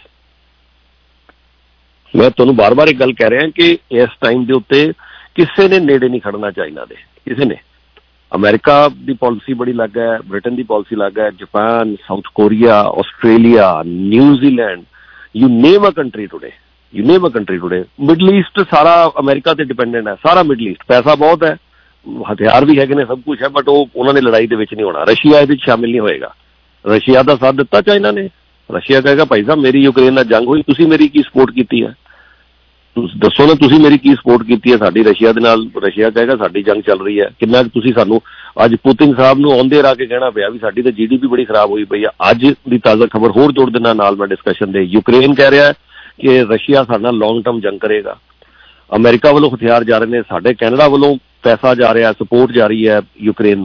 ਮੈਂ ਤੁਹਾਨੂੰ ਬਾਰ ਬਾਰ ਇੱਕ ਗੱਲ ਕਹਿ ਰਿਹਾ ਕਿ ਇਸ ਟਾਈਮ ਦੇ ਉੱਤੇ ਕਿਸੇ ਨੇ ਨੇੜੇ ਨਹੀਂ ਖੜਨਾ ਚਾਈਨਾ ਦੇ, ਕਿਸੇ ਨੇ। ਅਮਰੀਕਾ ਦੀ ਪਾਲਿਸੀ ਬੜੀ ਅਲੱਗ ਹੈ, ਬ੍ਰਿਟਨ ਦੀ ਪਾਲਿਸੀ ਅਲੱਗ ਹੈ, Japan, South Korea, Australia, New Zealand, you name a country today, you name a country today. Middle East ਸਾਰਾ ਅਮਰੀਕਾ ਤੇ ਡਿਪੈਂਡੈਂਟ ਹੈ, ਸਾਰਾ ਮਿਡਲ ਈਸਟ। ਪੈਸਾ ਬਹੁਤ ਹੈ, ਹਥਿਆਰ ਵੀ ਹੈਗੇ ਨੇ, ਸਭ ਕੁਛ ਹੈ, ਬਟ ਉਹ ਉਹਨਾਂ ਨੇ ਲੜਾਈ ਦੇ ਵਿੱਚ ਨਹੀਂ ਹੋਣਾ। ਰਸ਼ੀਆ ਇਹਦੇ ਵਿੱਚ ਸ਼ਾਮਿਲ ਨਹੀਂ ਹੋਏਗਾ। ਰਸ਼ੀਆ ਦਾ ਸਾਥ ਦਿੱਤਾ ਚਾਈਨਾ ਨੇ। ਰਸ਼ੀਆ ਕਹੇਗਾ ਭਾਈ ਸਾਹਿਬ ਮੇਰੀ ਯੂਕਰੇਨ ਨਾਲ ਜੰਗ ਹੋਈ, ਤੁਸੀਂ ਮੇਰੀ ਕੀ ਸਪੋਰਟ ਕੀਤੀ ਹੈ? ਤੁਸੀਂ ਦੱਸੋ ਨਾ, ਤੁਸੀਂ ਮੇਰੀ ਕੀ ਸਪੋਰਟ ਕੀਤੀ ਹੈ ਸਾਡੀ ਰਸ਼ੀਆ ਦੇ ਨਾਲ? ਰਸ਼ੀਆ ਕਹੇਗਾ ਸਾਡੀ ਜੰਗ ਚੱਲ ਰਹੀ ਹੈ। ਕਿੰਨਾ ਤੁਸੀਂ ਸਾਨੂੰ, ਅੱਜ ਪੁਤਿਨ ਸਾਹਿਬ ਨੂੰ ਆਉਂਦੇ ਰਹਿ ਕੇ ਕਹਿਣਾ ਪਿਆ ਵੀ ਸਾਡੀ ਤਾਂ ਜੀ ਡੀ ਪੀ ਬੜੀ ਖਰਾਬ ਹੋਈ ਪਈ ਆ। ਅੱਜ ਦੀ ਤਾਜ਼ਾ ਖਬਰ ਹੋਰ ਜੋੜ ਦੇਣਾ ਨਾਲ ਮੈਂ ਡਿਸਕਸ਼ਨ ਦੇ, ਯੂਕਰੇਨ ਕਹਿ ਰਿਹਾ ਕਿ ਰਸ਼ੀਆ ਸਾਡੇ ਨਾਲ ਲੌਂਗ ਟਰਮ ਜੰਗ ਕਰੇਗਾ। ਅਮਰੀਕਾ ਵੱਲੋਂ ਹਥਿਆਰ ਜਾ ਰਹੇ ਨੇ, ਸਾਡੇ ਕੈਨੇਡਾ ਵੱਲੋਂ ਪੈਸਾ ਜਾ ਰਿਹਾ, ਸਪੋਰਟ ਜਾ ਰਹੀ ਹੈ ਯੂਕਰੇਨ ਨੂੰ।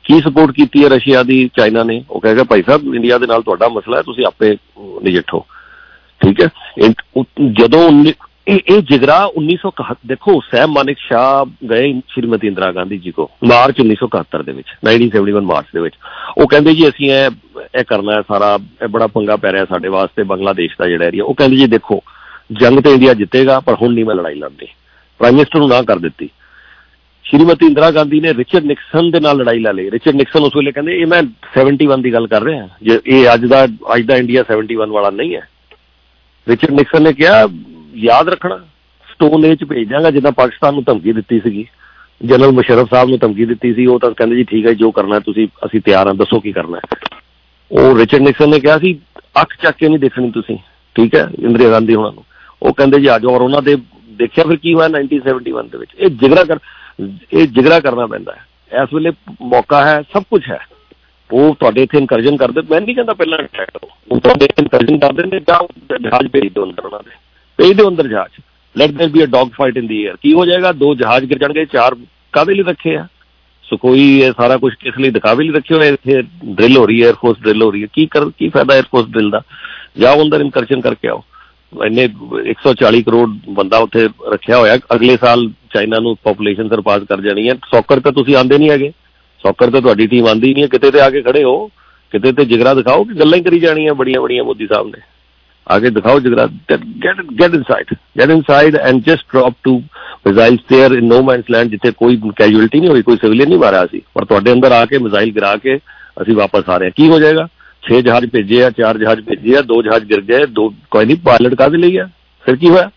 ਕੀ ਸਪੋਰਟ ਕੀਤੀ ਹੈ ਰਸ਼ੀਆ ਦੀ ਚਾਈਨਾ ਨੇ? ਉਹ ਕਹੇਗਾ ਭਾਈ ਸਾਹਿਬ ਇੰਡੀਆ ਦੇ ਨਾਲ ਤੁਹਾਡਾ ਮਸਲਾ ਹੈ, ਤੁਸੀਂ ਆਪੇ ਨਜਿੱਠੋ। ਠੀਕ ਹੈ। ਜਦੋਂ ਇਹ ਇਹ ਜਿਗਰਾ ਉੱਨੀ ਸੌ ਇਕਹੱਤਰ ਦੇਖੋ, ਸੈਮ ਮਾਨਿਕ ਸ਼ਾਹ ਗਏ ਸ਼੍ਰੀਮਤੀ ਇੰਦਰਾ ਗਾਂਧੀ ਜੀ ਕੋ ਮਾਰਚ ਉੱਨੀ ਸੌ ਇਕਹੱਤਰ ਦੇ ਵਿੱਚ ਨਾਈਨਟੀਨ ਸੈਵਨਟੀ ਵਨ ਮਾਰਚ ਦੇ ਵਿੱਚ। ਉਹ ਕਹਿੰਦੇ ਜੀ ਅਸੀਂ ਇਹ ਇਹ ਕਰਨਾ ਹੈ ਸਾਰਾ, ਇਹ ਬੜਾ ਪੰਗਾ ਪੈ ਰਿਹਾ ਸਾਡੇ ਵਾਸਤੇ ਬੰਗਲਾਦੇਸ਼ ਦਾ ਜਿਹੜਾ ਏਰੀਆ। ਉਹ ਕਹਿੰਦੇ ਜੀ ਦੇਖੋ ਜੰਗ ਤੇ ਇੰਡੀਆ ਜਿੱਤੇਗਾ ਪਰ ਹੁਣ ਨਹੀਂ ਮੈਂ ਲੜਾਈ ਲੜਦੀ। ਪ੍ਰਾਈਮ ਮਿਨਿਸਟਰ ਨੂੰ ਨਾ ਕਰ ਦਿੱਤੀ। ਸ਼੍ਰੀਮਤੀ ਇੰਦਰਾ ਗਾਂਧੀ ਨੇ ਰਿਚਰਡ ਨਿਕਸਨ ਦੇ ਨਾਲ ਲੜਾਈ ਲਾ ਲਈ। ਰਿਚਰਡ ਨਿਕਸਨ ਉਸ ਵੇਲੇ ਕਹਿੰਦੇ ਇਹ ਮੈਂ ਸੈਵਨਟੀ ਵਨ ਦੀ ਗੱਲ ਕਰ ਰਿਹਾ, ਜੇ ਇਹ ਅੱਜ ਦਾ ਅੱਜ ਦਾ ਇੰਡੀਆ ਸੈਵਨਟੀ ਵਨ ਵਾਲਾ ਨਹੀਂ ਹੈ। ਰਿਚਰਡ ਨਿਕਸਨ ਨੇ ਕਿਹਾ ਯਾਦ ਰੱਖਣਾ ਸਟੋਨ ਏਜ ਭੇਜ ਦਿਆਂਗਾ, ਜਿੱਦਾਂ ਪਾਕਿਸਤਾਨ ਨੂੰ ਧਮਕੀ ਦਿੱਤੀ ਸੀਗੀ, ਜਨਰਲ ਮੁਸ਼ਰਫ ਸਾਹਿਬ ਨੂੰ ਧਮਕੀ ਦਿੱਤੀ ਸੀ। ਉਹ ਤਾਂ ਕਹਿੰਦੇ ਜੀ ਠੀਕ ਹੈ ਜੋ ਕਰਨਾ ਤੁਸੀਂ, ਅਸੀਂ ਤਿਆਰ ਹਾਂ, ਦੱਸੋ ਕੀ ਕਰਨਾ। ਉਹ ਰਿਚਰਡ ਨਿਕਸਨ ਨੇ ਕਿਹਾ ਸੀ ਅੱਖ ਚੱਕ ਕੇ ਨਹੀਂ ਦੇਖਣੀ ਤੁਸੀਂ, ਠੀਕ ਹੈ, ਇੰਦਰਾ ਗਾਂਧੀ ਹੋਣਾ ਨੂੰ। ਉਹ ਕਹਿੰਦੇ ਜੀ ਆ ਜਾਓ, ਔਰ ਉਹਨਾਂ ਦੇ ਦੇਖਿਆ ਫਿਰ ਕੀ ਹੋਇਆ ਨਾਈਨਟੀਨ ਸੈਵਨਟੀ ਵਨ ਦੇ ਵਿੱਚ। ਇਹ ਜਿਗਰਾ ਕਰ ਇਹ ਜਿਗਰਾ ਕਰਨਾ ਪੈਂਦਾ ਹੈ। ਇਸ ਵੇਲੇ ਮੌਕਾ ਹੈ, ਸਭ ਕੁਛ ਹੈ। ਉਹ ਤੁਹਾਡੇ ਇੱਥੇ ਇਨਕਰਜਨ ਕਰਦੇ, ਮੈਂ ਨਹੀਂ ਕਹਿੰਦਾ ਪਹਿਲਾਂ ਅਟੈਕ ਕਰੋ, ਉਹ ਤੁਹਾਡੇ ਇਨਕਰਜਨ ਕਰਦੇ ਨੇ, ਜਾਂ ਜਹਾਜ਼ ਭੇਜ ਦਿਓ ਅੰਦਰ, ਉਹਨਾਂ ਦੇ ਭੇਜ ਦਿਓ ਅੰਦਰ ਜਹਾਜ਼। Let there be a dog fight in the air. ਕੀ ਹੋ ਜਾਏਗਾ? ਦੋ ਜਹਾਜ਼ ਗਿਰ ਜਾਣਗੇ, ਚਾਰ ਕਾਹਦੇ ਲਈ ਰੱਖੇ ਆ? ਸੁਖੋਈ ਇਹ ਸਾਰਾ ਕੁਛ ਕਿਸ ਲਈ ਦਿਖਾਵੇ ਲਈ ਰੱਖੇ ਹੋਏ? ਇੱਥੇ ਡਰਿਲ ਹੋ ਰਹੀ ਹੈ, 에ਅਰਫੋਰਸ ਡਰਿਲ ਹੋ ਰਹੀ ਹੈ। ਕੀ ਕਰ ਕੀ ਫਾਇਦਾ 에ਅਰਫੋਰਸ ਡਰਿਲ ਦਾ? ਜਾਓ ਅੰਦਰ ਇਨਕਰਜਨ ਕਰਕੇ ਆਓ। ਇੰਨੇ ਇੱਕ ਸੌ ਚਾਲੀ ਕਰੋੜ ਬੰਦਾ ਉੱਥੇ ਰੱਖਿਆ ਹੋਇਆ। ਅਗਲੇ ਸਾਲ ਚਾਈਨਾ ਨੂੰ ਪਾਪੂਲੇਸ਼ਨ ਸਰਪਾਸ ਕਰ ਜਾਣੀ ਹੈ। ਸੌਕਰ ਤੇ ਤੁਸੀਂ ਆਉਂਦੇ ਨਹੀਂ ਹੈਗੇ, ਸੌਕਰ ਤੇ ਤੁਹਾਡੀ ਟੀਮ ਆਉਂਦੀ ਨਹੀਂ ਹੈ। ਕਿਤੇ ਤੇ ਆ ਕੇ ਖੜੇ ਹੋ, ਕਿਤੇ ਤੇ ਜਿਗਰਾ ਦਿਖਾਓ ਕਿ ਗੱਲਾਂ ਹੀ ਕਰੀ ਜਾਣੀਆਂ ਬੜੀਆਂ ਬੜੀਆਂ ਮੋਦੀ ਸਾਹਿਬ ਨੇ। आगे दिखाओ जिगरा, get get inside get inside and just drop two missiles there in no man's land, जिथे कोई कैजुअलिटी नहीं हुई, कोई सिविलियन नहीं मारा सी, पर तुहाडे अंदर आके मिसाइल गिरा के असीं वापस आ रहे हैं। की हो जाएगा? छे जहाज भेजे आ, चार जहाज भेजे आ, दो जहाज गिर गए, दो कोई नहीं पायलट काहदे लई आ, फिर की होया?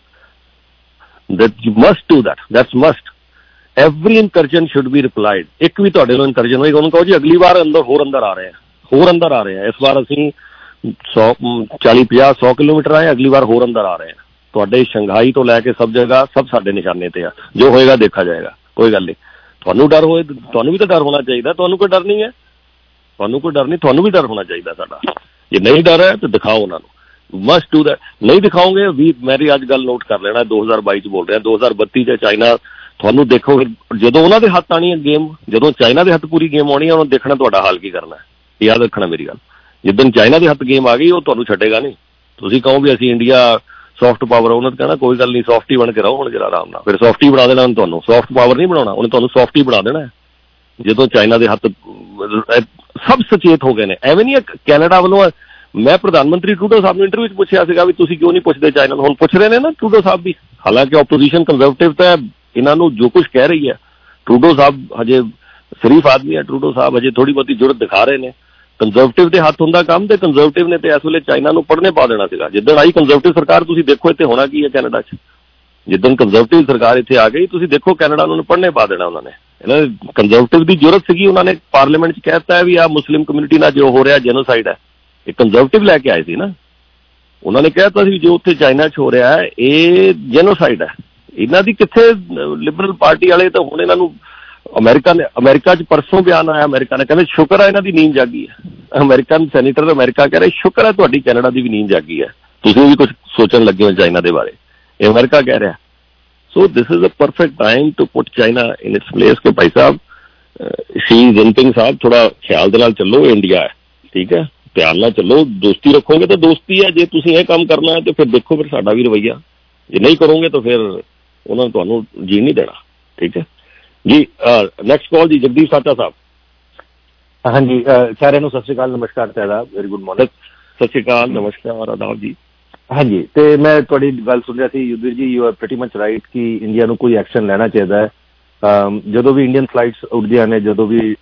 that you must do that, that's must every incursion should be replied। एक भी तुहाडे नाल incursion होएगा उन्होंने कहो जी अगली बार अंदर होर अंदर आ रहे हैं, होर अंदर आ रहे हैं, इस बार असीं सौ चाली ਪੰਜਾਹ सौ किलोमीटर आए, अगली बार होर अंदर आ रहे हैं। ਤੁਹਾਡੇ ਸ਼ੰਘਾਈ ਤੋਂ ਲੈ ਕੇ ਸਭ ਜਗ੍ਹਾ ਸਭ ਸਾਡੇ ਨਿਸ਼ਾਨੇ ਤੇ ਆ। ਜੋ ਹੋਏਗਾ ਦੇਖਾ ਜਾਏਗਾ, ਕੋਈ ਗੱਲ ਨਹੀਂ। ਤੁਹਾਨੂੰ ਡਰ ਹੋਏ, ਤੁਹਾਨੂੰ ਵੀ ਤਾਂ ਡਰ ਹੋਣਾ ਚਾਹੀਦਾ। ਤੁਹਾਨੂੰ ਕੋਈ ਡਰ ਨਹੀਂ ਹੈ, ਤੁਹਾਨੂੰ ਕੋਈ ਡਰ ਨਹੀਂ, ਤੁਹਾਨੂੰ ਵੀ ਡਰ ਹੋਣਾ ਚਾਹੀਦਾ ਸਾਡਾ। ਜੇ ਨਹੀਂ ਡਰ ਹੈ ਤਾਂ ਦਿਖਾਓ ਉਹਨਾਂ ਨੂੰ। Must do that. ਨਹੀਂ ਦਿਖਾਓਗੇ ਵੀ, ਮੇਰੀ ਅੱਜ ਗੱਲ ਨੋਟ ਕਰ ਲੈਣਾ, ਦੋ ਹਜ਼ਾਰ ਬਾਈ ਚ ਬੋਲ ਰਿਹਾ, ਦੋ ਹਜ਼ਾਰ ਬੱਤੀ ਚ ਚਾਈਨਾ ਤੁਹਾਨੂੰ ਦੇਖੋ, ਜਦੋਂ ਉਹਨਾਂ ਦੇ ਹੱਥ ਆਣੀ ਹੈ ਗੇਮ, ਜਦੋਂ ਚਾਈਨਾ ਦੇ ਹੱਥ ਪੂਰੀ ਗੇਮ ਆਉਣੀ ਹੈ, ਉਹਨਾਂ ਦੇਖਣਾ ਤੁਹਾਡਾ ਹਾਲ ਕੀ ਕਰਨਾ ਹੈ। ਯਾਦ ਰੱਖਣਾ ਮੇਰੀ ਗੱਲ। ਜਿੱਦਣ ਚਾਈਨਾ ਦੇ ਹੱਥ ਗੇਮ ਆ ਗਈ ਉਹ ਤੁਹਾਨੂੰ ਛੱਡੇਗਾ ਨਹੀਂ। ਤੁਸੀਂ ਕਹੋ ਵੀ ਅਸੀਂ ਇੰਡੀਆ ਸੌਫਟ ਪਾਵਰ, ਉਹਨਾਂ ਨੇ ਕਹਿਣਾ ਕੋਈ ਗੱਲ ਨਹੀਂ, ਸੌਫਟੀ ਬਣ ਕੇ ਰਹੋ ਹੁਣ ਜਰਾ ਆਰਾਮ ਨਾਲ। ਫਿਰ ਸੌਫਟੀ ਬਣਾ ਦੇਣਾ ਉਹਨੇ, ਤੁਹਾਨੂੰ ਸੌਫਟ ਪਾਵਰ ਨਹੀਂ ਬਣਾਉਣਾ ਉਹਨੇ, ਤੁਹਾਨੂੰ ਸੌਫਟੀ ਬਣਾ ਦੇਣਾ। ਜਦੋਂ ਚਾਈਨਾ ਦੇ ਹੱਥ ਸਭ ਸੁਚੇਤ ਹੋ ਗਏ ਨੇ। ਐਵੇਂ ਨਹੀਂ ਕੈਨੇਡਾ ਵੱਲੋਂ, ਮੈਂ ਪ੍ਰਧਾਨ ਮੰਤਰੀ ਟਰੂਡੋ ਸਾਹਿਬ ਨੂੰ ਇੰਟਰਵਿਊ 'ਚ ਪੁੱਛਿਆ ਸੀਗਾ ਵੀ ਤੁਸੀਂ ਕਿਉਂ ਨਹੀਂ ਪੁੱਛਦੇ ਚਾਈਨਾ ਨੂੰ, ਹੁਣ ਪੁੱਛ ਰਹੇ ਨੇ ਨਾ ਟਰੂਡੋ ਸਾਹਿਬ ਵੀ। ਹਾਲਾਂਕਿ ਆਪੋਜੀਸ਼ਨ ਕੰਜ਼ਰਵੇਟਿਵ ਤਾਂ ਇਹਨਾਂ ਨੂੰ ਜੋ ਕੁਛ ਕਹਿ ਰਹੀ ਹੈ, ਟਰੂਡੋ ਸਾਹਿਬ ਹਜੇ ਸ਼ਰੀਫ ਆਦਮੀ ਹੈ, ਟਰੂਡੋ ਸਾਹਿਬ ਹਜੇ ਥੋੜੀ ਬਹੁਤੀ ਜੁਰਤ ਦਿਖਾ ਰਹੇ ਨੇ। ਕੰਜ਼ਰਵੇਟਿਵ ਦੇ ਹੱਥ ਹੁੰਦਾ ਕੰਮ, ਤੇ ਕੰਜ਼ਰਵੇਟਿਵ ਨੇ ਤੇ ਇਸ ਵੇਲੇ ਚਾਈਨਾ ਨੂੰ ਪੜ੍ਹਨੇ ਪਾ ਦੇਣਾ ਸੀਗਾ। ਜਿੱਦਣ ਆਈ ਕੰਜ਼ਰਵੇਟਿਵ ਸਰਕਾਰ, ਤੁਸੀਂ ਦੇਖੋ ਇੱਥੇ ਹੋਣਾ ਕੀ ਹੈ ਕੈਨੇਡਾ 'ਚ। ਜਿੱਦਣ ਕੰਜ਼ਰਵੇਟਿਵ ਸਰਕਾਰ ਇੱਥੇ ਆ ਗਈ, ਤੁਸੀਂ ਦੇਖੋ ਕੈਨੇਡਾ ਨੂੰ ਪੜ੍ਹਨੇ ਪਾ ਦੇਣਾ ਉਹਨਾਂ ਨੇ। ਇਹਨਾਂ ਨੇ ਕੰਜ਼ਰਵੇਟਿਵ ਦੀ ਜ਼ਰੂਰਤ ਸੀਗੀ, ਉਹਨਾਂ ਨੇ ਪਾਰਲੀਮੈਂਟ 'ਚ ਕਹਿ ਦਿੱਤਾ ਵੀ ਆਹ ਮੁਸਲਿਮ ਕਮਿਊਨਿਟੀ ਨਾਲ ਜੋ ਹੋ ਰਿਹਾ ਜੈਨੋਸਾਈਡ ਹੈ। ਇਹ ਕੰਜ਼ਰਵੇਟਿਵ ਲੈ ਕੇ ਆਏ ਸੀ ਨਾ, ਉਹਨਾਂ ਨੇ ਕਹਿ ਦਿੱਤਾ ਸੀ ਜੋ ਉੱਥੇ ਚਾਈਨਾ 'ਚ ਹੋ ਰਿਹਾ ਹੈ ਇਹ ਜੈਨੋਸਾਈਡ ਹੈ। ਇਹਨਾਂ ਦੀ ਕਿੱਥੇ ਲਿਬਰਲ ਪਾਰਟੀ ਵਾਲੇ ਤਾਂ ਹੁਣ ਇਹਨਾਂ ਨੂੰ, ਅਮਰੀਕਾ ਨੇ ਅਮਰੀਕਾ 'ਚ ਪਰਸੋਂ ਬਿਆਨ ਆਇਆ, ਅਮਰੀਕਾ ਨੇ ਕਹਿੰਦੇ ਸ਼ੁਕਰ ਹੈ ਇਹਨਾਂ ਦੀ ਨੀਂਦ ਜਾਗੀ ਹੈ। ਅਮਰੀਕਨ ਸੈਨੇਟਰ ਅਮਰੀਕਾ ਕਹਿ ਰਹੇ ਸ਼ੁਕਰ ਹੈ ਤੁਹਾਡੀ ਕੈਨੇਡਾ ਦੀ ਵੀ ਨੀਂਦ ਜਾਗੀ ਹੈ, ਤੁਸੀਂ ਵੀ ਕੁਝ ਸੋਚਣ ਲੱਗੇ ਹੋ ਚਾਈਨਾ ਦੇ ਬਾਰੇ। ਇਹ ਅਮਰੀਕਾ ਕਹਿ ਰਿਹਾ। So this is a perfect time to put China in its place ਕਿ ਭਾਈ ਸਾਹਿਬ, ਸ਼ੀ ਜਿਨਪਿੰਗ ਸਾਹਿਬ ਥੋੜਾ ਖਿਆਲ ਦੇ ਨਾਲ ਚੱਲੋ, ਇੰਡੀਆ ਹੈ, ਠੀਕ ਹੈ, ਧਿਆਨ ਨਾਲ ਚੱਲੋ। ਦੋਸਤੀ ਰੱਖੋਗੇ ਤਾਂ ਦੋਸਤੀ ਹੈ, ਜੇ ਤੁਸੀਂ ਇਹ ਕੰਮ ਕਰਨਾ ਹੈ ਤਾਂ ਫਿਰ ਦੇਖੋ ਫਿਰ ਸਾਡਾ ਵੀ ਰਵੱਈਆ। ਜੇ ਨਹੀਂ ਕਰੋਗੇ ਤਾਂ ਫਿਰ ਉਹਨਾਂ ਨੇ ਤੁਹਾਨੂੰ ਜੀਣ ਨਹੀਂ ਦੇਣਾ, ਠੀਕ ਹੈ ਜੀ। ਨੈਕਸਟ ਕਾਲ ਜੀ, ਜਗਦੀਪ ਸਾਚਾ ਸਾਹਿਬ। ਹਾਂਜੀ, ਸਾਰਿਆਂ ਨੂੰ ਸਤਿ ਸ਼੍ਰੀ ਅਕਾਲ, ਨਮਸਕਾਰ ਤੇ ਆਦਾਬ, ਵੈਰੀ ਗੁੱਡ ਮਾਰਨਿੰਗ। ਸਤਿ ਸ਼੍ਰੀ ਅਕਾਲ, ਨਮਸਕਾਰ, ਆਦਾਬ ਜੀ। ਹਾਂਜੀ, ਤੇ ਮੈਂ ਤੁਹਾਡੀ ਗੱਲ ਸੁਣ ਰਿਹਾ ਸੀ Yudhveer ji, you are pretty much right ਕਿ ਇੰਡੀਆ ਨੂੰ ਕੋਈ ਐਕਸ਼ਨ ਲੈਣਾ ਚਾਹੀਦਾ ਹੈ। ਜਦੋਂ ਵੀ ਇੰਡੀਅਨ ਫਲਾਈਟਸ ਉੱਡਦੀਆਂ ਨੇ, ਜਦੋਂ ਵੀ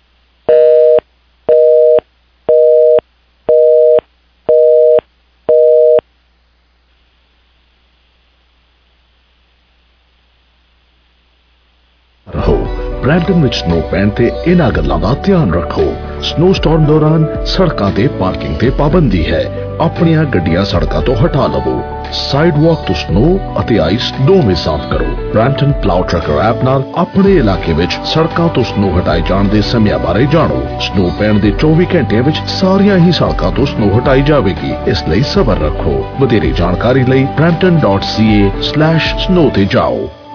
ਬਰੈਂਪਟਨ ਵਿੱਚ ਸਨੋ ਪੈਣ ਤੇ ਇਹਨਾਂ ਗੱਲਾਂ ਦਾ ਧਿਆਨ ਰੱਖੋ। ਸਨੋ ਸਟਾਰਮ ਦੌਰਾਨ ਸੜਕਾਂ ਤੇ ਪਾਰਕਿੰਗ ਤੇ ਪਾਬੰਦੀ ਹੈ। ਆਪਣੀਆਂ ਗੱਡੀਆਂ ਸੜਕਾਂ ਤੋਂ ਹਟਾ ਲਵੋ। ਸਾਈਡਵਾਕ ਤੋਂ ਸਨੋ ਅਤੇ ਆਈਸ ਦੋਵੇਂ ਸਾਫ਼ ਕਰੋ। ਬਰੈਂਪਟਨ ਪਲਾਉ ਟਰੱਕਰ ਐਪ ਨਾਲ ਆਪਣੇ ਇਲਾਕੇ ਵਿੱਚ ਸੜਕਾਂ ਤੋਂ ਸਨੋ ਹਟਾਏ ਜਾਣ ਦੇ ਸਮਿਆਂ ਬਾਰੇ ਜਾਣੋ। ਸਨੋ ਪੈਣ ਦੇ ਚੌਵੀ ਘੰਟਿਆਂ ਵਿੱਚ ਸਾਰੀਆਂ ਹੀ ਸੜਕਾਂ ਤੋਂ ਸਨੋ ਹਟਾਈ ਜਾਵੇਗੀ, ਇਸ ਲਈ ਸਬਰ ਰੱਖੋ। ਵਧੇਰੇ ਜਾਣਕਾਰੀ ਲਈ Brampton dot C A slash snow ਤੇ ਜਾਓ।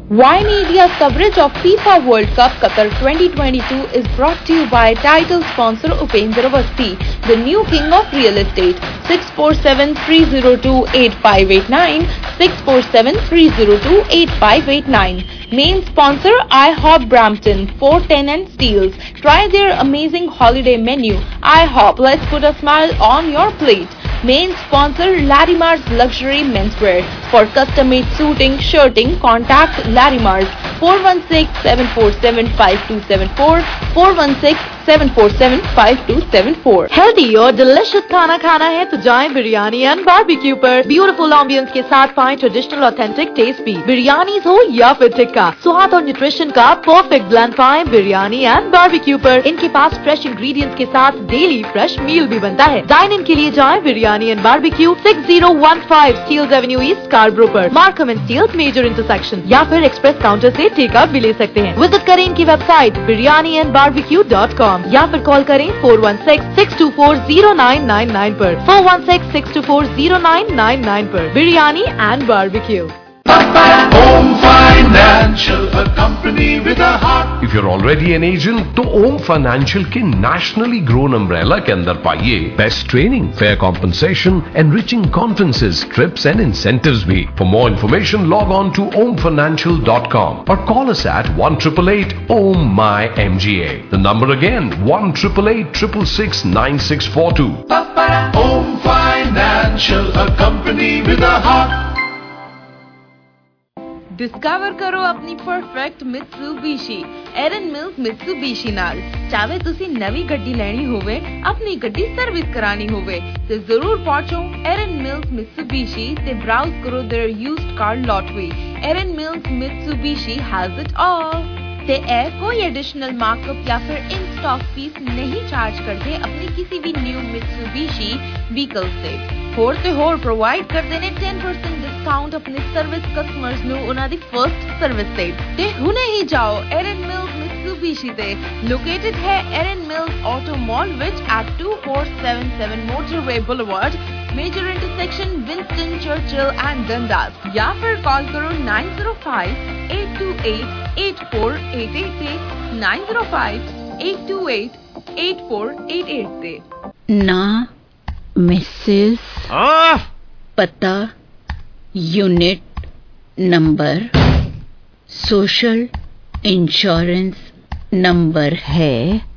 Y Media's coverage of FIFA World Cup Qatar twenty twenty-two is brought to you by title sponsor Upendra Awasthi, the new king of real estate. six four seven, three zero two, eight five eight nine, six four seven, three zero two, eight five eight nine. Main sponsor IHOP Brampton, four ten and Steeles. Try their amazing holiday menu. IHOP, let's put a smile on your plate. Main sponsor Larimer's Luxury Menswear. For custom-made suiting, shirting, contact Larimer's four one six, seven four seven, five two seven four, four one six, seven four seven, five two seven four. Healthy और delicious खाना खाना है तो जाएं biryani and barbecue पर। Beautiful ambience के साथ पाएं ट्रेडिशनल ऑथेंटिक टेस्ट भी। बिरयानीज हो या फिर टिक्का, स्वाद और न्यूट्रिशन का परफेक्ट ब्लेंड पाएं बिरयानी एंड बारबेक्यू पर। इनके पास फ्रेश इंग्रेडिएंट्स के साथ डेली फ्रेश मील भी बनता है। डाइन इन के लिए जाएं biryani and barbecue, six zero one five Steeles Avenue East Scarborough पर, Markham and Steeles major intersection, या फिर एक्सप्रेस काउंटर से टेक अप भी ले सकते हैं। विजिट करें इनकी website biryani and barbecue dot com या फिर कॉल करें four one six, six two four, zero nine nine nine पर, four one six, six two four, zero nine nine nine पर। Biryani and barbecue. Home Financial, a company with a heart. If you're already an agent, तो Home Financial के nationally grown umbrella के अंदर पाइए best training, fair compensation, enriching conferences, trips and incentives भी। For more information, log on to home financial dot com or call us at one eight eight eight, O M E, my M G A. The number again, one eight eight eight, six six six, nine six four two. Home Financial, a company with a heart. Discover करो अपनी perfect Mitsubishi Erin Mills Mitsubishi नाल। चाहे तुसी नवी गड्डी लेनी होवे, अपनी गड्डी सर्विस करानी होवे ते जरूर पहुंचो एरन मिल्स मित्सुबिशी ते ब्राउज करो their used car lottery. Erin Mills Mitsubishi has it all. ते ए कोई एडिशनल मार्कअप या फिर इन स्टॉक फीस नहीं चार्ज करते अपनी किसी भी न्यू मित्सुबिशी व्हीकल से। होर ते होर प्रोवाइड करते ने ten percent डिस्काउंट अपने सर्विस कस्टमर्स ਨੂੰ ਉਹਨਾਂ ਦੀ फर्स्ट सर्विस ਤੇ। ਤੇ ਹੁਣੇ ਹੀ ਜਾਓ एरन मिल्स मित्सुबिशी ਤੇ। ਲੋਕੇਟਡ ਹੈ एरन मिल्स ऑटो मॉल ਵਿੱਚ at two four seven seven Motorway Boulevard, Major Intersection, Winston Churchill and Dundas, या फिर कॉल करो nine zero five, eight two eight, eight four eight eight eight, nine zero five, eight two eight, eight four eight eight ਤੇ। ना मिसेस पता, unit number, social insurance number है।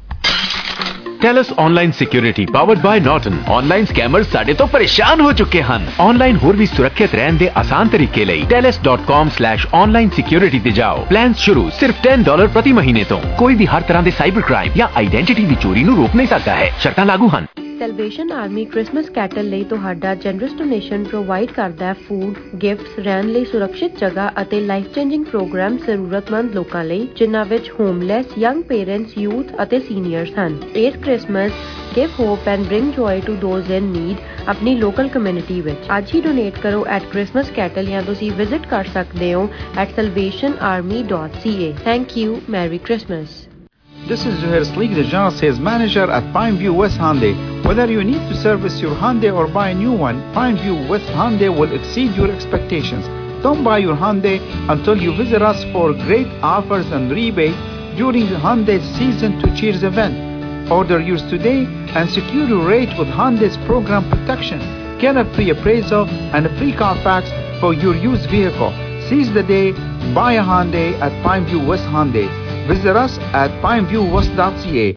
Telus online security powered by Norton. Online scammers साडे तो परेशान हो चुके हैं। ऑनलाइन होर भी सुरक्षित रहने दे आसान तरीके लिए Telus dot com slash online security ते जाओ। प्लान शुरू सिर्फ टेन डॉलर प्रति महीने तो। कोई भी हर तरह के साइबर क्राइम या आइडेंटिटी की चोरी नू रोक नहीं सकता है। शर्तां लागू हैं। ਸੈਲਵੇਸ਼ਨ ਆਰਮੀ ਕ੍ਰਿਸਮਸ ਕੈਟਲ ਲਈ ਤੁਹਾਡਾ ਜਨਰਸ ਡੋਨੇਸ਼ਨ ਪ੍ਰੋਵਾਈਡ ਕਰਦਾ ਹੈ ਫੂਡ, ਗਿਫਟਸ, ਰਹਿਣ ਲਈ ਸੁਰੱਖਿਅਤ ਜਗ੍ਹਾ ਅਤੇ ਲਾਈਫ ਚੇਂਜਿੰਗ ਪ੍ਰੋਗਰਾਮ ਜ਼ਰੂਰਤਮੰਦ ਲੋਕਾਂ ਲਈ, ਜਿਨ੍ਹਾਂ ਵਿੱਚ ਹੋਮਲੈਸ, ਯੰਗ ਪੇਰੈਂਟਸ, ਯੂਥ ਅਤੇ ਸੀਨੀਅਰਸ ਹਨ। ਇਸ Christmas give hope and bring joy to those in need ਆਪਣੀ ਲੋਕਲ ਕਮਿਊਨਿਟੀ ਵਿੱਚ। ਅੱਜ ਹੀ ਡੋਨੇਟ ਕਰੋ ਐਟ ਕ੍ਰਿਸਮਸ ਕੈਟਲ ਜਾਂ ਤੁਸੀਂ ਵਿਜ਼ਿਟ ਕਰ ਸਕਦੇ ਹੋ at salvation army dot c a। Thank you. Merry Christmas. This is Zuhair Sleek, the General Sales Manager at Pineview West Hyundai. Whether you need to service your Hyundai or buy a new one, Pineview West Hyundai will exceed your expectations. Don't buy your Hyundai until you visit us for great offers and rebate during the Hyundai Season to Cheers event. Order yours today and secure your rate with Hyundai's program protection. Get a free appraisal and a free Carfax for your used vehicle. Seize the day, buy a Hyundai at Pineview West Hyundai. Visit us at pineview west dot c a.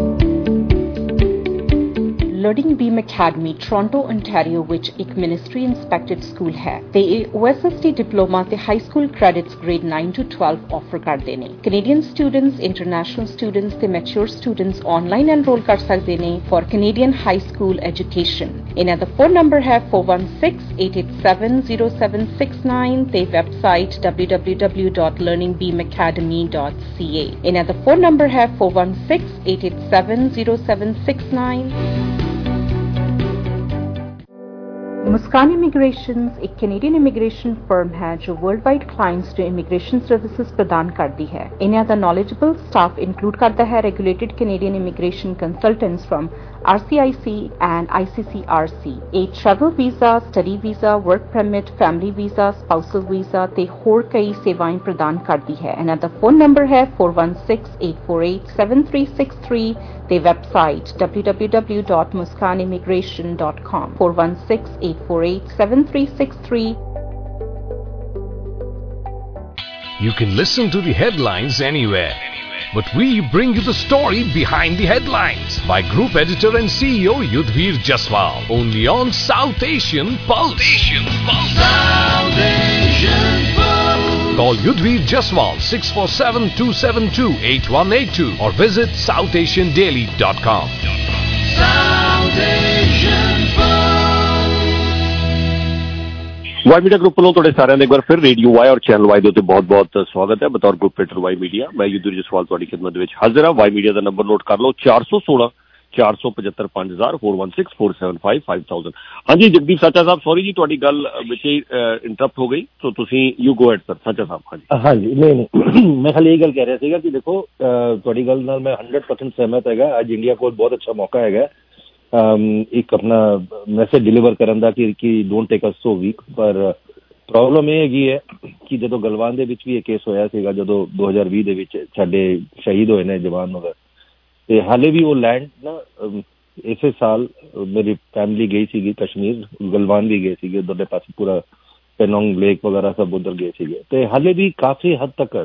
Learning Beam Academy Toronto ontario ਵਿੱਚ ਇੱਕ ministry ਇੰਸਪੈਕਟਡ school ਹੈ ਤੇ ਇਹ O S S T diploma ਤੇ high school credits grade nine to twelve offer ਕਰਦੇ ਨੇ। Canadian students, international students ਤੇ mature students online enrol ਕਰ ਸਕਦੇ ਨੇ for Canadian high school education. ਇਹਨਾਂ ਦਾ ਫੋਨ ਨੰਬਰ ਹੈ four one six, eight eight seven, zero seven six nine ਤੇ website w w w dot learning beam academy dot c a। ਇਹਨਾਂ ਦਾ phone number ਹੈ four one six, eight eight seven, zero seven six nine। Muskaan immigrations ਇੱਕ Canadian immigration firm ਹੈ ਜੋ world wide clients ਨੂੰ immigration services ਪ੍ਰਦਾਨ ਕਰਦੀ ਹੈ। ਇਹਨਾਂ ਦਾ ਨੌਲੇਜੇਬਲ ਸਟਾਫ ਇਨਕਲੂਡ ਕਰਦਾ ਹੈ regulated Canadian immigration consultants firm R C I C and I C C R C। ਇਹ travel visa, study visa, work permit, family visa, spousal visa ਤੇ ਹੋਰ ਕਈ ਸੇਵਾਵਾਂ ਪ੍ਰਦਾਨ ਕਰਦੀ ਹੈ। ਇਹਨਾਂ ਦਾ ਫੋਨ ਨੰਬਰ ਹੈ four one six, eight four eight, seven three six three ਤੇ website w w w dot muskan immigration dot com four one six, eight four eight, seven three six three। You can listen to the headlines anywhere, but we bring you the story behind the headlines by Group Editor and C E O Yudhvir Jaswal, only on South Asian Pulse. Asian Pulse. South Asian Pulse. Call Yudhvir Jaswal six four seven, two seven two, eight one eight two or visit south asian daily dot com. South Asian Pulse. Y media group ਵੱਲੋਂ ਤੁਹਾਡੇ ਸਾਰਿਆਂ ਦਾ ਇੱਕ ਵਾਰ ਫਿਰ radio Y ਔਰ channel Y ਦੇ ਉੱਤੇ ਬਹੁਤ ਬਹੁਤ ਸਵਾਗਤ ਹੈ। ਬਤੌਰ ਗਰੁੱਪ ਐਡੀਟਰ ਵਾਈ ਮੀਡੀਆ ਮੈਂ ਯੁਧਵੀਰ ਜਸਵਾਲ ਤੁਹਾਡੀ ਖਿਦਮਤ ਦੇ ਵਿੱਚ ਹਾਜ਼ਰ ਹਾਂ। ਵਾਈ ਮੀਡੀਆ ਦਾ ਨੰਬਰ ਨੋਟ ਕਰ ਲਓ ਚਾਰ ਸੌ ਸੋਲਾਂ ਚਾਰ ਸੌ ਪਝੱਤਰ ਪੰਜ ਹਜ਼ਾਰ four one six, four seven five, five thousand। ਹਾਂਜੀ ਜਗਦੀਪ ਸਾਚਾ ਸਾਹਿਬ, ਸੌਰੀ ਜੀ ਤੁਹਾਡੀ ਗੱਲ ਵਿੱਚ ਹੀ ਇੰਟਰਪਟ ਹੋ ਗਈ, ਸੋ ਤੁਸੀਂ ਯੂ ਗੋ ਐਟ ਸਰ। ਸਾਚਾ ਸਾਹਿਬ। ਹਾਂਜੀ ਹਾਂਜੀ ਨਹੀਂ ਨਹੀਂ ਮੈਂ ਖਾਲੀ ਇਹ ਗੱਲ ਕਹਿ ਰਿਹਾ ਸੀਗਾ ਕਿ ਦੇਖੋ ਤੁਹਾਡੀ ਗੱਲ ਨਾਲ ਮੈਂ ਹੰਡਰਡ ਪਰਸੈਂਟ ਸਹਿਮਤ ਹੈਗਾ। ਅੱਜ ਇੰਡੀਆ ਕੋਲ ਬਹੁਤ ਅੱਛਾ ਮੌਕਾ ਹੈਗਾ ਇੱਕ ਆਪਣਾ ਮੈਸੇਜ ਡਿਲੀਵਰ ਕਰਨ ਦਾ ਕਿ ਕਿ don't take us so weak. ਪਰ ਪ੍ਰੋਬਲਮ ਇਹ ਹੈਗੀ ਹੈ ਕਿ ਜਦੋਂ ਗਲਵਾਨ ਦੇ ਵਿੱਚ ਵੀ ਇਹ ਕੇਸ ਹੋਇਆ ਸੀਗਾ, ਜਦੋਂ ਦੋ ਹਜ਼ਾਰ ਵੀਹ ਦੇ ਵਿੱਚ ਸਾਡੇ ਸ਼ਹੀਦ ਹੋਏ ਨੇ ਜਵਾਨ ਵਗੈਰਾ, ਤੇ ਹਾਲੇ ਵੀ ਉਹ ਲੈਂਡ ਨਾ ਇਸੇ ਸਾਲ ਮੇਰੀ ਫੈਮਿਲੀ ਗਈ ਸੀਗੀ ਕਸ਼ਮੀਰ, ਗਲਵਾਨ ਵੀ ਗਏ ਸੀਗੇ, ਉਧਰਲੇ ਪਾਸੇ ਪੂਰਾ ਪੈਨੋਂਗ ਲੇਕ ਵਗੈਰਾ ਸਭ ਉਧਰ ਗਏ ਸੀਗੇ, ਤੇ ਹਾਲੇ ਵੀ ਕਾਫੀ ਹੱਦ ਤੱਕ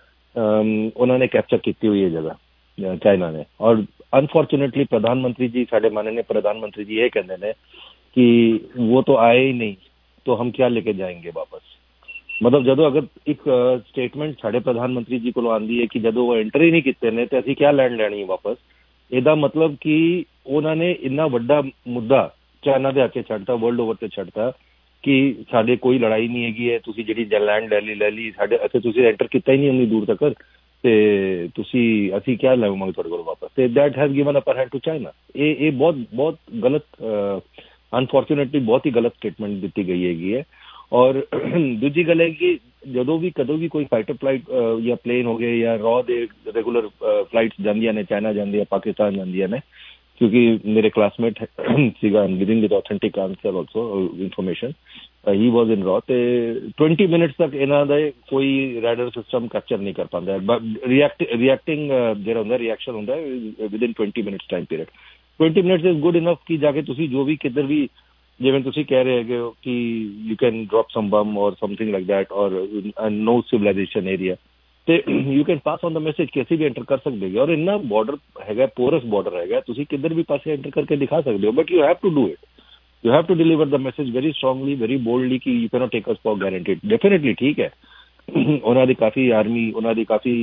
ਉਹਨਾਂ ਨੇ ਕੈਪਚਰ ਕੀਤੀ ਹੋਈ ਹੈ ਜਗ੍ਹਾ ਚਾਈਨਾ ਨੇ। ਔਰ ਅਨਫੋਰਚੂਨੇਟਲੀ ਪ੍ਰਧਾਨ ਮੰਤਰੀ ਜੀ, ਸਾਡੇ ਮਾਨनीय ਪ੍ਰਧਾਨ ਮੰਤਰੀ ਜੀ ਇਹ ਕਹਿੰਦੇ ਨੇ ਕਿ ਉਹ ਤਾਂ ਆਏ ਹੀ ਨਹੀਂ तो हम क्या लेके जाएंगे वापस। मतलब ਜਦੋਂ ਅਗਰ ਇੱਕ ਸਟੇਟਮੈਂਟ ਸਾਡੇ ਪ੍ਰਧਾਨ ਮੰਤਰੀ ਜੀ ਕੋਲੋਂ ਆਉਂਦੀ ਹੈ ਕਿ ਜਦੋਂ ਉਹ ਐਂਟਰ ਹੀ ਨਹੀਂ ਕੀਤੇ ਨੇ ਤੇ ਅਸੀਂ ਕਿਆ ਲੈਂਡ ਲੈਣੀ ਹੈ ਵਾਪਸ, ਇਹਦਾ ਮਤਲਬ ਕਿ ਉਹਨਾਂ ਨੇ ਇੰਨਾ ਵੱਡਾ ਮੁੱਦਾ ਚਾਈਨਾ ਦੇ ਹੱਥੇ ਛੱਡਤਾ, ਵਰਲਡ ਓਵਰ ਤੇ ਛੱਡਤਾ ਕਿ ਸਾਡੇ ਕੋਈ ਲੜਾਈ ਨਹੀਂ ਹੈਗੀ ਹੈ, ਤੁਸੀਂ ਜਿਹੜੀ ਲੈਂਡ ਲੈ ਲਈ ਲੈ ਲਈ, ਸਾਡੇ ਇੱਥੇ ਤੁਸੀਂ ਐਂਟਰ ਕੀਤਾ ਹੀ ਨਹੀਂ ਇੰਨੀ ਦੂਰ ਤੱਕ, ਤੇ ਤੁਸੀਂ ਅਸੀਂ ਕਿਆ ਲਵਾਂਗੇ ਤੁਹਾਡੇ ਕੋਲ ਵਾਪਸ। ਤੇ that has given upper hand to China. ਇਹ ਇਹ ਬਹੁਤ ਬਹੁਤ ਗਲਤ ਅਨਫੋਰਚੂਨੇਟਲੀ ਬਹੁਤ ਹੀ ਗਲਤ ਸਟੇਟਮੈਂਟ ਦਿੱਤੀ ਗਈ ਹੈਗੀ ਹੈ। ਔਰ ਦੂਜੀ ਗੱਲ ਹੈ ਕਿ ਜਦੋਂ ਵੀ ਕਦੋਂ ਵੀ ਕੋਈ ਫਾਈਟਰ ਫਲਾਈਟ ਜਾਂ ਪਲੇਨ ਹੋ ਗਏ ਜਾਂ ਰॉ ਦੇ ਰੈਗੂਲਰ ਫਲਾਈਟਸ ਜਾਂਦੀਆਂ ਨੇ, ਚਾਈਨਾ ਜਾਂਦੀਆਂ, ਪਾਕਿਸਤਾਨ ਜਾਂਦੀਆਂ ਨੇ, ਕਿਉਂਕਿ ਮੇਰੇ ਕਲਾਸਮੇਟ ਸੀਗਾ within with authentic answer also information, he was in ਰॉ, ਤੇ ट्वेंटी ਮਿੰਟਸ ਤੱਕ ਇਹਨਾਂ ਦਾ ਕੋਈ ਰੈਡਰ ਸਿਸਟਮ ਕੈਪਚਰ ਨਹੀਂ ਕਰ ਪਾਉਂਦਾ। ਰਿਐਕਟ ਰਿਐਕਟਿੰਗ ਜਿਹੜਾ ਹੁੰਦਾ ਰਿਐਕਸ਼ਨ ਹੁੰਦਾ within twenty minutes time period. Twenty minutes is good enough ਕਿ ਜਾ ਕੇ ਤੁਸੀਂ ਜੋ ਵੀ ਕਿੱਧਰ ਵੀ, ਜਿਵੇਂ ਤੁਸੀਂ ਕਹਿ ਰਹੇ ਹੈਗੇ ਹੋ ਕਿ you can drop some bomb or something like that or no civilization area, ਤੇ you can pass on the message ਕਿ ਅਸੀਂ ਵੀ ਐਂਟਰ ਕਰ ਸਕਦੇ ਹੈਗੇ। ਔਰ ਇੰਨਾ ਬਾਰਡਰ ਹੈਗਾ, ਪੋਰਸ ਬਾਰਡਰ ਹੈਗਾ, ਤੁਸੀਂ ਕਿੱਧਰ ਵੀ ਪਾਸੇ ਐਂਟਰ ਕਰਕੇ ਦਿਖਾ ਸਕਦੇ ਹੋ, but you have to do it, you have to deliver the message very strongly, very boldly ਕਿ you cannot take us for granted. Definitely ਠੀਕ ਹੈ, ਉਹਨਾਂ ਦੀ ਕਾਫੀ ਆਰਮੀ, ਉਹਨਾਂ ਦੀ ਕਾਫੀ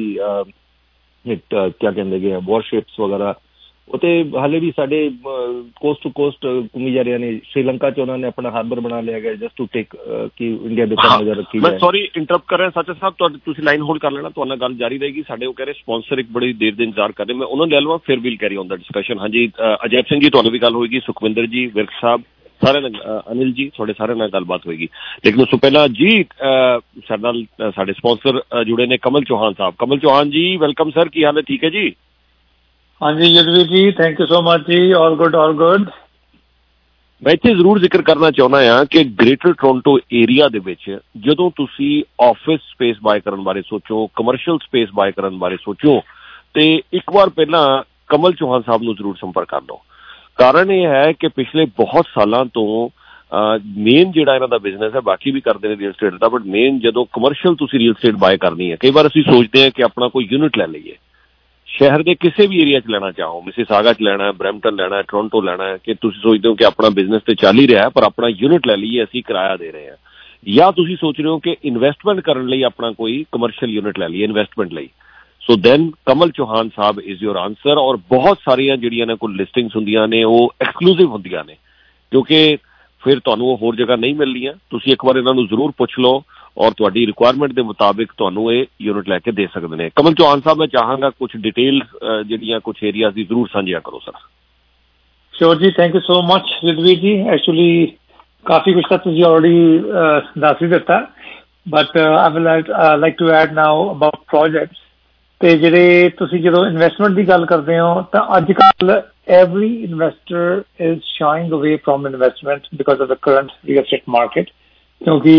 ਕਿਆ ਕਹਿੰਦੇ ਹੈਗੇ ਵਾਰਸ਼ਿਪਸ ਵਗੈਰਾ ਉਹ ਤੇ ਹਾਲੇ ਵੀ ਸਾਡੇ ਕੋਸਟ ਟੂ ਕੋਸਟ ਘੁੰਮੀ ਜਾ ਰਹੇ ਨੇ। ਸ਼੍ਰੀਲੰਕਾ ਚ ਉਹਨਾਂ ਨੇ ਆਪਣਾ ਹਾਰਬਰ ਬਣਾ ਲਿਆ ਗਿਆ ਜਸਟ ਟੂ ਟੇਕ ਕਿ ਇੰਡੀਆ ਦੇ ਉੱਪਰ ਨਜ਼ਰ ਰੱਖੀ ਜਾਏ। ਮੈਂ ਸੌਰੀ ਇੰਟਰਪਟ ਕਰ ਰਿਹਾ ਸਾਚਾ ਸਾਹਿਬ, ਤੁਹਾਡੀ ਤੁਸੀਂ ਲਾਈਨ ਹੋਲਡ ਕਰ ਲੈਣਾ, ਤੁਹਾਡੇ ਨਾਲ ਗੱਲ ਜਾਰੀ ਰਹੇਗੀ। ਸਾਡੇ ਉਹ ਕਹਿ ਰਹੇ ਸਪਾਂਸਰ ਇੱਕ ਬੜੀ ਦੇਰ ਦੇ ਇੰਤਜ਼ਾਰ ਕਰ ਰਹੇ, ਮੈਂ ਉਹਨਾਂ ਨੂੰ ਲੈ ਲਵਾਂ ਫਿਰ we'll carry on the discussion. ਹਾਂਜੀ ਅਜੈਬ ਸਿੰਘ ਜੀ ਤੁਹਾਨੂੰ ਵੀ ਗੱਲ ਹੋਏਗੀ, ਸੁਖਵਿੰਦਰ ਜੀ, ਵਿਰਕ ਸਾਹਿਬ, ਸਾਰਿਆਂ ਨਾਲ, ਅਨਿਲ ਜੀ, ਤੁਹਾਡੇ ਸਾਰਿਆਂ ਨਾਲ ਗੱਲਬਾਤ ਹੋਏਗੀ। ਲੇਕਿਨ ਉਸ ਤੋਂ ਪਹਿਲਾਂ ਜੀ ਸਾਡੇ ਨਾਲ ਸਾਡੇ ਸਪਾਂਸਰ ਜੁੜੇ ਨੇ ਕਮਲ ਚੌਹਾਨ ਸਾਹਿਬ। ਕਮਲ ਚੌਹਾਨ ਜੀ ਵੈਲਕਮ ਸਰ, ਕੀ ਹਾਲ ਹੈ? ਠੀਕ ਹੈ ਜੀ? ਹਾਂਜੀ ਜਗਵੀਰ ਜੀ, ਥੈਂਕ ਯੂ ਸੋ ਮਚ ਜੀ, ਆਲ ਗੁੱਡ ਆਲ ਗੁੱਡ। ਮੈਂ ਇੱਥੇ ਜ਼ਰੂਰ ਜ਼ਿਕਰ ਕਰਨਾ ਚਾਹੁੰਦਾ ਹਾਂ ਕਿ ਗ੍ਰੇਟਰ ਟੋਰਾਂਟੋ ਏਰੀਆ ਦੇ ਵਿੱਚ ਜਦੋਂ ਤੁਸੀਂ ਆਫਿਸ ਸਪੇਸ ਬਾਏ ਕਰਨ ਬਾਰੇ ਸੋਚੋ, ਕਮਰਸ਼ੀਅਲ ਸਪੇਸ ਬਾਏ ਕਰਨ ਬਾਰੇ ਸੋਚੋ, ਤੇ ਇੱਕ ਵਾਰ ਪਹਿਲਾਂ ਕਮਲ ਚੌਹਾਨ ਸਾਹਿਬ ਨੂੰ ਜ਼ਰੂਰ ਸੰਪਰਕ ਕਰ ਲਓ। ਕਾਰਨ ਇਹ ਹੈ ਕਿ ਪਿਛਲੇ ਬਹੁਤ ਸਾਲਾਂ ਤੋਂ ਮੇਨ ਜਿਹੜਾ ਇਹਨਾਂ ਦਾ ਬਿਜ਼ਨਸ ਹੈ, ਬਾਕੀ ਵੀ ਕਰਦੇ ਨੇ ਰੀਅਲ ਸਟੇਟ ਦਾ, ਬਟ ਮੇਨ ਜਦੋਂ ਕਮਰਸ਼ੀਅਲ ਤੁਸੀਂ ਰੀਅਲ ਸਟੇਟ ਬਾਏ ਕਰਨੀ ਹੈ, ਕਈ ਵਾਰ ਅਸੀਂ ਸੋਚਦੇ ਹਾਂ ਕਿ ਆਪਣਾ ਕੋਈ ਯੂਨਿਟ ਲੈ ਲਈਏ, ਸ਼ਹਿਰ ਦੇ ਕਿਸੇ ਵੀ ਏਰੀਆ 'ਚ ਲੈਣਾ ਚਾਹੋ, ਮਿਸੀਸਾਗਾ 'ਚ ਲੈਣਾ, ਬਰੈਂਪਟਨ ਲੈਣਾ, ਟੋਰਾਂਟੋ ਲੈਣਾ, ਕਿ ਤੁਸੀਂ ਸੋਚਦੇ ਹੋ ਕਿ ਆਪਣਾ ਬਿਜ਼ਨਸ ਤੇ ਚੱਲ ਹੀ ਰਿਹਾ ਪਰ ਆਪਣਾ ਯੂਨਿਟ ਲੈ ਲਈਏ, ਅਸੀਂ ਕਿਰਾਇਆ ਦੇ ਰਹੇ ਹਾਂ, ਜਾਂ ਤੁਸੀਂ ਸੋਚ ਰਹੇ ਹੋ ਕਿ ਇਨਵੈਸਟਮੈਂਟ ਕਰਨ ਲਈ ਆਪਣਾ ਕੋਈ ਕਮਰਸ਼ੀਅਲ ਯੂਨਿਟ ਲੈ ਲਈਏ ਇਨਵੈਸਟਮੈਂਟ ਲਈ, so then Kamal Chauhan sahib is your answer. ਔਰ ਬਹੁਤ ਸਾਰੀਆਂ ਜਿਹੜੀਆਂ ਇਹਨਾਂ ਕੋਲ ਲਿਸਟਿੰਗਸ ਹੁੰਦੀਆਂ ਨੇ ਉਹ ਐਕਸਕਲੂਸਿਵ ਹੁੰਦੀਆਂ ਨੇ, ਕਿਉਂਕਿ ਫਿਰ ਤੁਹਾਨੂੰ ਉਹ ਹੋਰ ਜਗ੍ਹਾ ਨਹੀਂ ਮਿਲਣੀਆਂ। ਤੁਸੀਂ ਇੱਕ ਵਾਰ ਇਹਨਾਂ ਨੂੰ ਜ਼ਰੂਰ ਪੁੱਛ ਲਓ ਔਰ ਤੁਹਾਡੀ ਰਿਕੁਆਇਰਮੈਂਟ ਦੇ ਮੁਤਾਬਿਕ ਤੁਹਾਨੂੰ ਇਹ ਯੂਨਿਟ ਲੈ ਕੇ ਦੇ ਸਕਦੇ ਨੇ। ਕਮਲ ਚੌਹਾਨ ਸਾਹਿਬ, ਮੈਂ ਚਾਹਾਂਗਾ ਕੁਝ ਡਿਟੇਲ ਜਿਹੜੀਆਂ ਕੁਝ ਏਰੀਆਜ਼ ਦੀ ਜ਼ਰੂਰ ਸਾਂਝੀਆਂ ਕਰੋ ਸਰ। ਸ਼ੋਰ ਜੀ, thank you so much Jagveer ji. Actually ਕਾਫੀ ਕੁਝ ਤਾਂ ਤੁਸੀਂ ਆਲਰੇਡੀ ਦੱਸ ਹੀ ਦਿੱਤਾ, but I will like to add now about projects. ਤੇ ਜਿਹੜੇ ਤੁਸੀਂ ਜਦੋਂ ਇਨਵੈਸਟਮੈਂਟ ਦੀ ਗੱਲ ਕਰਦੇ ਹੋ ਤਾਂ ਅੱਜ ਕੱਲ੍ਹ every investor is shying away from investment because of the current real estate market, ਕਿਉਂਕਿ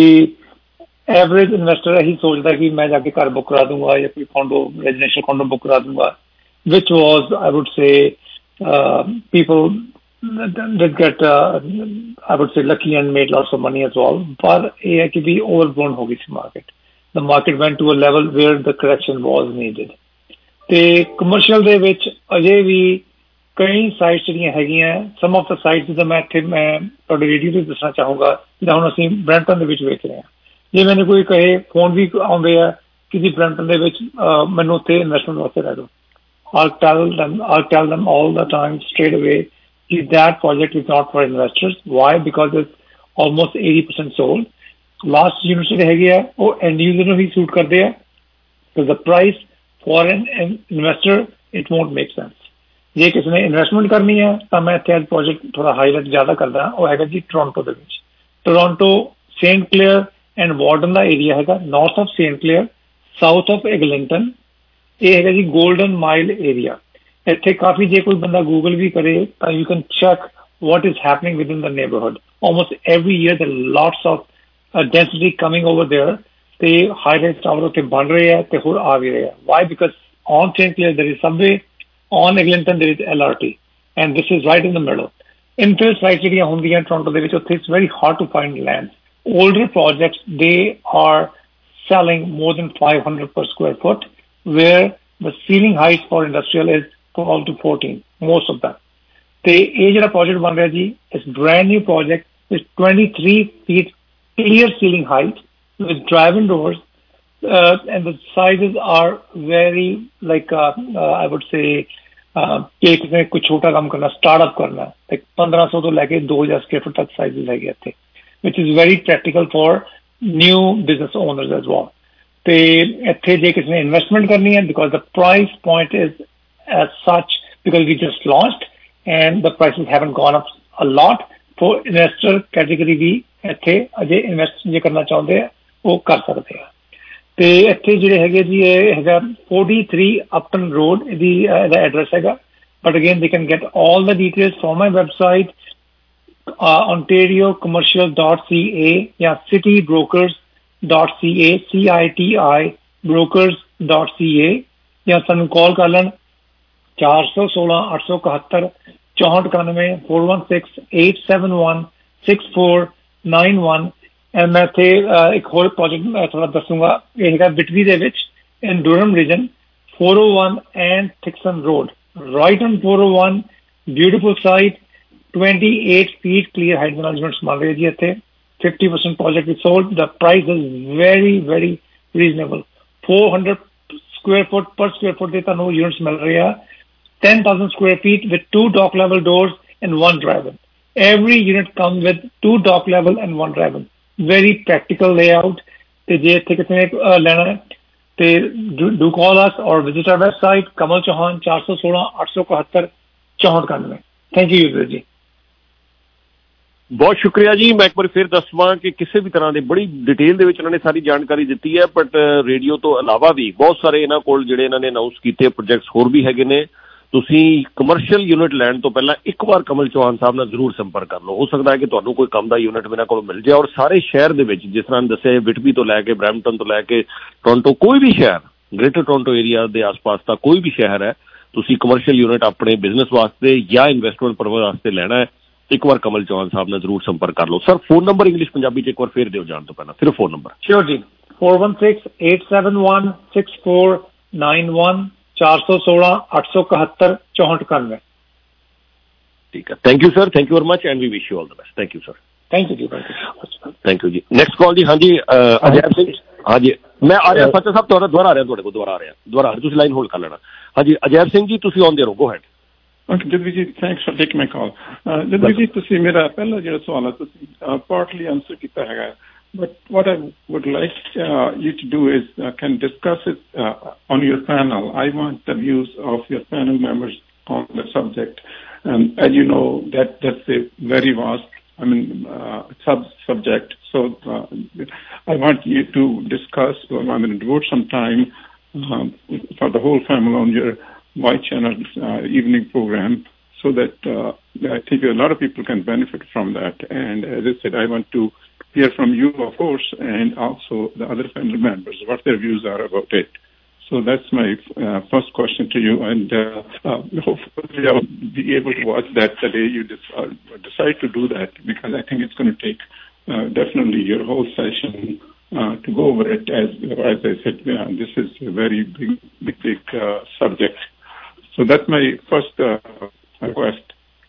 ਐਵਰੇਜ ਇਨਵੈਸਟਰ ਇਹੀ ਸੋਚਦਾ ਕਿ ਮੈਂ ਜਾ ਕੇ ਘਰ ਬੁੱਕ ਕਰਾ ਦੂੰਗਾ ਜਾਂ ਕੋਈ ਕੋਂਡੋ ਰੈਜ਼ੀਡੈਂਸ਼ੀਅਲ ਕੋਂਡੋ ਬੁੱਕ ਕਰਾ ਦੂੰਗਾ, which was I would say uh, people did get uh, I would say lucky and made lots of money as well, ਪਰ ਇਹ ਹੈ ਕਿ ਵੀ overblown ਹੋ ਗਈ ਸੀ market. The market went to a level where the correction was needed। ਤੇ commercial ਦੇ ਵਿੱਚ ਅਜੇ ਵੀ ਕਈ ਸਾਈਟਸ ਜਿਹੜੀਆਂ ਹੈਗੀਆਂ, ਸਮ ਆਫ ਦਾ ਸਾਈਟਸ ਜਿੱਦਾਂ ਮੈਂ ਇੱਥੇ ਮੈਂ ਤੁਹਾਡੇ ਰੇਡੀਓ ਤੇ ਦੱਸਣਾ ਚਾਹੂੰਗਾ, ਜਿੱਦਾਂ ਹੁਣ ਅਸੀਂ ਬਰੈਂਪਟਨ ਦੇ ਵਿੱਚ ਵੇਖ ਰਹੇ ਹਾਂ। ਜੇ ਮੈਨੂੰ ਕੋਈ ਕਹੇ, ਫੋਨ ਵੀ ਆਉਂਦੇ ਆ ਕਿ ਜੀ ਬਰੈਂਪਟਨ ਦੇ ਵਿੱਚ ਮੈਨੂੰ ਉੱਥੇ ਇਨਵੈਸਟਮੈਂਟ ਵਾਸਤੇ ਲੈ ਦਿਓ, I'll tell them I'll tell them all the time straight away that project is not for investors। Why? Because it's almost eighty percent sold। Last units ਜਿਹੜੇ ਹੈਗੇ ਆ ਉਹ end user ਨੂੰ ਹੀ suit ਕਰਦੇ ਆ, so the price for an investor it won't make sense। ਜੇ ਕਿਸੇ ਨੇ ਇਨਵੈਸਟਮੈਂਟ ਕਰਨੀ ਹੈ ਤਾਂ ਮੈਂ ਇੱਥੇ ਅੱਜ ਪ੍ਰੋਜੈਕਟ ਥੋੜਾ ਹਾਈਲਾਈਟ ਜ਼ਿਆਦਾ ਕਰਦਾ, ਉਹ ਹੈਗਾ ਜੀ ਟੋਰਾਂਟੋ ਦੇ ਵਿੱਚ। Toronto Saint Clair and Warden ਦਾ ਏਰੀਆ ਹੈਗਾ, north of Saint Clair, south of Eglinton. ਇਹ ਹੈਗਾ ਜੀ ਗੋਲਡਨ ਮਾਈਲ ਏਰੀਆ। ਇੱਥੇ ਕਾਫੀ ਜੇ ਕੋਈ ਬੰਦਾ ਗੂਗਲ ਵੀ ਕਰੇ ਤਾਂ you can check what is happening within the neighborhood। Almost every year there are lots of uh, density coming over there। ਤੇ high-rise tower ਉੱਥੇ ਬਣ ਰਹੇ ਆ ਤੇ ਹੋਰ ਆ ਵੀ ਰਹੇ ਆ। Why? Because on Saint Clair there is subway, on Eglinton there is L R T, and this is right in the middle। Infill sites ਜਿਹੜੀਆਂ ਹੁੰਦੀਆਂ ਟੋਰਾਂਟੋ ਦੇ ਵਿੱਚ, ਉੱਥੇ it's very hard to find land। Older projects they are selling more than five hundred per square foot, where the ceiling height for industrial is twelve to fourteen, most of them। ਤੇ ਇਹ ਜਿਹੜਾ project ਬਣ ਰਿਹਾ ਜੀ, ਇਸ brand new project with twenty-three feet clear ceiling height with drive-in doors, uh, and the sizes are very like uh, uh, I would say ਕਿ ਕਿਸੇ ਕੋਈ ਛੋਟਾ ਕੰਮ ਕਰਨਾ, ਸਟਾਰਟਅਪ ਕਰਨਾ, ਤੇ ਪੰਦਰਾਂ ਸੌ ਤੋਂ ਲੈ ਕੇ ਦੋ ਹਜ਼ਾਰ ਸਕੁਅਰ ਫੁੱਟ ਤੱਕ ਸਾਈਜ਼ਸ ਹੈਗੇ ਇੱਥੇ, which is very practical for new business owners as well। ਤੇ ਇੱਥੇ ਜੇ ਕਿਸੇ ਨੇ ਇਨਵੈਸਟਮੈਂਟ ਕਰਨੀ ਹੈ, because the price point is as such, because we just launched and the prices haven't gone up a lot, for investor category ਵੀ ਇੱਥੇ ਅਜੇ invest ਜੇ ਕਰਨਾ ਚਾਹੁੰਦੇ ਆ ਉਹ ਕਰ ਸਕਦੇ ਆ। ਤੇ ਇੱਥੇ ਜਿਹੜੇ ਹੈਗੇ ਜੀ ਇਹ ਹੈਗਾ forty-three Upton Road, ਇਹਦੀ ਇਹਦਾ ਐਡਰੈਸ ਹੈਗਾ। But again they can get all the details from my website ontario commercial dot c a ਜਾਂ city brokers dot c a, C I T I brokers dot c a, ਜਾਂ ਸਾਨੂੰ ਕਾਲ ਕਰ ਲੈਣ ਚਾਰ ਸੌ ਸੋਲਾਂ ਅੱਠ ਸੌ ਇਕਹੱਤਰ ਚੌਂਹਠ ਇਕਾਨਵੇਂ four one six eight seven one six four nine one। And ਮੈਂ ਇੱਥੇ ਇੱਕ ਹੋਰ ਪ੍ਰੋਜੈਕਟ ਮੈਂ ਥੋੜਾ ਦੱਸੂਗਾ, ਇਹ ਹੈਗਾ ਬਿਟਵੀ ਦੇ ਵਿੱਚ in Durham region, four oh one and Thixon Road, right on four oh one, beautiful site, twenty-eight feet clear height management ਬਣ ਰਹੀ ਜੀ ਇੱਥੇ। fifty percent project is sold। The price is very very reasonable, four hundred square foot per square foot ਦੇ ਤੁਹਾਨੂੰ units ਮਿਲ ਰਹੇ ਆ, ten thousand square feet with two dock level doors and one drive-in। Every unit comes with two dock level and one drive-in। Very practical layout। ਤੇ ਜੇ ਇੱਥੇ ਕਿਸੇ ਨੇ ਲੈਣਾ ਹੈ ਤੇ do call us or visit our website Kamal Chauhan ਚਾਰ ਸੌ ਸੋਲਾਂ ਅੱਠ ਸੌ ਇਕਹੱਤਰ ਚੌਂਹਠ ਇਕਾਨਵੇਂ। ਥੈਂਕ ਯੂ ਯੂਜ਼ਰ ਜੀ। ਬਹੁਤ ਸ਼ੁਕਰੀਆ ਜੀ। ਮੈਂ ਇੱਕ ਵਾਰ ਫਿਰ ਦੱਸਵਾਂ ਕਿ ਕਿਸੇ ਵੀ ਤਰ੍ਹਾਂ ਦੇ ਬੜੀ ਡਿਟੇਲ ਦੇ ਵਿੱਚ ਇਹਨਾਂ ਨੇ ਸਾਰੀ ਜਾਣਕਾਰੀ ਦਿੱਤੀ ਹੈ, ਬਟ ਰੇਡੀਓ ਤੋਂ ਇਲਾਵਾ ਵੀ ਬਹੁਤ ਸਾਰੇ ਇਹਨਾਂ ਕੋਲ ਜਿਹੜੇ ਇਹਨਾਂ ਨੇ ਅਨਾਊਂਸ ਕੀਤੇ ਪ੍ਰੋਜੈਕਟਸ ਹੋਰ ਵੀ ਹੈਗੇ ਨੇ। ਤੁਸੀਂ ਕਮਰਸ਼ੀਅਲ ਯੂਨਿਟ ਲੈਣ ਤੋਂ ਪਹਿਲਾਂ ਇੱਕ ਵਾਰ ਕਮਲ ਚੌਹਾਨ ਸਾਹਿਬ ਨਾਲ ਜ਼ਰੂਰ ਸੰਪਰਕ ਕਰ ਲਓ। ਹੋ ਸਕਦਾ ਹੈ ਕਿ ਤੁਹਾਨੂੰ ਕੋਈ ਕੰਮ ਦਾ ਯੂਨਿਟ ਇਹਨਾਂ ਕੋਲ ਮਿਲ ਜਾਏ, ਔਰ ਸਾਰੇ ਸ਼ਹਿਰ ਦੇ ਵਿੱਚ ਜਿਸ ਤਰ੍ਹਾਂ ਦੱਸਿਆ ਵਿਟਬੀ ਤੋਂ ਲੈ ਕੇ ਬਰੈਂਪਟਨ ਤੋਂ ਲੈ ਕੇ ਟੋਰਾਂਟੋ, ਕੋਈ ਵੀ ਸ਼ਹਿਰ ਗ੍ਰੇਟਰ ਟੋਰਾਂਟੋ ਏਰੀਆ ਦੇ ਆਸ-ਪਾਸ ਦਾ ਕੋਈ ਵੀ ਸ਼ਹਿਰ ਹੈ, ਤੁਸੀਂ ਕਮਰਸ਼ੀਅਲ ਯੂਨਿਟ ਆਪਣੇ ਬਿਜ਼ਨਸ ਵਾਸਤੇ ਜਾਂ ਇਨਵੈਸਟਮੈਂਟ ਪਰਪਸ ਵਾਸਤੇ ਲੈਣਾ ਹੈ, ਇੱਕ ਵਾਰ ਕਮਲ ਚੌਹਾਨ ਸਾਹਿਬ ਨਾਲ ਜ਼ਰੂਰ ਸੰਪਰਕ ਕਰ ਲਓ। Sir phone number English Punjabi 'ਚ ਇੱਕ ਵਾਰ ਫੇਰ ਦਿਓ ਜਾਣ ਤੋਂ ਪਹਿਲਾਂ, ਸਿਰਫ ਫੋਨ ਨੰਬਰ। ਸ਼ੋਰ ਜੀ, four one six eight seven one six four nine one, ਚਾਰ ਸੌ ਸੋਲਾਂ ਅੱਠ ਸੌ ਇਕਹੱਤਰ ਚੌਂਹਠ ਇਕਾਨਵੇਂ। ਠੀਕ ਹੈ, thank you sir, thank you very much and we wish you all the best. Thank you sir. Thank you ਜੀ, ਥੈਂਕ ਯੂ ਜੀ। ਨੈਕਸਟ ਕਾਲ ਜੀ। ਹਾਂਜੀ ਅਜੈਬ ਸਿੰਘ। ਹਾਂਜੀ ਮੈਂ ਆ ਰਿਹਾ ਫਤਿਹ ਸਾਹਿਬ, ਤੁਹਾਡਾ ਦੁਬਾਰਾ ਆ ਰਿਹਾ, ਤੁਹਾਡੇ ਕੋਲ ਦੁਬਾਰਾ ਆ ਰਿਹਾ ਦੁਬਾਰਾ ਆ ਰਿਹਾ ਤੁਸੀਂ ਲਾਈਨ ਹੋਲਡ ਕਰ ਲੈਣਾ। ਹਾਂਜੀ ਅਜੈਬ ਸਿੰਘ ਜੀ, ਤੁਸੀਂ ਆਉਂਦੇ ਰਹੋ, go ahead. Okay, Jadvi ji, thanks for taking my call. Uh, Jadvi ji, ਤੁਸੀਂ ਮੇਰਾ ਪਹਿਲਾ ਜਿਹੜਾ ਸਵਾਲ ਹੈ ਤੁਸੀਂ partly answer ਕੀਤਾ ਹੈਗਾ, but what I would like uh, you to do is uh, can discuss it uh, on your panel. I want the views of your panel members on the subject. And as you know, that that's a very vast I mean, uh, sub subject. So uh, I want you to discuss. Well, I'm going to devote some time um, for the whole family on your Y Channel uh, evening program, so that uh, I think a lot of people can benefit from that. And as I said, I want to hear from you, of course, and also the other family members, what their views are about it. So that's my uh, first question to you, and uh, uh, hopefully I'll be able to watch that the day you decide, decide to do that, because I think it's going to take uh, definitely your whole session uh, to go over it. As as I said, uh, this is a very big, big, big uh, subject. So that's my first uh, request.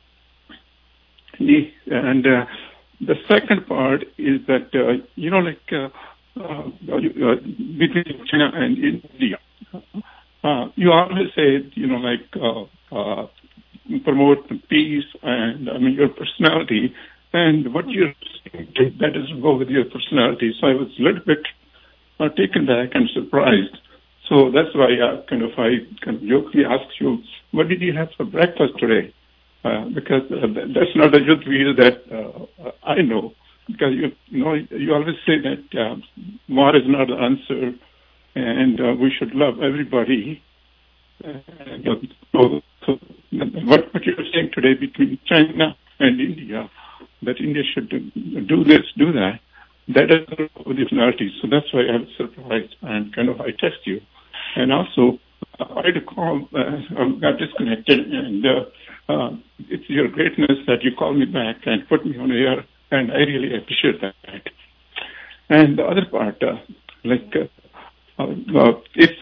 And uh, the second part is that, uh, you know, like uh, uh, uh, between China and India, uh, you always say, you know, like uh, uh, promote peace and, I mean, your personality. And what you're saying, that doesn't go with your personality. So I was a little bit uh, taken back and surprised. So that's why I kind of, I kind of jokingly asked you, what did you have for breakfast today? Uh, because uh, that's not a youth view that uh, I know. Because, you, you know, you always say that uh, war is not the answer, and uh, we should love everybody. And, uh, so, so what, what you're saying today between China and India, that India should do this, do that, that doesn't go with the personality. So that's why I was surprised and kind of I test you. And also, I had a call, uh, got disconnected, and uh, uh, it's your greatness that you called me back and put me on air, and I really appreciate that. And the other part, uh, like, uh, uh, if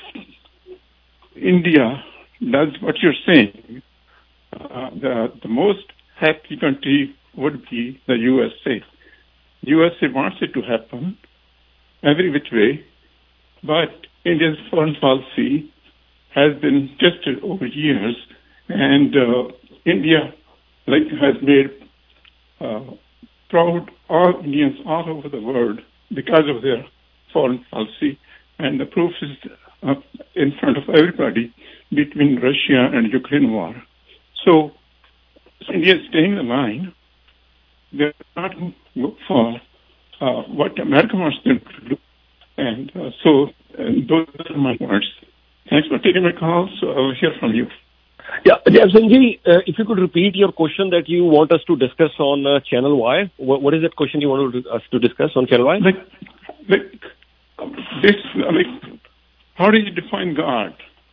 India does what you're saying, uh, the, the most happy country would be the U S A. U S A wants it to happen every which way, but India's foreign policy has been tested over years, and uh, India, like, has made uh, proud all Indians all over the world because of their foreign policy, and the proof is uh, in front of everybody between Russia and Ukraine war. So India is staying the line. They're not going for uh, what America wants them to do, and uh, so and those are my words. Thanks for taking my call, so I will hear from you. Yeah, Jayasingh, uh, if you could repeat your question that you want us to discuss on uh, Channel Y. What, what is that question you want us to discuss on Channel Y? Like, like this, like, how do you define God?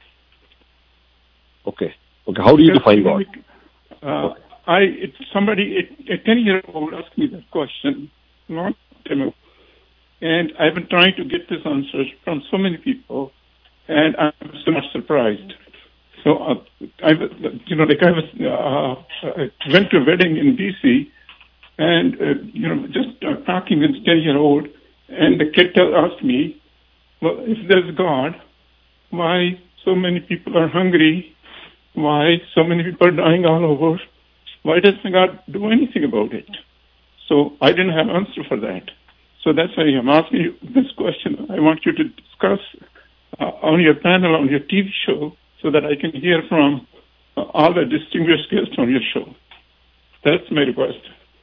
Okay. Okay. How do you define God? Uh, okay. I it, somebody a, a ten year old asked me that question long time ago, and I've been trying to get this answer from so many people, and I'm so much surprised. So uh, I, you know, like I was, uh, I went to a wedding in D C, and uh, you know, just uh, talking with a ten year old, and the kid asked me, well, if there's God, why so many people are hungry? Why so many people are dying all over? Why doesn't God do anything about it? So I didn't have an answer for that. So that's why I'm asking you this question. I want you to discuss uh, on your panel, on your T V show, so that I can hear from uh, all the distinguished guests on your show. That's my request.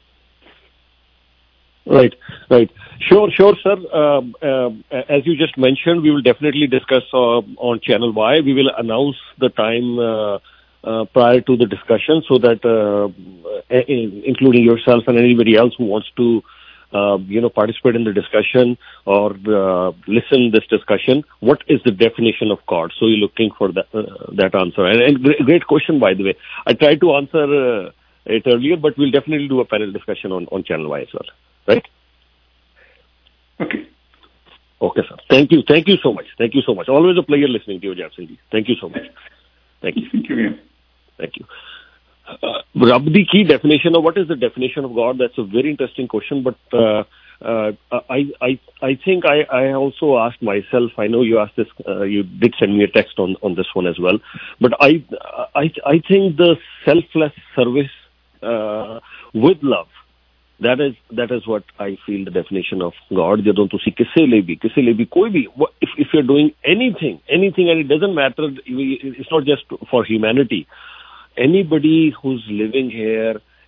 Right, right. Sure, sure, sir. Um, uh, as you just mentioned, we will definitely discuss uh, on Channel Y. We will announce the time uh, uh, prior to the discussion, so that, uh, including yourself and anybody else who wants to, uh, you know, participate in the discussion or uh, listen this discussion, what is the definition of God? So you're looking for that, uh, that answer. And, and great question, by the way. I tried to answer uh, it earlier, but we'll definitely do a panel discussion on, on Channel Y as well. Right? Okay. Okay, sir. Thank you. Thank you so much. Thank you so much. Always a pleasure listening to you, Jayasingh. Thank you so much. Thank you. Thank you. Thank you. Uh, Rabdi, key definition of what is the definition of God? That's a very interesting question, but uh, uh, I, I, I think I, I also asked myself. I know you asked this. Uh, you did send me a text on, on this one as well. But I, I, I think the selfless service uh, with love. That is that is what I feel the definition of God. Jadon tusi kisse le bhi, kisse le bhi, koi bhi, if if you're doing anything, anything, and it doesn't matter. It's not just for humanity. Anybody who's living here,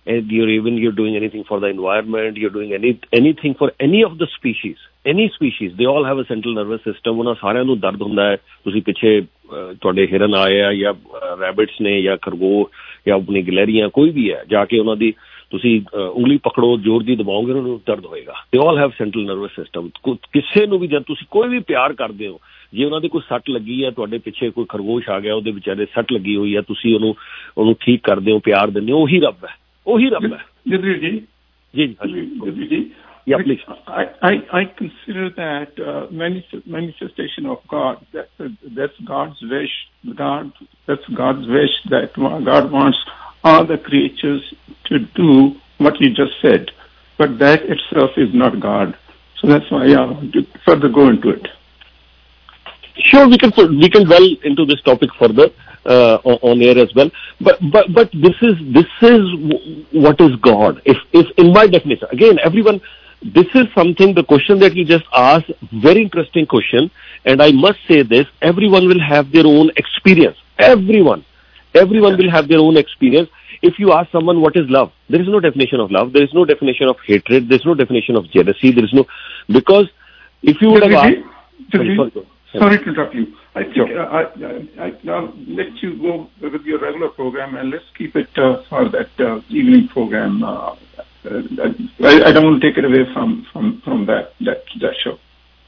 and you're even you're doing anything for the environment, you're doing any anything for any of the species, any species, they all have a central nervous system. ਉਹਨਾਂ ਸਾਰਿਆਂ ਨੂੰ ਦਰਦ ਹੁੰਦਾ ਹੈ. ਤੁਸੀਂ ਪਿੱਛੇ ਤੁਹਾਡੇ ਹਿਰਨ ਆਏ ਆ ਜਾਂ ਰੈਬਿਟਸ ਨੇ ਜਾਂ ਖਰਗੋਸ਼ ਜਾਂ ਆਪਣੀ ਗਲੈਰੀਆਂ ਕੋਈ ਵੀ ਹੈ, ਜਾ ਕੇ ਉਹਨਾਂ ਦੀ ਤੁਸੀਂ ਉਂਗਲੀ ਪਕੜੋ, ਜ਼ੋਰ ਦੀ ਦਬਾਓਗੇ, ਉਹਨਾਂ ਨੂੰ ਦਰਦ ਹੋਏਗਾ. They all have central nervous system. ਕਿਸੇ ਨੂੰ ਵੀ ਜਦ ਤੁਸੀਂ ਕੋਈ ਵੀ ਪਿਆਰ ਕਰਦੇ ਹੋ, ਜੇ ਉਹਨਾਂ ਦੀ ਕੋਈ ਸੱਟ ਲੱਗੀ ਹੈ, ਤੁਹਾਡੇ ਪਿੱਛੇ ਕੋਈ ਖਰਗੋਸ਼ ਆ ਗਿਆ, ਉਹਦੇ ਵਿਚਾਰੇ ਸੱਟ ਲੱਗੀ ਹੋਈ ਹੈ, ਤੁਸੀਂ ਉਹਨੂੰ ਉਹਨੂੰ ਠੀਕ ਕਰਦੇ ਹੋ, ਪਿਆਰ ਦਿੰਦੇ ਹੋ, ਉਹੀ ਰੱਬ ਹੈ, ਉਹੀ ਰੱਬ ਹੈ. Jadavir ji, ਜੀ Jadavir ji, yeah, please. I, I, I consider that uh, manifest, manifestation of God, that, that's God's wish, God, that's God's wish that God wants all the creatures to do what you just said, but that itself is not God. So that's why I want to further go into it. Sure, we can we can dwell into this topic further uh, on air as well. But but but this is this is what is God. If if in my definition, again, everyone, this is something. The question that you just asked, very interesting question, and I must say this: everyone will have their own experience. Everyone, everyone will have their own experience. If you ask someone what is love, there is no definition of love. There is no definition of hatred. There is no definition of jealousy. There is no, because if you would have asked, sorry, sorry, sorry to interrupt you. I think sure. uh, I, I, I'll let you go with your regular program, and let's keep it uh, for that uh, evening program. Uh, uh, I, I don't want to take it away from from from that that that show.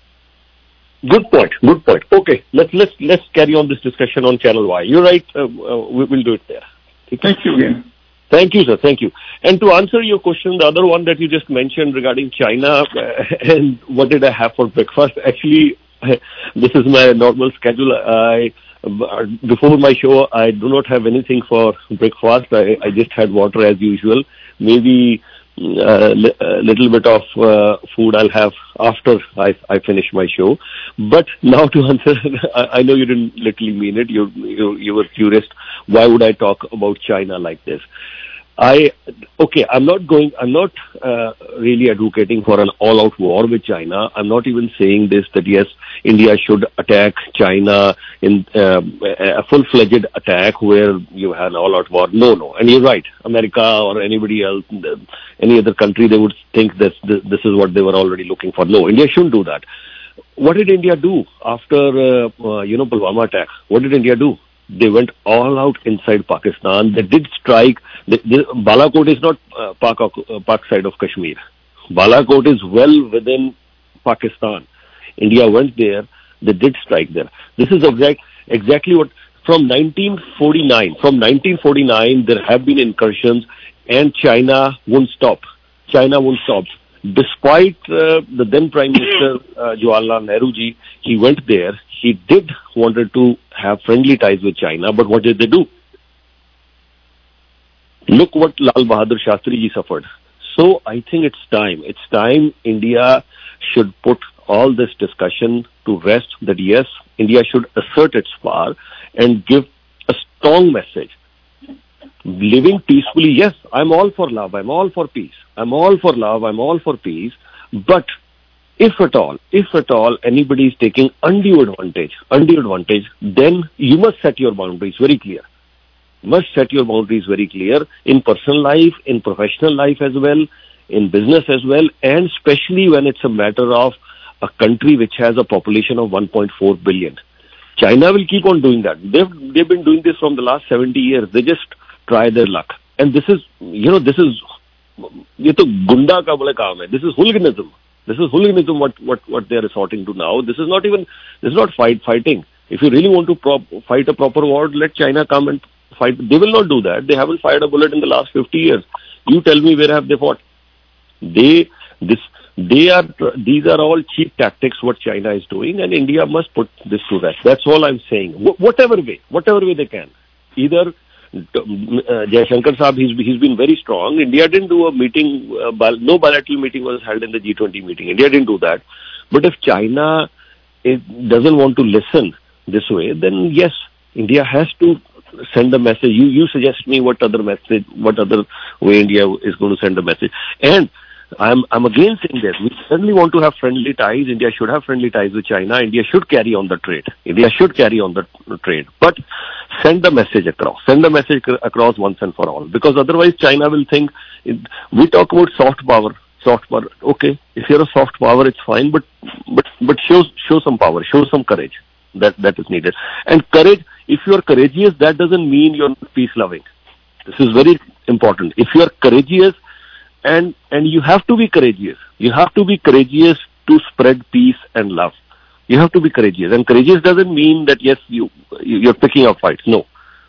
Good point. Good point. Okay, let's let's let's carry on this discussion on Channel Y. You're right. Uh, uh, we will do it there. Thank you again. Thank you, sir. Thank you. And to answer your question, the other one that you just mentioned regarding China uh, and what did I have for breakfast? Actually, this is my normal schedule. I before my show, I do not have anything for breakfast. I, I just had water as usual. Maybe a uh, little bit of uh, food I'll have after I, I finish my show. But now to answer, I, I know you didn't literally mean it. You, you you were curious. Why would I talk about China like this? I okay. I'm not going. I'm not uh, really advocating for an all-out war with China. I'm not even saying this that yes, India should attack China in uh, a full-fledged attack where you have an all-out war. No, no. And you're right. America or anybody else, any other country, they would think that this, this is what they were already looking for. No, India shouldn't do that. What did India do after uh, uh, you know Pulwama attack? What did India do? They went all out inside Pakistan. They did strike. The, the, Balakot is not uh, Pak, uh, Pak side of Kashmir. Balakot is well within Pakistan. India went there. They did strike there. This is exact, exactly what, from nineteen forty-nine, from nineteen forty-nine, there have been incursions and China won't stop. China won't stop. Despite uh, the then Prime Minister uh, Jawaharlal Nehru ji, he went there. He did wanted to have friendly ties with China, but what did they do? Look what Lal Bahadur Shastri ji suffered. So I think it's time. It's time India should put all this discussion to rest that yes, India should assert its power and give a strong message. Living peacefully, yes, I'm all for love, I'm all for peace. I'm all for love, I'm all for peace. But if at all, if at all anybody is taking undue advantage, undue advantage, then you must set your boundaries very clear. You must set your boundaries very clear in personal life, in professional life as well, in business as well, and especially when it's a matter of a country which has a population of one point four billion. China will keep on doing that. They've, they've been doing this from the last seventy years. They just try their luck. And this is, you know, this is, ye to gunda ka bole kaam hai. This is hooliganism. This is hooliganism what, what, what they are resorting to now. This is not even, this is not fight fighting. If you really want to prop, fight a proper war, let China come and fight. They will not do that. They haven't fired a bullet in the last fifty years. You tell me where have they fought? They, this, they are, these are all cheap tactics what China is doing, and India must put this to rest. That's all I'm saying. Wh- whatever way, whatever way they can. Either Uh, Jaishankar Saab, he's, he's been very strong. India didn't do a meeting, uh, bi- no bilateral meeting was held in the G twenty meeting. India didn't do that. But if China it doesn't want to listen this way, then yes, India has to send a message. You, you suggest me what other message, what other way India is going to send a message. And I'm I'm again saying that we certainly want to have friendly ties. India should have friendly ties with China. India should carry on the trade. India should carry on the trade. But send the message across. Send the message across once and for all. Because otherwise China will think, we talk about soft power. Soft power. Okay, if you're a soft power, it's fine. But but but show show some power. Show some courage. That that is needed. And courage. If you are courageous, that doesn't mean you're peace loving. This is very important. If you are courageous. And and you have to be courageous. You have to be courageous to spread peace and love. You have to be courageous. And courageous doesn't mean that, yes, you, you're picking up fights. No.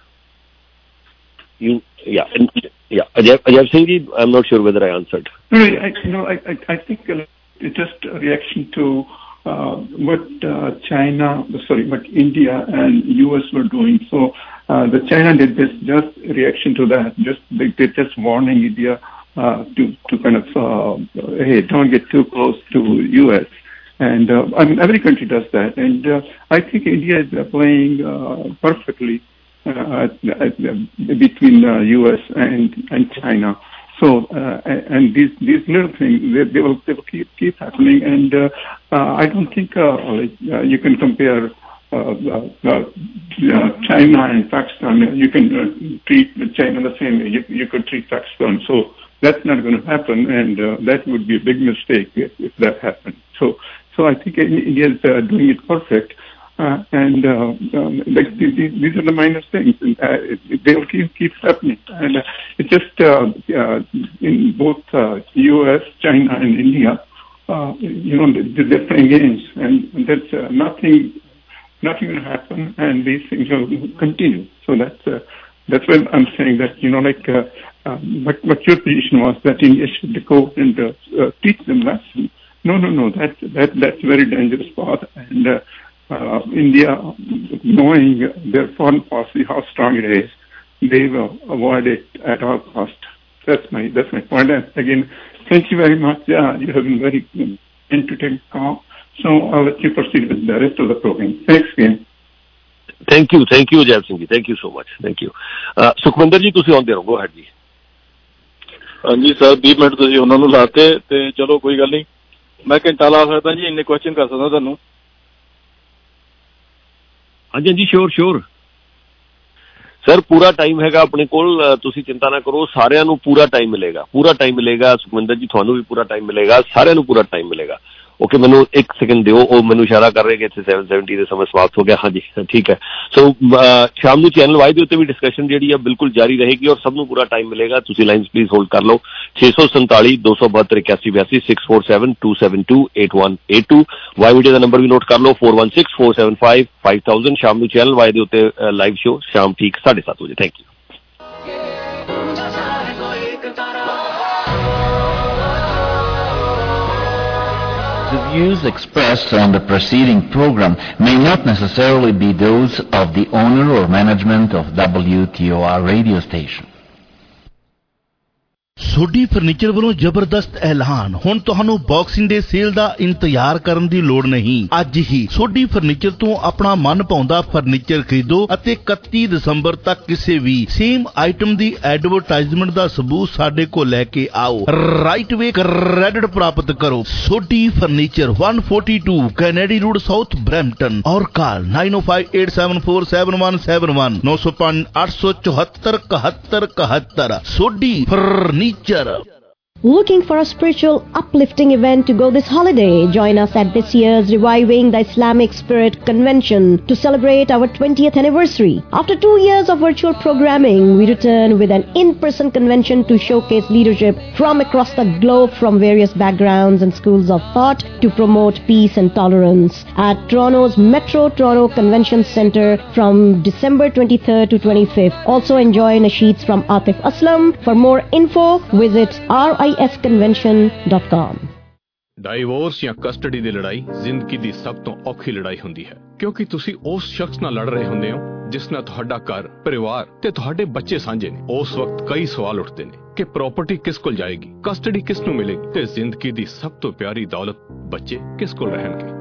You, yeah. And, yeah. Ajay, Ajay Singh, I'm not sure whether I answered. No, I, you know, I, I, I think uh, it's just a reaction to uh, what uh, China, sorry, what India and U S were doing. So uh, the China did this just reaction to that. Just they, they're just warning India. Uh, to to kind of uh, hey, don't get too close to U S and uh, I mean every country does that, and uh, I think India is uh, playing uh, perfectly uh, between uh, U S and and China. So uh, and these these little things they, they will they will keep keep happening, and uh, uh, I don't think uh, uh, you can compare. Uh, uh, uh, China and Pakistan. You can uh, treat China the same way you, you could treat Pakistan. So that's not going to happen, and uh, that would be a big mistake if, if that happened. So, so I think India is uh, doing it perfect, uh, and uh, um, like these, these are the minor things, and uh, it, they will keep keep happening. And uh, it's just uh, uh, in both uh, U S, China, and India, uh, you know, they're playing games, and there's uh, nothing. Nothing will happen, and these things will continue. So that's uh, that's why I'm saying that, you know, like uh, uh, what, what your position was, that India should go and uh, uh, teach them lesson. No, no, no, that that that's a very dangerous path. And uh, uh, India, knowing their foreign policy, how strong it is, they will avoid it at all cost. That's my that's my point. And again, thank you very much. Yeah, you have been very entertaining call. So I'll let you proceed with the rest of the program. Thanks again. Thank you. Thank you, Ajay Singh ji. Thank you so much. Thank you. Uh, Sukhwinder ji, ਤੁਸੀਂ ਆਉਂਦੇ ਰਹੋ. Go ahead ਜੀ. ਹਾਂਜੀ sir, ਵੀਹ minute ਤੁਸੀਂ ਉਹਨਾਂ ਨੂੰ ਲਾਤੇ ਤੇ ਚਲੋ ਕੋਈ ਗੱਲ ਨਹੀਂ, ਮੈਂ ਘੰਟਾ ਲਾ ਸਕਦਾ ਜੀ, ਇੰਨੇ ਕੁਐਸਚਨ ਕਰ ਸਕਦਾ ਤੁਹਾਨੂੰ. ਹਾਂਜੀ ਹਾਂਜੀ, ਸ਼ੋਰ ਸ਼ੋਰ ਸਰ, ਪੂਰਾ ਟਾਈਮ ਹੈਗਾ ਆਪਣੇ ਕੋਲ, ਤੁਸੀਂ ਚਿੰਤਾ ਨਾ ਕਰੋ, ਸਾਰਿਆਂ ਨੂੰ ਪੂਰਾ ਟਾਈਮ ਮਿਲੇਗਾ. ਪੂਰਾ ਟਾਈਮ ਮਿਲੇਗਾ ਸੁਖਵਿੰਦਰ ਜੀ, ਤੁਹਾਨੂੰ ਵੀ ਪੂਰਾ ਟਾਈਮ ਮਿਲੇਗਾ, ਸਾਰਿਆਂ ਨੂੰ ਪੂਰਾ ਟਾਈਮ ਮਿਲੇਗਾ. ਓਕੇ, ਮੈਨੂੰ ਇੱਕ ਸੈਕਿੰਡ ਦਿਓ, ਉਹ ਮੈਨੂੰ ਇਸ਼ਾਰਾ ਕਰ ਰਹੇ ਕਿ ਇੱਥੇ ਸੈਵਨ ਸੈਵਨਟੀ ਦੇ ਸਮੇਂ ਸਮਾਪਤ ਹੋ ਗਿਆ. ਹਾਂਜੀ ਠੀਕ ਹੈ. ਸੋ ਸ਼ਾਮ ਨੂੰ ਚੈਨਲ ਵਾਈ ਦੇ ਉੱਤੇ ਵੀ ਡਿਸਕਸ਼ਨ ਜਿਹੜੀ ਆ ਬਿਲਕੁਲ ਜਾਰੀ ਰਹੇਗੀ, ਔਰ ਸਭ ਨੂੰ ਪੂਰਾ ਟਾਈਮ ਮਿਲੇਗਾ. ਤੁਸੀਂ ਲਾਈਨਸ ਪਲੀਜ਼ ਹੋਲਡ ਕਰ ਲਓ. ਛੇ ਸੌ ਸੰਤਾਲੀ ਦੋ ਸੌ ਬਹੱਤਰ ਇਕਿਆਸੀ ਬਿਆਸੀ six four seven two seven two eight one eight two Y media ਦਾ ਨੰਬਰ ਵੀ ਨੋਟ ਕਰ ਲਓ, four one six four seven five five thousand. ਸ਼ਾਮ ਨੂੰ ਚੈਨਲ ਵਾਈ ਦੇ ਉੱਤੇ ਲਾਈਵ ਸ਼ੋ ਸ਼ਾਮ ਠੀਕ ਸਾਢੇ ਸੱਤ ਵਜੇ. Thank you. The views expressed on the preceding program may not necessarily be those of the owner or management of W T O R radio station. Sodhi furniture ਵੱਲੋਂ ਜ਼ਬਰਦਸਤ ਐਲਾਨ, ਹੁਣ ਤੁਹਾਨੂੰ ਬਾਕਸਿੰਗ ਡੇ ਸੇਲ ਦਾ ਇੰਤਜ਼ਾਰ ਕਰਨ ਦੀ ਲੋੜ ਨਹੀਂ। ਅੱਜ ਹੀ ਸੋਢੀ ਫਰਨੀਚਰ ਤੋਂ ਆਪਣਾ ਮਨ ਭਾਉਂਦਾ ਫਰਨੀਚਰ ਖਰੀਦੋ ਅਤੇ ਇਕੱਤੀ ਦਸੰਬਰ ਤੱਕ ਕਿਸੇ ਵੀ ਸੇਮ ਆਈਟਮ ਦੀ ਐਡਵਰਟਾਈਜ਼ਮੈਂਟ ਦਾ ਸਬੂਤ ਸਾਡੇ ਕੋਲ ਲੈ ਕੇ ਆਓ। ਰਾਈਟ ਵੇ ਕ੍ਰੈਡਿਟ ਪ੍ਰਾਪਤ ਕਰੋ। Sodhi furniture one forty-two Kennedy road south Brampton और call nine oh five eight seven four seven one seven one नौ सौ पाँच आठ सौ चौहत्तर इकहत्तर इकहत्तर। Sodhi furniture. Looking for a spiritual uplifting event to go this holiday? Join us at this year's Reviving the Islamic Spirit Convention to celebrate our twentieth anniversary. After two years of virtual programming, we return with an in-person convention to showcase leadership from across the globe from various backgrounds and schools of thought to promote peace and tolerance at Toronto's Metro Toronto Convention Centre from December twenty-third to twenty-fifth. Also enjoy nasheeds from Atif Aslam. For more info, visit R I S convention dot com. Divorce ਜਾਂ custody ਦੀ ਲੜਾਈ ਜ਼ਿੰਦਗੀ ਦੀ ਸਭ ਤੋਂ ਔਖੀ ਲੜਾਈ ਹੁੰਦੀ ਹੈ, ਕਿਉਂਕਿ ਤੁਸੀਂ ਉਸ ਸ਼ਖਸ ਨਾਲ ਲੜ ਰਹੇ ਹੁੰਦੇ ਹੋ ਜਿਸ ਨਾਲ ਤੁਹਾਡਾ ਘਰ, ਪਰਿਵਾਰ ਤੇ ਤੁਹਾਡੇ ਬੱਚੇ ਸਾਂਝੇ ਨੇ। ਉਸ ਵਕਤ ਕਈ ਸਵਾਲ ਉੱਠਦੇ ਨੇ ਕਿ ਪ੍ਰਾਪਰਟੀ ਕਿਸ ਕੋਲ ਜਾਏਗੀ, ਕਸਟਡੀ ਕਿਸ ਨੂੰ ਮਿਲੇਗੀ ਤੇ ਜ਼ਿੰਦਗੀ ਦੀ ਸਭ ਤੋਂ ਪਿਆਰੀ ਦੌਲਤ ਬੱਚੇ ਕਿਸ ਕੋਲ ਰਹਿਣਗੇ।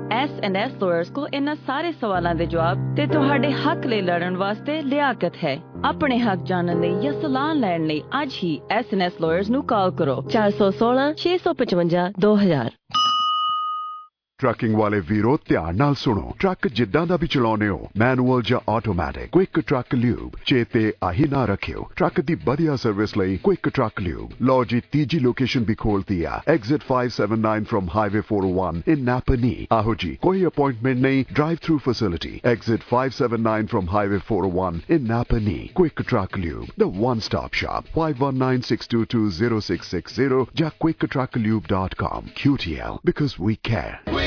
एस एंड एस लॉयर्स को इन सारे सवालों के जवाब ते तुहाडे हक ले लड़न वास्ते लियाकत है। अपने हक जानने ਲਈ या सलाह ਲੈਣ ਲਈ ਅੱਜ ਹੀ एस एंड एस लॉयर्स ਨੂੰ ਕਾਲ ਕਰੋ चार सौ सोलह छह सौ पचवंजा दो हजार। ਟਰੱਕਿੰਗ ਵਾਲੇ ਵੀਰੋ ਧਿਆਨ ਨਾਲ ਸੁਣੋ। ਟਰੱਕ ਜਿੱਦਾਂ ਦਾ ਵੀ ਚਲਾਉਨੇ ਹੋ, ਮੈਨੂਅਲ ਜਾਂ ਆਟੋਮੈਟਿਕ, ਕੁਇਕ ਟਰੱਕ ਲਿਊਬ ਚੇਤੇ ਆਹੀ ਨਾ ਰੱਖਿਓ। ਟਰੱਕ ਦੀ ਵਧੀਆ ਸਰਵਿਸ ਲਈ ਕੁਇਕ ਟਰੱਕ ਲਿਊਬ। ਲਓ ਜੀ ਤੀਜੀ ਲੋਕੇਸ਼ਨ ਵੀ ਖੋਲਤੀ ਆ, exit five seventy-nine from highway four oh one in Napanee. ਆਹੋ ਜੀ, ਕੋਈ ਅਪਾਇੰਟਮੈਂਟ ਨਹੀਂ, drive through facility. Exit five seventy-nine from highway four oh one in Napanee. Quick truck lube, the one stop shop. five one nine six two two zero six six zero ਜਾਂ quick truck lube dot com। Q T L, because we care।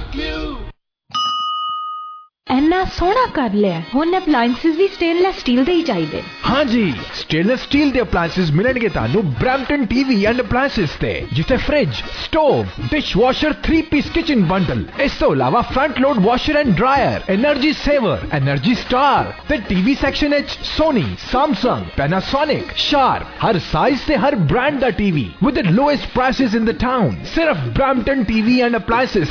ਇੰਨਾ ਸੋਹਣਾ ਕਰ ਲਿਆ, ਹੁਣ appliances ਵੀ stainless steel ਦੇ ਹੀ ਚਾਹੀਦੇ। हाँ जी, स्टेनलेस स्टील ਦੇ ਅਪਲਾਈਐਂਸਸ ਮਿਲਣਗੇ ਤੁਹਾਨੂੰ ਬ੍ਰੈਂਪਟਨ ਟੀਵੀ ਐਂਡ ਅਪਲਾਈਐਂਸਸ ਤੇ, ਜਿੱਥੇ fridge, stove, dishwasher three piece kitchen bundle, ਇਸ ਤੋਂ ਇਲਾਵਾ front load washer and dryer, energy saver, energy star ਤੇ ਟੀਵੀ ਸੈਕਸ਼ਨ ਵਿੱਚ ਸੋਨੀ, ਸੈਮਸੰਗ, ਪੈਨਾਸੋਨਿਕ, ਸ਼ਾਰਪ, ਹਰ ਸਾਈਜ਼ ਤੇ ਹਰ ਬ੍ਰਾਂਡ ਦਾ TV with the lowest prices in the town. ਸਿਰਫ ਬ੍ਰੈਂਪਟਨ ਟੀਵੀ ਐਂਡ ਅਪਲਾਈਐਂਸਸ